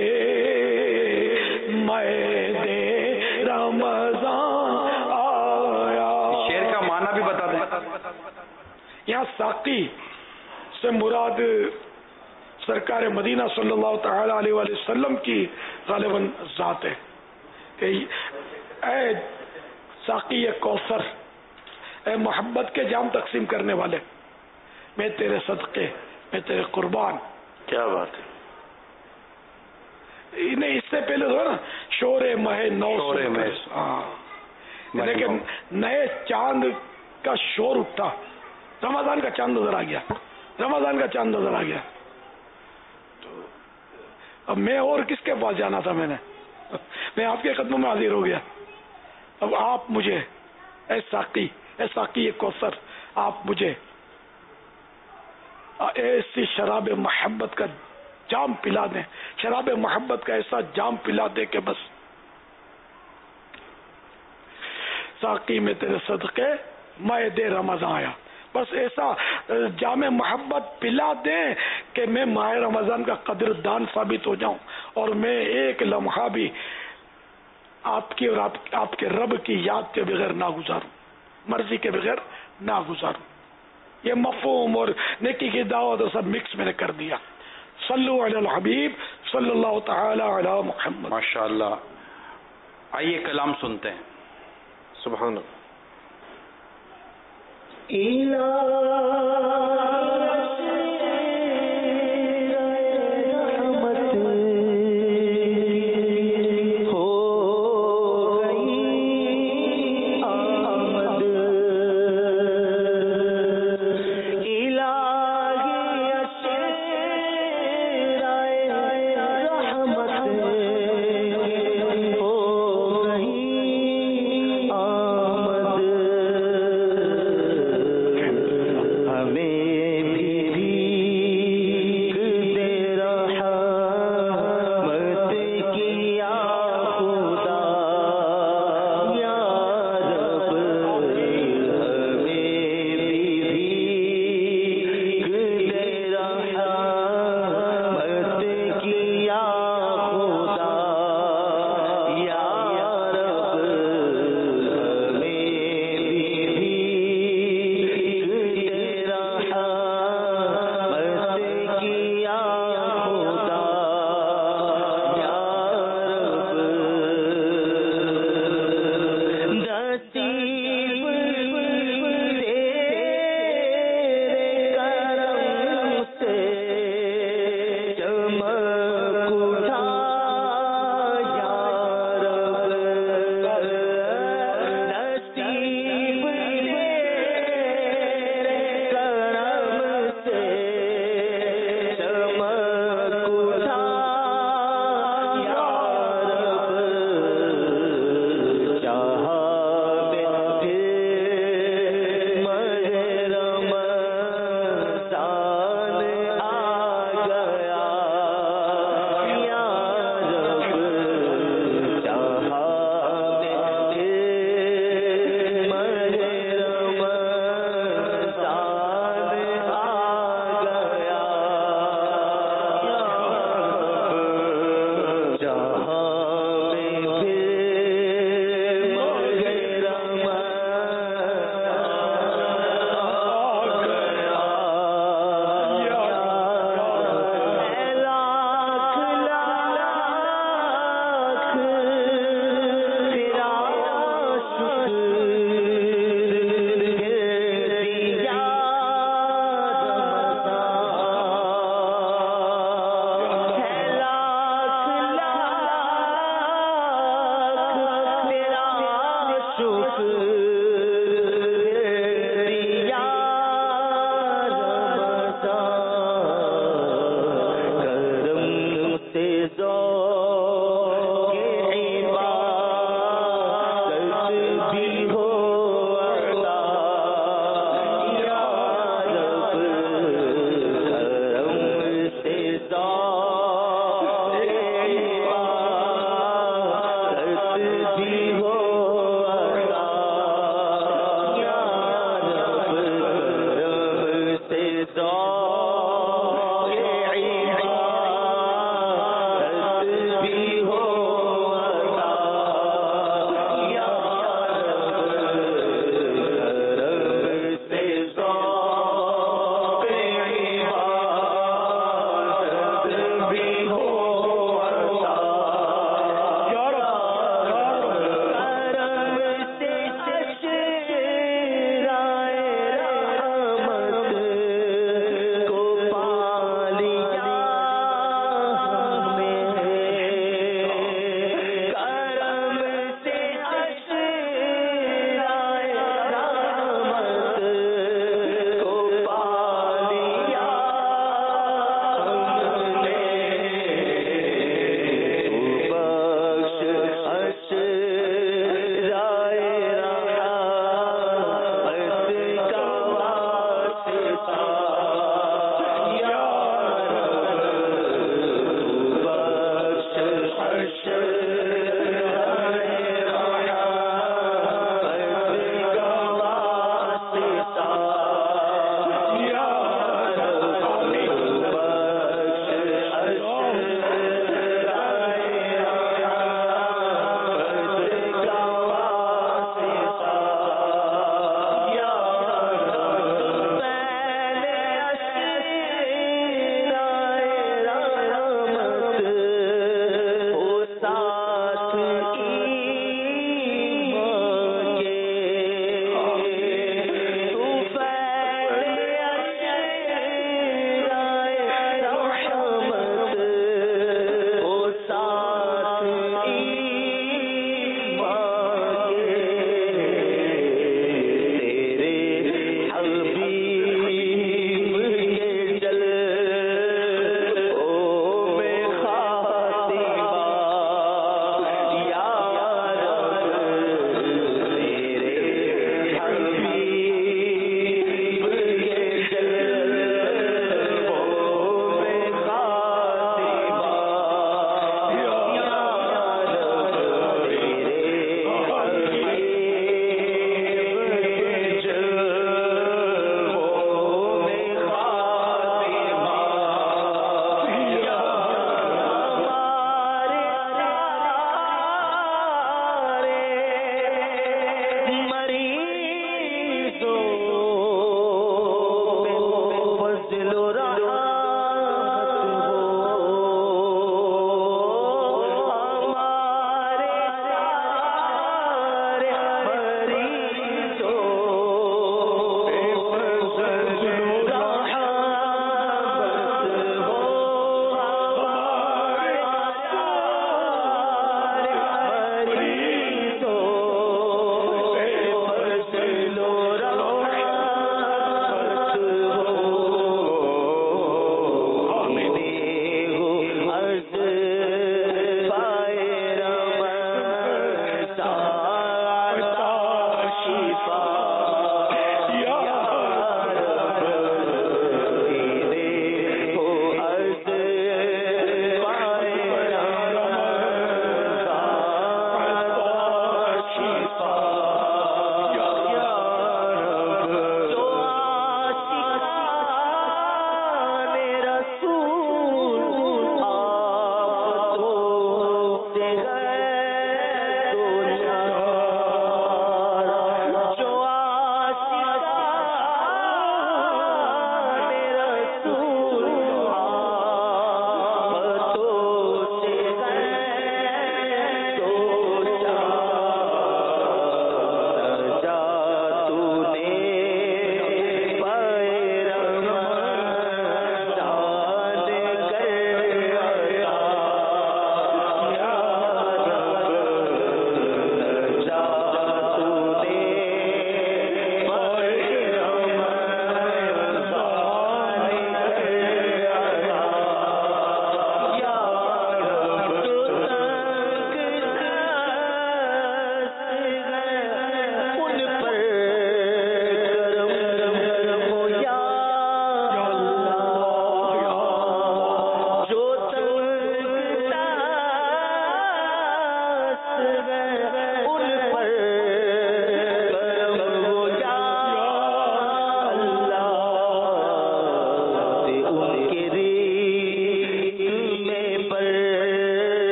میں دے رمضان آیا۔ شعر کا معنی بھی بتا دیں۔ یہاں ساقی سے مراد سرکار مدینہ صلی اللہ تعالی علیہ وآلہ وسلم کی غالباً ذات ہے کہ اے ساقی کوثر، اے محبت کے جام تقسیم کرنے والے، میں تیرے صدقے، میں تیرے قربان۔ کیا بات ہے، نہیں اس سے پہلے جو نا شور مہ نو، شور مہ، ہاں، لیکن نئے چاند کا شور اٹھا، رمضان کا چاند نظر آ گیا، رمضان کا چاند نظر آ گیا، تو اب میں اور کس کے پاس جانا تھا، میں نے میں آپ کے قدموں میں حاضر ہو گیا، اب آپ مجھے اے ساقی، اے ساقی کوثر، آپ مجھے ایسی شراب محبت کا جام پلا دیں، شراب محبت کا ایسا جام پلا دے کہ بس ساقی میں تیرے صدقے میں دے رمضان آیا، بس ایسا جام محبت پلا دیں کہ میں ماہ رمضان کا قدر دان ثابت ہو جاؤں اور میں ایک لمحہ بھی آپ کی اور آپ, آپ کے رب کی یاد کے بغیر نہ گزاروں، مرضی کے بغیر نہ گزاروں۔ یہ مفہوم اور نیکی کی دعوت اور سب مکس میں نے کر دیا۔ صلو علی الحبیب صلی اللہ تعالی علی محمد۔ ماشاء اللہ، آئیے کلام سنتے ہیں۔ سبحان اللہ۔ ہمیں ذوق عبادت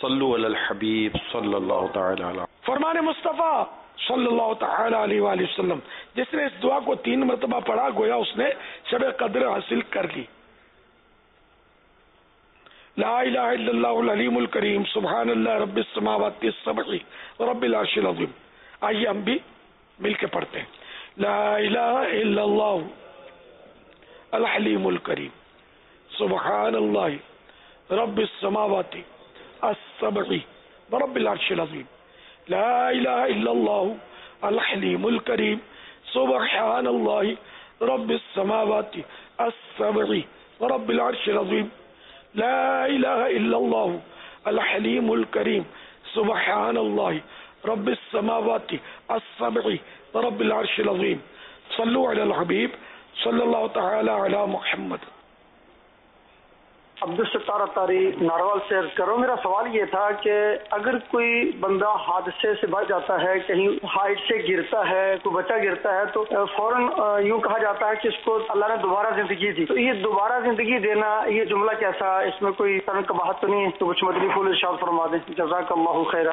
صلو علی الحبیب صلی اللہ تعالی علیہ. فرمان مصطفیٰ صلی اللہ تعالی علیہ وآلہ وسلم، جس نے اس دعا کو تین مرتبہ پڑھا گویا اس نے شب قدر حاصل کر لی. لا الہ الا اللہ العلیم الکریم سبحان اللہ رب السماوات السبع رب العرش العظیم. آئیے ہم بھی مل کے پڑھتے ہیں. لا الہ الا اللہ الحلیم الکریم سبحان اللہ رب السماوات السبع ورب العرش العظیم. لا الہ الا اللہ الحلیم الکریم سبحان اللہ رب السماوات السبع ورب العرش العظیم. لا الہ الا اللہ الحلیم الکریم سبحان اللہ رب السماوات السبع ورب العرش العظیم. صلو علی الحبیب صلی اللہ تعالی علی محمد. عبدالستار اتاری ناروال سے عرض کرو. میرا سوال یہ تھا کہ اگر کوئی بندہ حادثے سے بچ جاتا ہے، کہیں ہائٹ سے گرتا ہے، کوئی بچہ گرتا ہے، تو فوراً یوں کہا جاتا ہے کہ اس کو اللہ نے دوبارہ زندگی دی. تو یہ دوبارہ زندگی دینا، یہ جملہ کیسا؟ اس میں کوئی طرح قباحت تو نہیں ہے؟ تو کچھ مدنی پھول ارشاد فرما دیں. جزاک اللہ خیرا.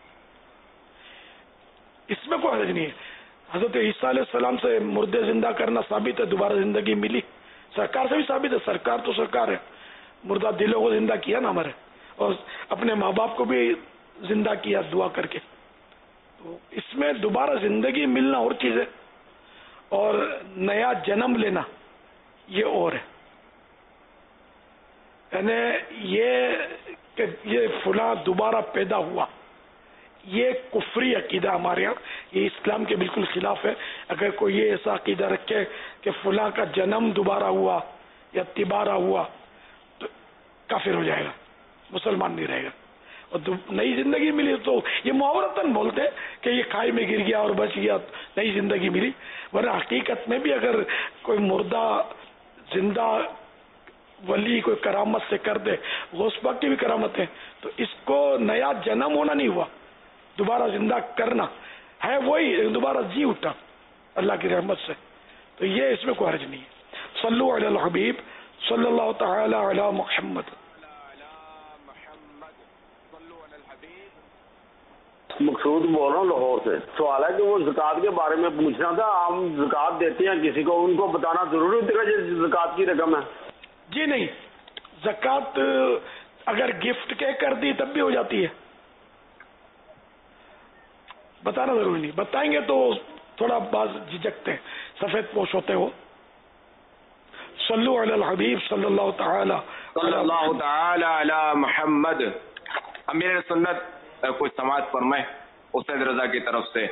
اس میں کوئی حرج نہیں ہے. حضرت عیسیٰ علیہ السلام سے مردے زندہ کرنا ثابت ہے، دوبارہ زندگی ملی. سرکار سے بھی ثابت ہے، سرکار تو سرکار ہے. مردہ دلوں کو زندہ کیا نا ہمارے، اور اپنے ماں باپ کو بھی زندہ کیا دعا کر کے. تو اس میں دوبارہ زندگی ملنا اور چیز ہے، اور نیا جنم لینا یہ اور ہے. یعنی یہ کہ یہ فلاں دوبارہ پیدا ہوا، یہ کفری عقیدہ ہمارے یہاں، یہ اسلام کے بالکل خلاف ہے. اگر کوئی یہ ایسا عقیدہ رکھے کہ فلاں کا جنم دوبارہ ہوا یا تبارہ ہوا تو کافر ہو جائے گا، مسلمان نہیں رہے گا. اور نئی زندگی ملی تو یہ محاورتاً بولتے کہ یہ کھائی میں گر گیا اور بچ گیا، نئی زندگی ملی. ورنہ حقیقت میں بھی اگر کوئی مردہ زندہ ولی کوئی کرامت سے کر دے، غوث پاک کی بھی کرامت ہے، تو اس کو نیا جنم ہونا نہیں ہوا، دوبارہ زندہ کرنا ہے، وہی دوبارہ جی اٹھا اللہ کی رحمت سے. تو یہ اس میں کوئی حرج نہیں ہے. صلو علی الحبیب صلی اللہ تعالی علی محمد. مقصود بول رہا ہوں لاہور سے. سوال ہے کہ وہ زکوٰۃ کے بارے میں پوچھنا تھا. ہم زکوٰۃ دیتے ہیں کسی کو، ان کو بتانا ضروری ہوتا ہے کہ زکوٰۃ کی رقم ہے؟ جی نہیں، زکوٰۃ اگر گفٹ کے کر دی تب بھی ہو جاتی ہے، بتانا ضروری نہیں. بتائیں گے تو تھوڑا بعض جھجکتے ہیں، سفید پوش ہوتے ہو. صلو علی الحبیب صلی اللہ تعالی صلی اللہ تعالی علی محمد. امیر سنت کچھ سماعت فرمائے اسد رضا کی طرف سے.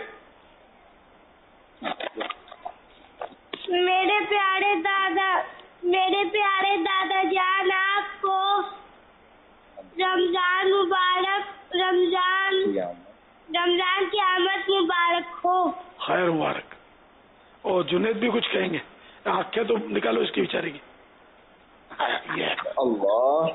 میرے پیارے دادا میرے پیارے دادا جان، آپ کو رمضان مبارک، رمضان رمضان کی آمد مبارک ہو. خیر مبارک. اور جنید بھی کچھ کہیں گے؟ آنکھیں تو نکالو اس کی بیچاری کی. اللہ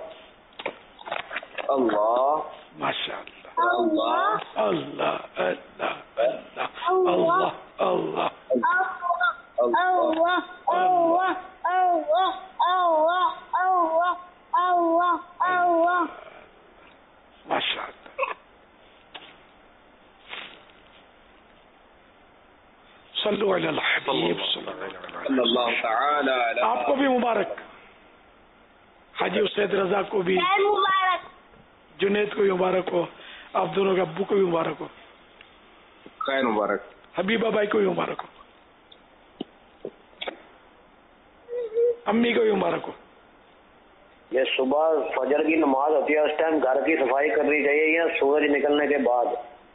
اللہ ماشاء اللہ اللہ اللہ اللہ اللہ اللہ ماشاء اللہ. صلو علی الحبیب صلی اللہ تعالی علی. آپ کو بھی مبارک، حاجی اسید رضا کو بھی مبارک، جنید کو بھی مبارک ہو، آپ دونوں کے ابو کو بھی مبارک ہو. خیر مبارک. حبیبہ بھائی کو بھی مبارک ہو، امی کو بھی مبارک ہو. یہ صبح فجر کی نماز ہوتی ہے، اس ٹائم گھر کی صفائی کرنی چاہیے یا سورج نکلنے کے بعد؟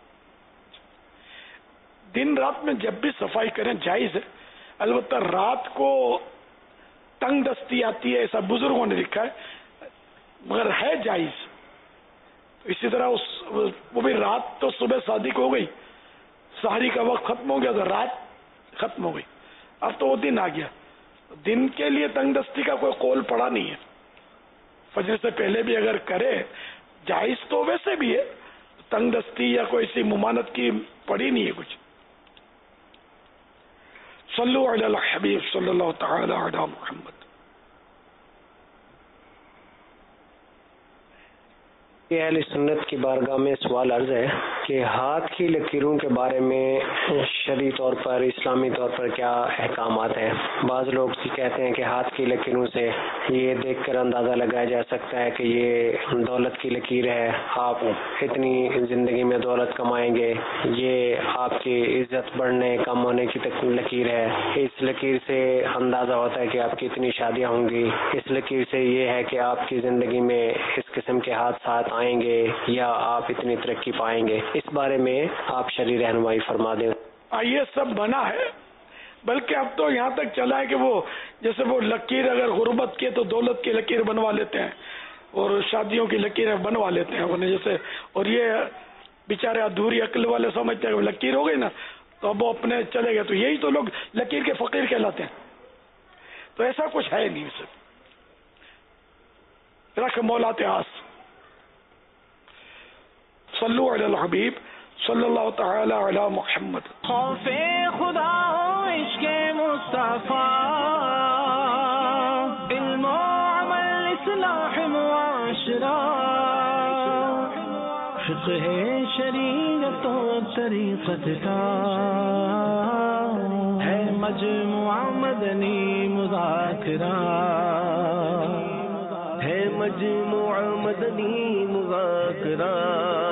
دن رات میں جب بھی صفائی کریں جائز ہے، البتہ رات کو تنگ دستی آتی ہے ایسا بزرگوں نے لکھا ہے، مگر ہے جائز. اسی طرح اس وہ بھی رات تو صبح صادق ہو گئی، سحری کا وقت ختم ہو گیا تو رات ختم ہو گئی، اب تو وہ دن آ گیا. دن کے لیے تنگ دستی کا کوئی قول پڑا نہیں ہے. فجر سے پہلے بھی اگر کرے جائز تو ویسے بھی ہے، تنگ دستی یا کوئی ایسی ممانت کی پڑی نہیں ہے کچھ. صلو علی الحبیب صلی اللہ تعالی علی محمد. یہ اہل سنت کی بارگاہ میں سوال عرض ہے کہ ہاتھ کی لکیروں کے بارے میں شرعی طور پر اسلامی طور پر کیا احکامات ہیں؟ بعض لوگ کہتے ہیں کہ ہاتھ کی لکیروں سے یہ دیکھ کر اندازہ لگایا جا سکتا ہے کہ یہ دولت کی لکیر ہے، آپ اتنی زندگی میں دولت کمائیں گے، یہ آپ کی عزت بڑھنے کم ہونے کی لکیر ہے، اس لکیر سے اندازہ ہوتا ہے کہ آپ کی اتنی شادیاں ہوں گی، اس لکیر سے یہ ہے کہ آپ کی زندگی میں اس قسم کے حادثات آئیں گے یا آپ اتنی ترقی پائیں گے۔ اس بارے میں آپ شرعی رہنمائی فرما دیں۔ یہ سب بنا ہے، بلکہ اب تو یہاں تک چلا ہے کہ وہ جیسے وہ لکیر اگر غربت کے تو دولت کی لکیر بنوا لیتے ہیں اور شادیوں کی لکیریں بنوا لیتے ہیں انہیں جیسے، اور یہ بیچارے ادھوری عقل والے سمجھتے ہیں کہ لکیر ہو گئی نا تو اب وہ اپنے چلے گئے، تو یہی تو لوگ لکیر کے فقیر کہلاتے ہیں۔ تو ایسا کچھ ہے نہیں، اسے رکھ مولات آس۔ صلو علی الحبیب صلی اللہ تعالی علی محمد۔ خوف خدا ہو عشق مصطفیٰ، علم و عمل اصلاح معاشرہ، فقہ شریعت و طریقت کا ہے مجموعہ مدنی مذاکرہ، ہے مجموعہ مدنی مذاکرہ۔